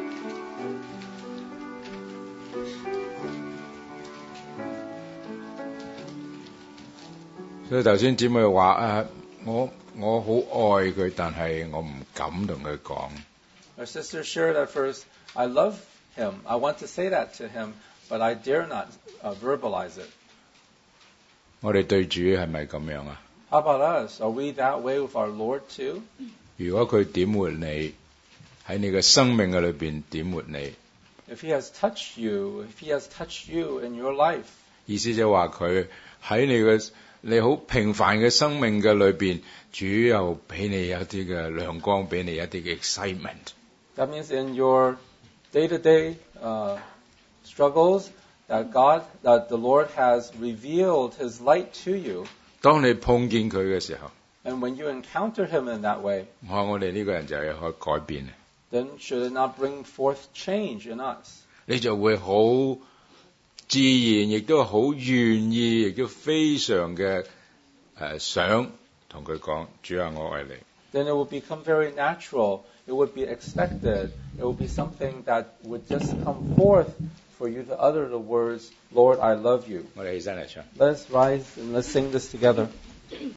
所以頭先姊妹話啊，我我好愛佢，但係我唔敢同佢講。 Our sister shared at first, I love him. I want to say that to him, but I dare not uh, verbalize it. 我哋對主係咪咁樣啊？ How about us? Are we that way with our Lord too? 如果佢點活你，喺你嘅生命嘅裏邊點活你， If he has touched you, if he has touched you in your life, 意思就話佢喺你嘅你好平凡嘅生命嘅裏邊，主又俾你一啲嘅亮光，俾你一啲嘅 excitement。 that means in your day-to-day uh, struggles, that God, that the Lord has revealed his light to you. 當你碰見佢嘅時候， And when you encounter him in that way, 我我哋呢個人就係可以改變， then should it not bring forth change in us? 你就會好自然，亦都好願意，亦都非常嘅誒、呃、想同佢講，主啊，我愛你。 Then it will become very natural. It would be expected. It would be something that would just come forth for you to utter the words, Lord, I love you. 我哋起身嚟唱。 Let's rise and let's sing this together.